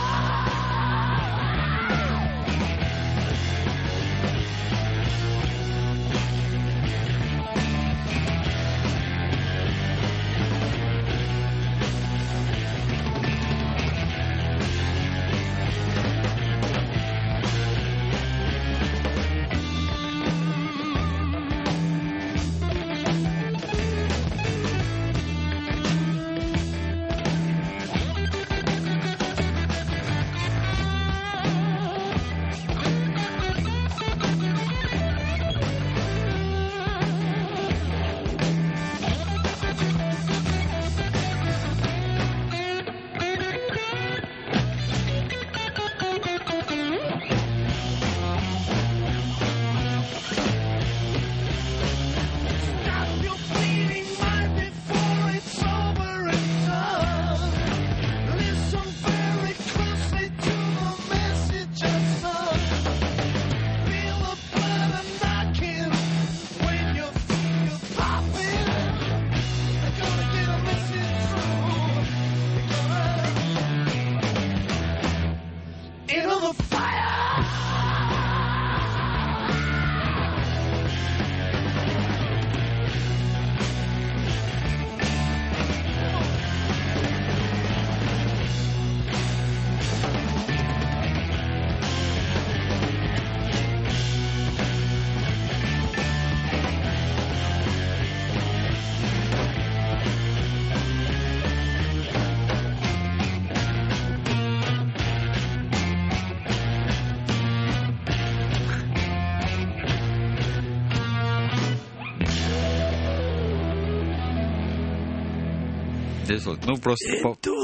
[SPEAKER 2] Ну, просто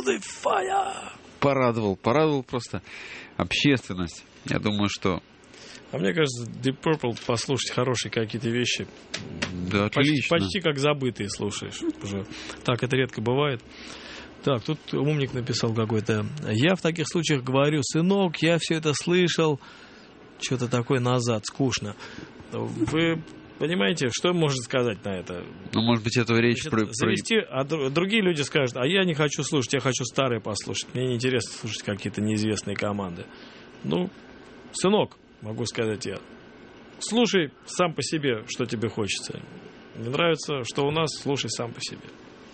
[SPEAKER 2] порадовал просто общественность. Я думаю, что...
[SPEAKER 1] А мне кажется, Deep Purple послушать хорошие какие-то вещи.
[SPEAKER 2] Да, отлично.
[SPEAKER 1] Почти как забытые слушаешь уже. Так это редко бывает. Так, тут умник написал какой-то. Я в таких случаях говорю: сынок, я все это слышал. Что-то такое назад, скучно. Вы понимаете, что можно сказать на это?
[SPEAKER 2] Ну, может быть, это речь про...
[SPEAKER 1] Завести, а другие люди скажут: а я не хочу слушать, я хочу старые послушать. Мне неинтересно слушать какие-то неизвестные команды. Ну, сынок, могу сказать я, слушай сам по себе, что тебе хочется. Не нравится, что у нас, слушай сам по себе.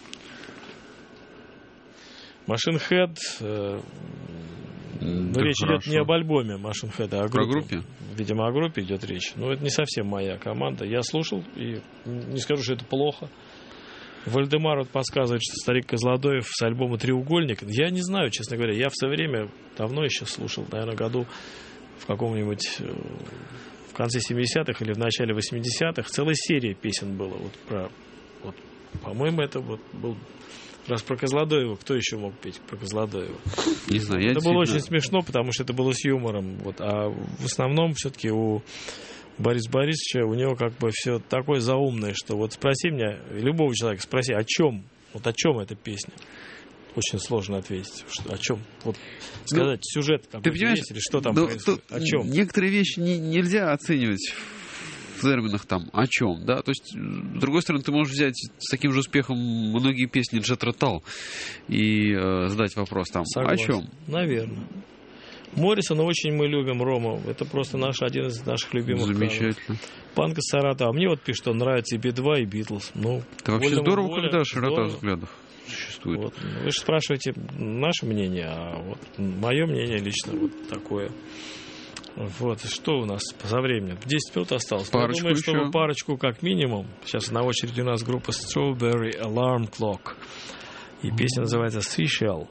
[SPEAKER 1] Machine Head... Но речь идет не об альбоме Machine Head, а о группе.
[SPEAKER 2] Про группе?
[SPEAKER 1] Видимо, о группе идет речь. Но это не совсем моя команда. Я слушал, и не скажу, что это плохо. Вальдемар вот подсказывает, что старик Козлодоев с альбома «Треугольник». Я не знаю, честно говоря. Я в свое время давно еще слушал, наверное, году в каком-нибудь... в конце 70-х или в начале 80-х. Целая серия песен было. По-моему, это вот был... Раз про Козлодоева, кто еще мог петь про Козлодоева?
[SPEAKER 2] Не знаю.
[SPEAKER 1] Это было очень смешно, потому что это было с юмором. Вот. А в основном все-таки у Бориса Борисовича, у него как бы все такое заумное, что вот спроси меня, любого человека спроси, о чем? Вот о чем эта песня? Очень сложно ответить. О чем? Вот сказать, сюжет какой-то есть или что там происходит? О чем?
[SPEAKER 2] Некоторые вещи нельзя оценивать в терминах там о чем, да, то есть с другой стороны ты можешь взять с таким же успехом многие песни Джет Ротал и задать вопрос там
[SPEAKER 1] Согласен.
[SPEAKER 2] О чем?
[SPEAKER 1] Наверное. Моррисона очень мы любим, Рома, это просто один из наших любимых.
[SPEAKER 2] Замечательно.
[SPEAKER 1] Панк из Саратова. Мне вот пишет, что нравится и Би-2, и Битлз. Ну,
[SPEAKER 2] это вообще здорово, когда широта взглядов существует.
[SPEAKER 1] Вот. Вы же спрашиваете наше мнение, а вот мое мнение лично вот такое. Вот, что у нас за временем? 10 минут осталось.
[SPEAKER 2] Парочку.
[SPEAKER 1] Я думаю, что парочку как минимум. Сейчас на очереди у нас группа Strawberry Alarm Clock. И песня называется Seashell.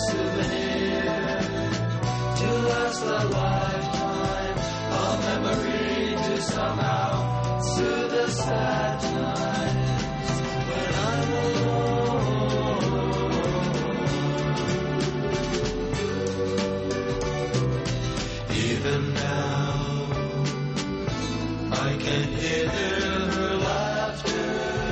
[SPEAKER 6] souvenir to last a lifetime, a memory to somehow soothe the sad times when I'm alone. Even now, I can hear her laughter.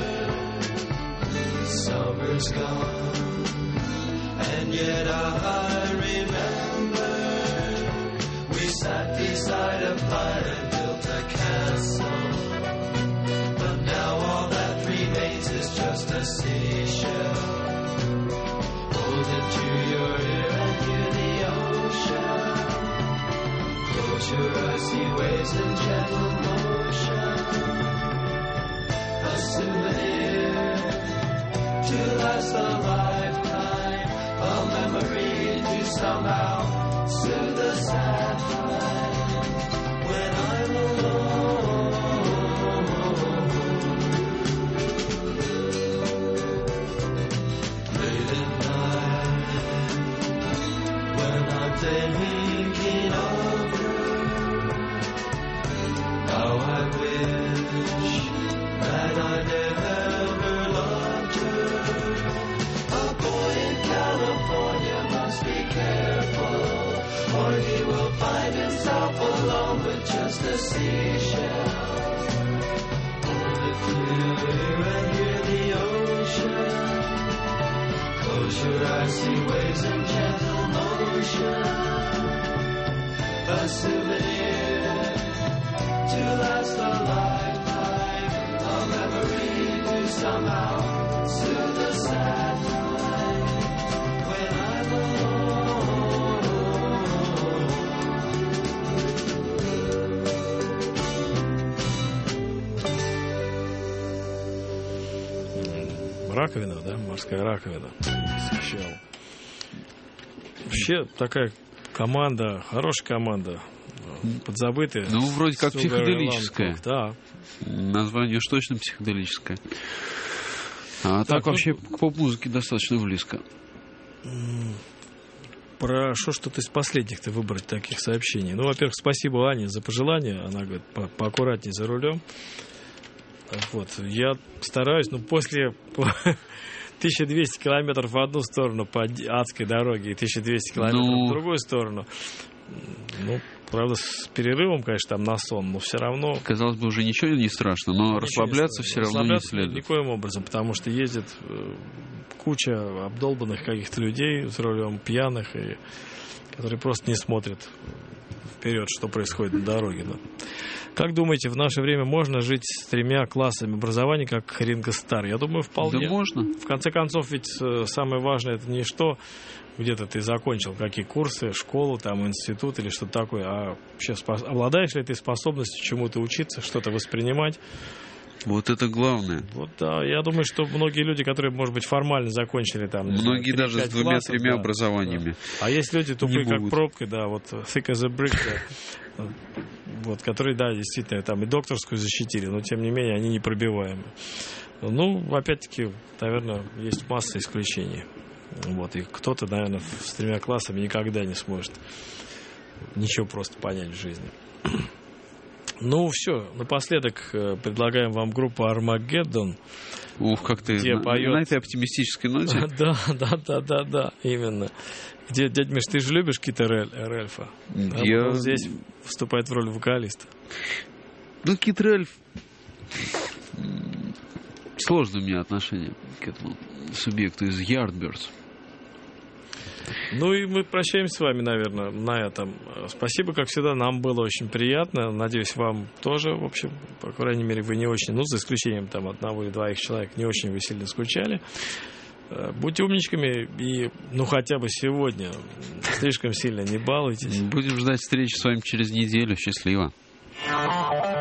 [SPEAKER 6] Summer's gone, and yet I remember we sat beside a fire and built a castle. But now all that remains is just a seashell. Hold it to your ear and hear the ocean. Close your eyes, see waves in gentle motion. A souvenir to last a lifetime, a memory to somehow soothe the sad time when I'm alone. Late at night, when I'm thinking of her, how I wish that I never loved her. A boy in California must be careful, or he will find himself alone with just a seashell. Hold it clear and hear the ocean. Close your eyes, see waves in gentle motion. A souvenir to last a lifetime, a memory to somehow soothe the sad time when I'm
[SPEAKER 1] Раковина, да? Морская раковина. Вообще такая команда, хорошая команда. Подзабытая.
[SPEAKER 7] Ну, вроде как психоделическая.
[SPEAKER 1] Да.
[SPEAKER 7] Название уж точно психоделическое. А так вообще к поп-музыке достаточно близко.
[SPEAKER 1] Прошу что-то из последних-то выбрать таких сообщений. Ну, во-первых, спасибо Ане за пожелание. Она говорит, поаккуратнее за рулем. Вот. Я стараюсь, но после 1200 километров в одну сторону по адской дороге и 1200 километров в другую сторону. Ну, правда, с перерывом, конечно, там на сон, но все равно...
[SPEAKER 7] Казалось бы, уже ничего не страшно, но расслабляться все равно не следует.
[SPEAKER 1] Никоим образом, потому что ездит куча обдолбанных каких-то людей за рулем, пьяных, и которые просто не смотрят вперед, что происходит на дороге. Да. Как думаете, в наше время можно жить с 3 классами образования, как Ринго Стар? Я думаю, вполне.
[SPEAKER 7] Да можно.
[SPEAKER 1] В конце концов, ведь самое важное, это не что где-то ты закончил, какие курсы, школу, там, институт или что-то такое, а вообще обладаешь ли ты способностью чему-то учиться, что-то воспринимать?
[SPEAKER 7] Вот это главное.
[SPEAKER 1] Вот да, я думаю, что многие люди, которые, может быть, формально закончили там...
[SPEAKER 7] Многие даже с 2-3 образованиями.
[SPEAKER 1] Да. А есть люди тупые, как пробка, да, вот thick as a brick, да, вот, которые, да, действительно, там и докторскую защитили, но, тем не менее, они непробиваемы. Ну, опять-таки, наверное, есть масса исключений. Вот, и кто-то, наверное, с 3 классами никогда не сможет ничего просто понять в жизни. Ну, все, напоследок предлагаем вам группу Armageddon.
[SPEAKER 7] Ух, как ты на этой оптимистической ноте.
[SPEAKER 1] Да, именно. Где, дядя Миш, ты же любишь Кита Рельфа?
[SPEAKER 7] Я...
[SPEAKER 1] Он здесь выступает в роли вокалиста.
[SPEAKER 7] Ну, Кит Рельф... Сложное у меня отношение к этому субъекту из Yardbirds.
[SPEAKER 1] Ну и мы прощаемся с вами, наверное, на этом. Спасибо, как всегда, нам было очень приятно. Надеюсь, вам тоже, в общем, по крайней мере, вы не очень, ну, за исключением там 1 или 2 человек, не очень вы сильно скучали. Будьте умничками и, ну, хотя бы сегодня слишком сильно не балуйтесь.
[SPEAKER 7] Будем ждать встречи с вами через неделю. Счастливо.